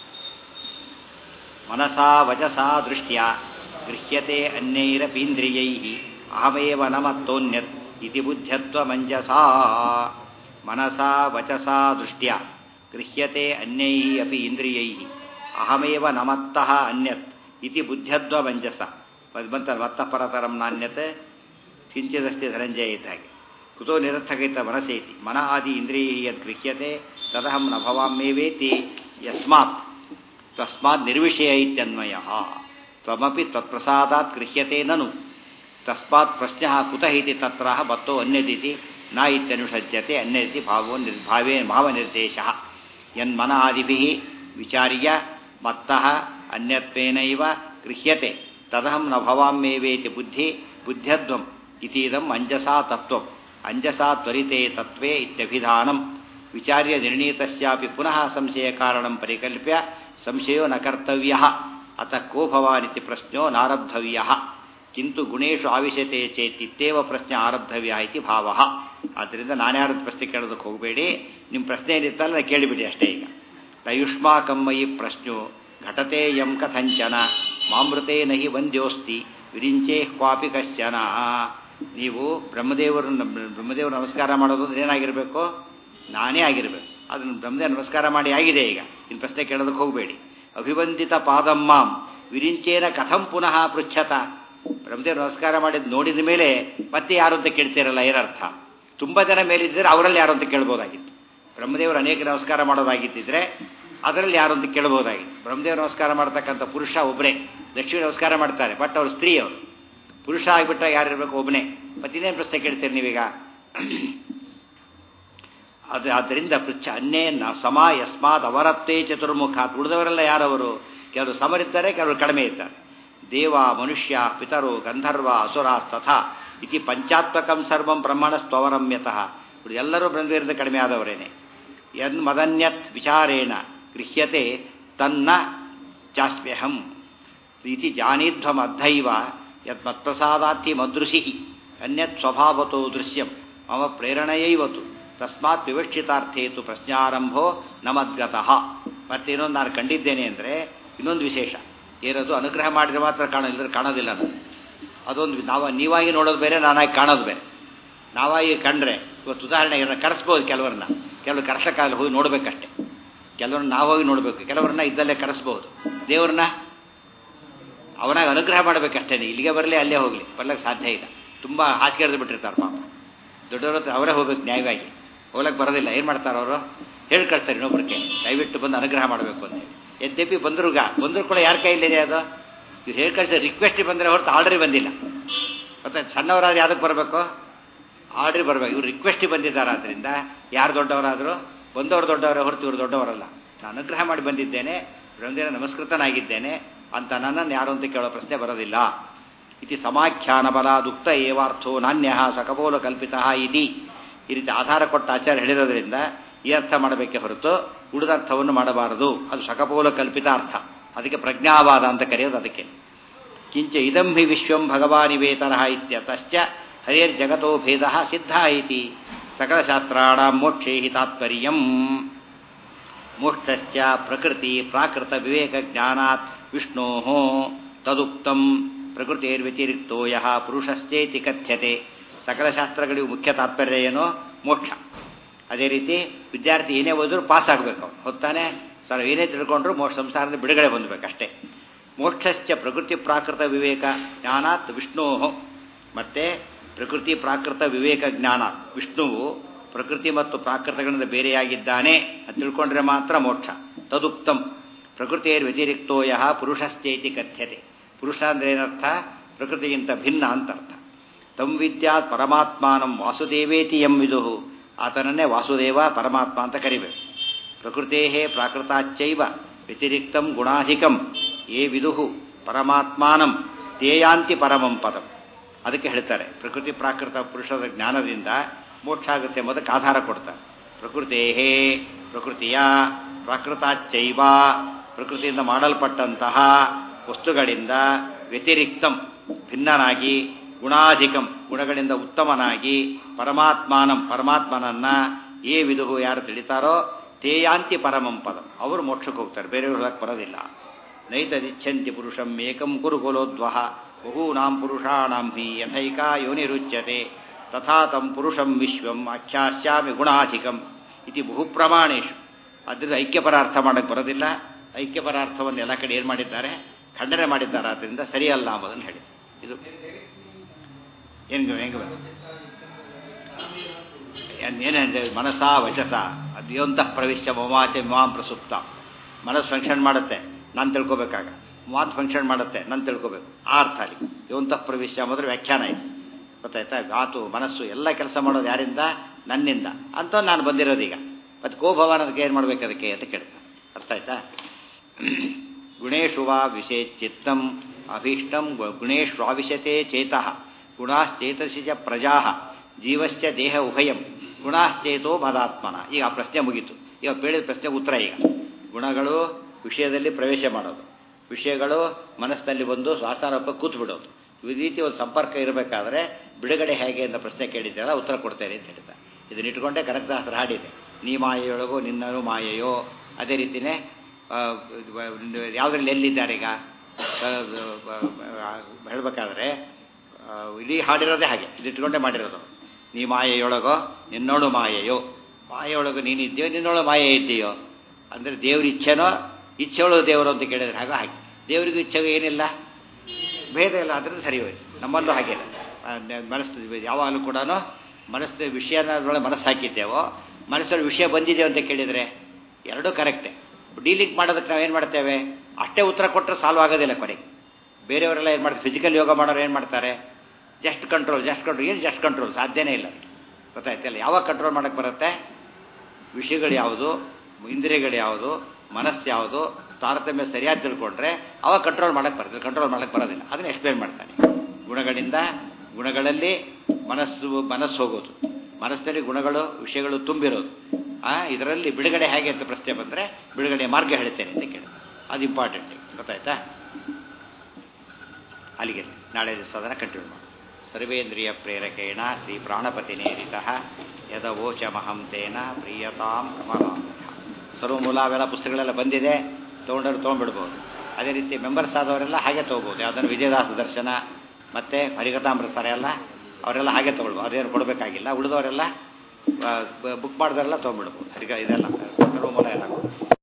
A: ಮನಸಾ ವಚಸಾ ದೃಷ್ಟ್ಯ ಗೃಹ್ಯತೆ ಅನ್ಯೈರಪೀಂದ್ರಿಯೈ ಅಹಮೇವ ನಮತ್ತೋನ್ಯತ್ ಇತಿ ಬುದ್ಧ್ಯತ್ವ ಮಂಜಸಾ. ಮನಸಾ ವಚಸಾ ದೃಷ್ಟ್ಯ ಗೃಹ್ಯತೆ ಅನ್ಯೈ ಅಪಿ ಇಂದ್ರಿಯೈ ಅಹಮೇವ ನಮತ್ತಃ ಅನ್ಯತ್ ಇತಿ ಬುದ್ಧ್ಯತ್ವ ಮಂಜಸ. ಬಂತ ಮತ್ತ ಪರತರಂ ನಾಣ್ಯತೆ ಕಿಂಚಿದಷ್ಟೇ ಧನಂಜಯ ಇದ್ದಾಗೆ. ಕುತೋ ನಿರರ್ಥಕೈತ ಮನಸೇತಿ ಮನ ಆದಿ ಇಂದ್ರಿಯ ಯದ್ ಗೃಹ್ಯತೆ ತದಹಂ ನ ಭವಾಮ್ಯೇವೇತಿ ಯಸ್ಮಾತ್ ತಸ್ಮಾತ್ ನಿರ್ವಿಷಯ ಇತ್ಯನ್ವಯ ತ್ವಮಪಿ ತತ್ಪ್ರಸಾದಾತ್ ಗೃಹ್ಯತೆ ನನು ತಸ್ಮಾತ್ ಪ್ರಶ್ನಃ ಕುತಃ ಇತಿ ತತ್ರ ಬತ್ತೋ ಅನ್ಯದಿತಿ ನ ಇತ್ಯನುಷಜ್ಯತೆ ಅನ್ಯದಿತಿ ಭಾವೋ ನಿರ್ಭಾವೇ ಭಾವನಿರ್ದೇಶಃ ಯನ್ಮನ ಆದಿಭಿಃ ವಿಚಾರ್ಯ ಮತ್ತಃ ಅನ್ಯತ್ವೇನೈವ ಗೃಹ್ಯತೆ ತದಹಂ ನ ಭವಾಮ್ಯೇವೇತಿ ಬುದ್ಧಿ ಬುದ್ಧ್ಯಧ್ವಂ ಇತೀದಂ ಅಂಜಸಾ ತತ್ವಂ ಅಂಜಸಾ ತ್ವರಿತೆ ತತ್ವೇ ಇತ್ಯಭಿಧಾನಂ ವಿಚಾರ್ಯ ನಿರ್ಣೀತಸ್ಯಾಪಿ ಪುನಃ ಸಂಶಯ ಕಾರಣಂ ಪರಿಕಲ್ಪ್ಯ ಸಂಶಯೋ ನ ಕರ್ತವ್ಯಃ ಅತಃ ಕೋ ಭವಾನಿತಿ ಪ್ರಶ್ನೋ ನಾರಬ್ಧವ್ಯಃ ಕಿಂತು ಗುಣೇಶು ಆವಿಶತೆ ಚೇತಿತ್ತೇವ ಪ್ರಶ್ನೆ ಆರಬ್ಧವ್ಯ ಇತಿ ಭಾವಃ. ಆದ್ದರಿಂದ ನಾನ್ಯಾರದ ಪ್ರಶ್ನೆ ಕೇಳೋದಕ್ಕೆ ಹೋಗಬೇಡಿ, ನಿಮ್ಮ ಪ್ರಶ್ನೆ ಏನಿತ್ತಲ್ಲ ಕೇಳಿಬಿಡಿ ಅಷ್ಟೇ. ಈಗ ನಯುಷ್ಮಾಕಮ್ಮಯಿ ಪ್ರಶ್ನೋ ಘಟತೆ ಯಂ ಕಥಂಚನ ಮಾಮೃತೆ ನಹಿ ವಂದ್ಯೋಸ್ತಿ ವಿರಿಂಚೇ ಕ್ವಾಪಿ ಕಶ್ಚನ. ನೀವು ಬ್ರಹ್ಮದೇವರನ್ನು ಬ್ರಹ್ಮದೇವರು ನಮಸ್ಕಾರ ಮಾಡೋದು ಅಂದ್ರೆ ಏನಾಗಿರಬೇಕು? ನಾನೇ ಆಗಿರಬೇಕು. ಅದನ್ನು ಬ್ರಹ್ಮದೇವ ನಮಸ್ಕಾರ ಮಾಡಿ ಆಗಿದೆ. ಈಗ ಇನ್ನು ಪ್ರಶ್ನೆ ಕೇಳೋದಕ್ಕೆ ಹೋಗಬೇಡಿ. ಅಭಿವಂದಿತ ಪಾದಮ್ಮಾಂ ವಿರಿಂಚೇನ ಕಥಂ ಪುನಃ ಪೃಚ್ಛತ. ಬ್ರಹ್ಮದೇವರು ನಮಸ್ಕಾರ ಮಾಡಿದ್ದು ನೋಡಿದ ಮೇಲೆ ಮತ್ತೆ ಯಾರು ಅಂತ ಕೇಳ್ತಿರಲ್ಲ, ಏನರ್ಥ? ತುಂಬ ಜನ ಮೇಲಿದ್ದರೆ ಅವರಲ್ಲಿ ಯಾರು ಅಂತ ಕೇಳ್ಬೋದಾಗಿತ್ತು. ಬ್ರಹ್ಮದೇವರು ಅನೇಕ ನಮಸ್ಕಾರ ಮಾಡೋದಾಗಿದ್ದಿದ್ರೆ ಅದರಲ್ಲಿ ಯಾರು ಅಂತ ಕೇಳ್ಬೋದಾಗಿತ್ತು. ಬ್ರಹ್ಮದೇವರು ನಮಸ್ಕಾರ ಮಾಡ್ತಕ್ಕಂಥ ಪುರುಷ ಒಬ್ಬರೇ, ಲಕ್ಷ್ಮೀ ನಮಸ್ಕಾರ ಮಾಡ್ತಾರೆ, ಬಟ್ ಅವ್ರು ಸ್ತ್ರೀ, ಅವರು ಪುರುಷ ಆಗಿಬಿಟ್ಟ ಯಾರಿರ್ಬೇಕು? ಒಬ್ಬನೇ. ಮತ್ತಿನ್ನೇನು ಪ್ರಶ್ನೆ ಕೇಳ್ತೀರಿ ನೀವೀಗ? ಅದು ಆದ್ದರಿಂದ ಪೃಚ್ಛ ಅನ್ನೇ ಸಮ ಯಸ್ಮಾತ್ ಅವರತ್ತೇ ಚತುರ್ಮುಖ. ಉಳಿದವರೆಲ್ಲ ಯಾರವರು? ಕೆಲವರು ಸಮರಿದ್ದಾರೆ, ಕೆಲವರು ಕಡಿಮೆ ಇದ್ದಾರೆ. ದೇವ ಮನುಷ್ಯ ಪಿತರು ಗಂಧರ್ವ ಅಸುರಾಸ್ತಥಾ ಇತಿ ಪಂಚಾತ್ಮಕಂ ಸರ್ವಂ ಬ್ರಹ್ಮಣಸ್ತ್ವವರಮ್ಯತಃ. ಎಲ್ಲರೂ ಬ್ರಹ್ಮದೇವರಿಂದ ಕಡಿಮೆ ಆದವರೇನೆ. ಯನ್ ಮದನ್ಯತ್ ವಿಚಾರೇಣ ಗೃಹ್ಯತೆ ತನ್ನ ಚಾಸ್ಮ್ಯಹಂ ಇತಿ ಜಾನೀಧ್ವಮದ್ಧೈವ ಯತ್ ಮತ್ಪ್ರಸಾದಾರ್ಥಿ ಮದೃಶಿ ಅನ್ಯತ್ ಸ್ವಭಾವತೋ ದೃಶ್ಯಂ ಮಮ ಪ್ರೇರಣೆಯೈವತು ತಸ್ಮಾತ್ ವಿವಕ್ಷಿತಾರ್ಥೇತು ಪ್ರಶ್ನಾರಂಭೋ ನಮದ್ಗತಃ. ಮತ್ತೆ ಇನ್ನೊಂದು ನಾನು ಕಂಡಿದ್ದೇನೆ ಅಂದರೆ ಇನ್ನೊಂದು ವಿಶೇಷ ಏನದು, ಅನುಗ್ರಹ ಮಾಡಿದ್ರೆ ಮಾತ್ರ ಕಾಣೋದಿಲ್ಲ, ಕಾಣೋದಿಲ್ಲ ನಾನು. ಅದೊಂದು ನಾವು ನೀವಾಗಿ ನೋಡೋದು ಬೇರೆ, ನಾನಾಗಿ ಕಾಣೋದು ಬೇರೆ. ನಾವಾಗಿ ಕಂಡ್ರೆ ಇವತ್ತು ಉದಾಹರಣೆಗೆ ಕರೆಸ್ಬೋದು ಕೆಲವ್ರನ್ನ, ಕೆಲವರು ಕರೆಸೋಕ್ಕಾಗಲ್ಲ, ಹೋಗಿ ನೋಡಬೇಕಷ್ಟೆ. ಕೆಲವ್ರನ್ನ ನಾವು ಹೋಗಿ ನೋಡಬೇಕು, ಕೆಲವ್ರನ್ನ ಇದ್ದಲ್ಲೇ ಕರೆಸ್ಬೋದು. ದೇವ್ರನ್ನ ಅವನಾಗ ಅನುಗ್ರಹ ಮಾಡಬೇಕಷ್ಟೇ. ಇಲ್ಲಿಗೆ ಬರಲಿ ಅಲ್ಲೇ ಹೋಗಲಿ, ಬರ್ಲಿಕ್ಕೆ ಸಾಧ್ಯ ಇಲ್ಲ. ತುಂಬ ಹಾಸಿಗೆ ಎರೆದು ಬಿಟ್ಟಿರ್ತಾರೆ ಪಾಪ. ದೊಡ್ಡವ್ರ ಹತ್ರ ಅವರೇ ಹೋಗ್ಬೇಕು ನ್ಯಾಯವಾಗಿ, ಹೋಗ್ಲಿಕ್ಕೆ ಬರೋದಿಲ್ಲ. ಏನು ಮಾಡ್ತಾರೆ ಅವರು? ಹೇಳಿ ಕಳಿಸ್ತಾರೆ ಇನ್ನೊಬ್ಬರಿಗೆ, ದಯವಿಟ್ಟು ಬಂದು ಅನುಗ್ರಹ ಮಾಡಬೇಕು ಅಂತೇಳಿ. ಯದ್ಯಪಿ ಬಂದ್ರುಗ ಬಂದರೂ ಕೂಡ ಯಾರ ಕೈಲಿದೆ ಅದು? ಇವ್ರು ಹೇಳಿ ಕಳಿಸಿದ್ರೆ ರಿಕ್ವೆಸ್ಟಿಗೆ ಬಂದರೆ ಹೊರತು ಆರ್ಡ್ರಿಗೆ ಬಂದಿಲ್ಲ. ಮತ್ತೆ ಸಣ್ಣವರಾದ್ರೆ ಯಾವುದಕ್ಕೆ ಬರಬೇಕು? ಆರ್ಡ್ರಿಗೆ ಬರಬೇಕು. ಇವ್ರು ರಿಕ್ವೆಸ್ಟಿಗೆ ಬಂದಿದ್ದಾರೆ. ಆದ್ದರಿಂದ ಯಾರು ದೊಡ್ಡವರಾದರೂ ಬಂದವರು ದೊಡ್ಡವರೇ ಹೊರತು ಇವರು ದೊಡ್ಡವರಲ್ಲ. ನಾನು ಅನುಗ್ರಹ ಮಾಡಿ ಬಂದಿದ್ದೇನೆ, ಬ್ರಹ್ಮದೇವ ನಮಸ್ಕೃತನಾಗಿದ್ದೇನೆ ಅಂತ ನನ್ನನ್ನು ಯಾರು ಅಂತ ಕೇಳೋ ಪ್ರಶ್ನೆ ಬರೋದಿಲ್ಲ. ಇತಿ ಸಮಾಖ್ಯಾನ ಬಲಾದುಕ್ತ ಏವಾರ್ಥೋ ನಾಣ್ಯ ಸಕಪೋಲ ಕಲ್ಪಿತ ಇತಿ. ಈ ರೀತಿ ಆಧಾರ ಕೊಟ್ಟ ಆಚಾರ್ಯ ಹೇಳಿರೋದ್ರಿಂದ ಈ ಅರ್ಥ ಮಾಡಬೇಕೆ ಹೊರತು ಉಳಿದ ಅರ್ಥವನ್ನು ಮಾಡಬಾರದು. ಅದು ಸಕಪೋಲ ಕಲ್ಪಿತ ಅರ್ಥ. ಅದಕ್ಕೆ ಪ್ರಜ್ಞಾವಾದ ಅಂತ ಕರೆಯೋದು. ಅದಕ್ಕೆ ಕಿಂಚ ಇದಂ ಹಿ ವಿಶ್ವಂ ಭಗವಾನಿವೇತನಃ ಇತ್ಯತಶ್ಚ ಹರೇರ್ಜಗತೋ ಭೇದ ಸಿದ್ಧ ಇತಿ ಸಕಲಶಾಸ್ತ್ರಾಣ ಮೋಕ್ಷೇ ಹಿ ತಾತ್ಪರ್ಯಂ. ಮೋಕ್ಷಶ್ಚ ಪ್ರಕೃತಿ ಪ್ರಾಕೃತ ವಿವೇಕ ಜ್ಞಾನಾತ್ ವಿಷ್ಣೋ ತದುಕ್ತಂ ಪ್ರಕೃತಿರ್ವ್ಯತಿರಿಕ್ತೋ ಯಃ ಪುರುಷಶ್ಚೇತಿ ಕಥ್ಯತೆ. ಸಕಲ ಶಾಸ್ತ್ರಗಳಿಗೂ ಮುಖ್ಯ ತಾತ್ಪರ್ಯ ಏನೋ? ಮೋಕ್ಷ. ಅದೇ ರೀತಿ ವಿದ್ಯಾರ್ಥಿ ಏನೇ ಓದಿದ್ರು ಪಾಸ್ ಆಗಬೇಕು, ಹೊತ್ತಾನೆ ಸರ್ ಏನೇ ತಿಳ್ಕೊಂಡ್ರು ಮೋಕ್ಷ ಸಂಸಾರದ ಬಿಡುಗಡೆ ಹೊಂದಬೇಕಷ್ಟೇ. ಮೋಕ್ಷಶ್ಚ ಪ್ರಕೃತಿ ಪ್ರಾಕೃತ ವಿವೇಕ ಜ್ಞಾನಾತ್ ವಿಷ್ಣೋ. ಮತ್ತೆ ಪ್ರಕೃತಿ ಪ್ರಾಕೃತ ವಿವೇಕ ಜ್ಞಾನಾತ್ ವಿಷ್ಣುವು ಪ್ರಕೃತಿ ಮತ್ತು ಪ್ರಾಕೃತಗಳಿಂದ ಬೇರೆಯಾಗಿದ್ದಾನೆ ಅಂತ ತಿಳ್ಕೊಂಡ್ರೆ ಮಾತ್ರ ಮೋಕ್ಷ. ತದುಕ್ತಂ ಪ್ರಕೃತಿಯರ್ ವ್ಯತಿರಿಕ್ತೋ ಯಃ ಪುರುಷಶ್ಚೇತಿ ಕಥ್ಯತೆ. ಪುರುಷ ಅಂದ್ರೆ ಏನರ್ಥ? ಪ್ರಕೃತಿಗಿಂತ ಭಿನ್ನ ಅಂತ ಅರ್ಥ. ತಂ ವಿದ್ಯಾತ್ ಪರಮಾತ್ಮಾನಂ ವಾಸುದೇವೇತಿ ಎಂ ವಿದುಹು. ಆತನನ್ನೇ ವಾಸುದೇವ ಪರಮಾತ್ಮ ಅಂತ ಕರಿಬೇಕು. ಪ್ರಕೃತೇ ಪ್ರಾಕೃತಾಚ್ಚೈವ ವ್ಯತಿರಿಕ್ತಂ ಗುಣಾಧಿಕಂ ಯೇ ವಿದುಹು ಪರಮಾತ್ಮಾನಂ ತೇಯಾಂತಿ ಪರಮಂ ಪದಂ. ಅದಕ್ಕೆ ಹೇಳ್ತಾರೆ ಪ್ರಕೃತಿ ಪ್ರಾಕೃತ ಪುರುಷದ ಜ್ಞಾನದಿಂದ ಮೋಕ್ಷ ಆಗುತ್ತೆ ಎಂಬುದಕ್ಕೆ ಆಧಾರ ಕೊಡ್ತಾರೆ. ಪ್ರಕೃತೇ ಪ್ರಕೃತಿಯ ಪ್ರಾಕೃತಾಚ್ಚೈವ ಪ್ರಕೃತಿಯಿಂದ ಮಾಡಲ್ಪಟ್ಟಂತಹ ವಸ್ತುಗಳಿಂದ ವ್ಯತಿರಿಕ್ತಂ ಭಿನ್ನನಾಗಿ ಗುಣಾಧಿಕಂ ಗುಣಗಳಿಂದ ಉತ್ತಮನಾಗಿ ಪರಮಾತ್ಮಾನಂ ಪರಮಾತ್ಮನನ್ನ ಏ ವಿದುಹು ಯಾರು ತಿಳಿತಾರೋ ತೇಯಾಂತಿ ಪರಮಂ ಪದಂ ಅವರು ಮೋಕ್ಷಕ್ಕೆ ಹೋಗ್ತಾರೆ, ಬೇರೆಯವರು ಹೇಳಕ್ಕೆ ಬರೋದಿಲ್ಲ. ನೈತದಿಚ್ಛಂತಿ ಪುರುಷಂ ಏಕಂ ಕುರುಕುಲೋದ್ವಹ ಬಹೂನಾಂ ಪುರುಷಾಣಾಂ ಹಿ ಯಥೈಕಾ ಯೋನಿರುಚ್ಯತೆ ತಥಾ ತಂ ಪುರುಷಂ ವಿಶ್ವಂ ಆಖ್ಯಾಸ್ಯಾಮಿ ಗುಣಾಧಿಕಂ ಇತಿ ಬಹುಪ್ರಮಾಣೇಶು. ಅದರಿಂದ ಐಕ್ಯಪರ ಅರ್ಥ ಮಾಡಕ್ಕೆ ಬರೋದಿಲ್ಲ. ಐಕ್ಯಪರ ಅರ್ಥವನ್ನು ಎಲ್ಲ ಕಡೆ ಏನು ಮಾಡಿದ್ದಾರೆ? ಖಂಡನೆ ಮಾಡಿದ್ದಾರೆ. ಆದ್ದರಿಂದ ಸರಿಯಲ್ಲ ಎಂಬುದನ್ನು ಹೇಳಿ. ಇದು ಏನು ಹೆಂಗೆ ಏನೇನಿದೆ ಮನಸ ವಚಸ ಅದು ಯೋಂತಃ ಪ್ರವಿಶ್ಯ ಮಮಾಚ ಮಾಂ ಪ್ರಸುಪ್ತ. ಮನಸ್ಸು ಫಂಕ್ಷನ್ ಮಾಡುತ್ತೆ, ನಾನು ತಿಳ್ಕೊಬೇಕಾಗ. ಮಾತು ಫಂಕ್ಷನ್ ಮಾಡುತ್ತೆ, ನಾನು ತಿಳ್ಕೊಬೇಕು. ಆ ಅರ್ಥ ಅಲ್ಲಿ ಯೋಂತಃ ಪ್ರವಿಶ್ಯ ಮೊದಲು ವ್ಯಾಖ್ಯಾನ ಇದೆ, ಗೊತ್ತಾಯ್ತಾ? ಮಾತು ಮನಸ್ಸು ಎಲ್ಲ ಕೆಲಸ ಮಾಡೋದು ಯಾರಿಂದ? ನನ್ನಿಂದ ಅಂತ ನಾನು ಬಂದಿರೋದೀಗ. ಮತ್ತು ಕೋಭವ ಅನ್ನೋದಕ್ಕೆ ಏನು ಮಾಡ್ಬೇಕು ಅದಕ್ಕೆ ಅಂತ ಕೇಳ್ತಾರೆ. ಅರ್ಥ ಆಯ್ತಾ? ಗುಣೇಶು ವಾ ವಿಷೇ ಚಿತ್ತಂ ಅಭೀಷ್ಟಂ ಗುಣೇಶು ಆವಿಶತೆ ಚೇತಃ ಗುಣಾಶ್ಚೇತಸಿ ಚ ಪ್ರಜಾ ಜೀವಶ್ಚ ದೇಹ ಉಭಯಂ ಗುಣಾಶ್ಚೇತೋ ಮದಾತ್ಮನ. ಈಗ ಆ ಪ್ರಶ್ನೆ ಮುಗೀತು. ಈಗ ಹೇಳಿದ ಪ್ರಶ್ನೆಗೆ ಉತ್ತರ. ಈಗ ಗುಣಗಳು ವಿಷಯದಲ್ಲಿ ಪ್ರವೇಶ ಮಾಡೋದು, ವಿಷಯಗಳು ಮನಸ್ಸಿನಲ್ಲಿ ಬಂದು ಶ್ವಾಸಾರೋಪ ಕೂತು ಬಿಡೋದು, ಈ ರೀತಿ ಒಂದು ಸಂಪರ್ಕ ಇರಬೇಕಾದ್ರೆ ಬಿಡುಗಡೆ ಹೇಗೆ ಅಂತ ಪ್ರಶ್ನೆ ಕೇಳಿದ್ದೆಲ್ಲ ಉತ್ತರ ಕೊಡ್ತೇನೆ ಅಂತ ಹೇಳಿದ್ದ. ಇದನ್ನ ಇಟ್ಕೊಂಡೆ ಕನಕದಾಸರ ಹಾಡಿದೆ. ನೀ ಮಾಯೆಯೊಳಗೋ ನಿನ್ನನು ಮಾಯೆಯೋ. ಅದೇ ರೀತಿಯೇ ಯಾವುದ್ರಲ್ಲಿ ಎಲ್ಲಿದ್ದಾರೆ ಈಗ ಹೇಳಬೇಕಾದ್ರೆ ಇಡೀ ಹಾಡಿರೋದೇ ಹಾಗೆ, ಇದಿಟ್ಕೊಂಡೆ ಮಾಡಿರೋದು. ನೀ ಮಾಯೆಯೊಳಗೋ ನಿನ್ನೋಳು ಮಾಯೆಯೋ. ಮಾಯೆಯೊಳಗು ನೀನಿದ್ದೀಯೋ, ನಿನ್ನೋಳು ಮಾಯೆ ಇದ್ದೀಯೋ ಅಂದರೆ ದೇವ್ರ ಇಚ್ಛೆನೋ ಇಚ್ಛೆಯೊಳು ದೇವರು ಅಂತ ಕೇಳಿದ್ರೆ ಹಾಗೆ ಹಾಗೆ ದೇವರಿಗೂ ಇಚ್ಛೆಗೂ ಏನಿಲ್ಲ, ಭೇದ ಇಲ್ಲ. ಅದರಿಂದ ಸರಿ ಹೋಯ್ತು. ನಮ್ಮಲ್ಲೂ ಹಾಗೆ ಮನಸ್ಸು ಯಾವಾಗಲೂ ಕೂಡ ಮನಸ್ಸು ವಿಷಯನೊಳಗೆ ಮನಸ್ಸು ಹಾಕಿದ್ದೇವೋ, ಮನಸ್ಸಲ್ಲಿ ವಿಷಯ ಬಂದಿದೆಯೋ ಅಂತ ಕೇಳಿದರೆ ಎರಡೂ ಕರೆಕ್ಟೇ. ಡೀಲಿಂಗ್ ಮಾಡೋದಕ್ಕೆ ನಾವೇನು ಮಾಡ್ತೇವೆ? ಅಷ್ಟೇ ಉತ್ತರ ಕೊಟ್ಟರೆ ಸಾಲ್ವ್ ಆಗೋದಿಲ್ಲ ಕೊನೆಗೆ. ಬೇರೆಯವರೆಲ್ಲ ಏನು ಮಾಡ್ತಾರೆ? ಫಿಸಿಕಲ್ ಯೋಗ ಮಾಡೋರು ಏನು ಮಾಡ್ತಾರೆ? ಜಸ್ಟ್ ಕಂಟ್ರೋಲ್ ಜಸ್ಟ್ ಕಂಟ್ರೋಲ್ ಏನು ಜಸ್ಟ್ ಕಂಟ್ರೋಲ್ ಸಾಧ್ಯನೇ ಇಲ್ಲ. ಗೊತ್ತಾಯ್ತಲ್ಲ? ಯಾವಾಗ ಕಂಟ್ರೋಲ್ ಮಾಡೋಕ್ಕೆ ಬರುತ್ತೆ? ವಿಷಯಗಳು ಯಾವುದು, ಇಂದ್ರಿಯಗಳು ಯಾವುದು, ಮನಸ್ಸು ಯಾವುದು, ತಾರತಮ್ಯ ಸರಿಯಾಗಿ ತಿಳ್ಕೊಂಡ್ರೆ ಅವಾಗ ಕಂಟ್ರೋಲ್ ಮಾಡೋಕ್ಕೆ ಬರ್ತದೆ. ಕಂಟ್ರೋಲ್ ಮಾಡೋಕ್ಕೆ ಬರೋದಿಲ್ಲ. ಅದನ್ನು ಎಕ್ಸ್ಪ್ಲೇನ್ ಮಾಡ್ತಾನೆ. ಗುಣಗಳಿಂದ ಗುಣಗಳಲ್ಲಿ ಮನಸ್ಸು ಮನಸ್ಸು ಹೋಗೋದು, ಮನಸ್ಸಿನಲ್ಲಿ ಗುಣಗಳು ವಿಷಯಗಳು ತುಂಬಿರೋದು. ಆ ಇದರಲ್ಲಿ ಬಿಡುಗಡೆ ಹೇಗೆ ಅಂತ ಪ್ರಶ್ನೆ ಬಂದರೆ ಬಿಡುಗಡೆ ಮಾರ್ಗ ಹೇಳ್ತೇನೆ ಅಂತ ಕೇಳಿ. ಅದು ಇಂಪಾರ್ಟೆಂಟ್. ಗೊತ್ತಾಯ್ತಾ? ಅಲ್ಲಿಗೆ ನಾಳೆ ದಿವಸ ಅದನ್ನು ಕಂಟಿನ್ಯೂ ಮಾಡಿ. ಸರ್ವೇಂದ್ರಿಯ ಪ್ರೇರಕೇಣ ಶ್ರೀ ಪ್ರಾಣಪತಿನೇರಿತ ಯದವೋಚಮಹಂ ತೇನ ಪ್ರಿಯತಾಂ ಕಮಲಾಯ. ಸರ್ವಮೂಲ ಅವೆಲ್ಲ ಪುಸ್ತಕಗಳೆಲ್ಲ ಬಂದಿದೆ, ತೊಗೊಂಡವ್ರು ತೊಗೊಂಡ್ಬಿಡ್ಬೋದು. ಅದೇ ರೀತಿ ಮೆಂಬರ್ಸ್ ಆದವರೆಲ್ಲ ಹಾಗೆ ತೊಗೋಬೋದು. ಯಾವುದನ್ನು ವಿಜಯದಾಸ ದರ್ಶನ ಮತ್ತು ಹರಿಕಥಾಮೃತ ಎಲ್ಲ ಅವರೆಲ್ಲ ಹಾಗೆ ತೊಗೊಳ್ಬೋದು. ಅದೇನು ಕೊಡಬೇಕಾಗಿಲ್ಲ. ಉಳಿದವರೆಲ್ಲ ಬುಕ್ ಮಾಡಿದವರೆಲ್ಲ ತೊಗೊಂಡ್ಬಿಡ್ಬೋದು. ಹರಿಕ ಇದೆಲ್ಲ ಸರ್ವಮೂಲ ಎಲ್ಲ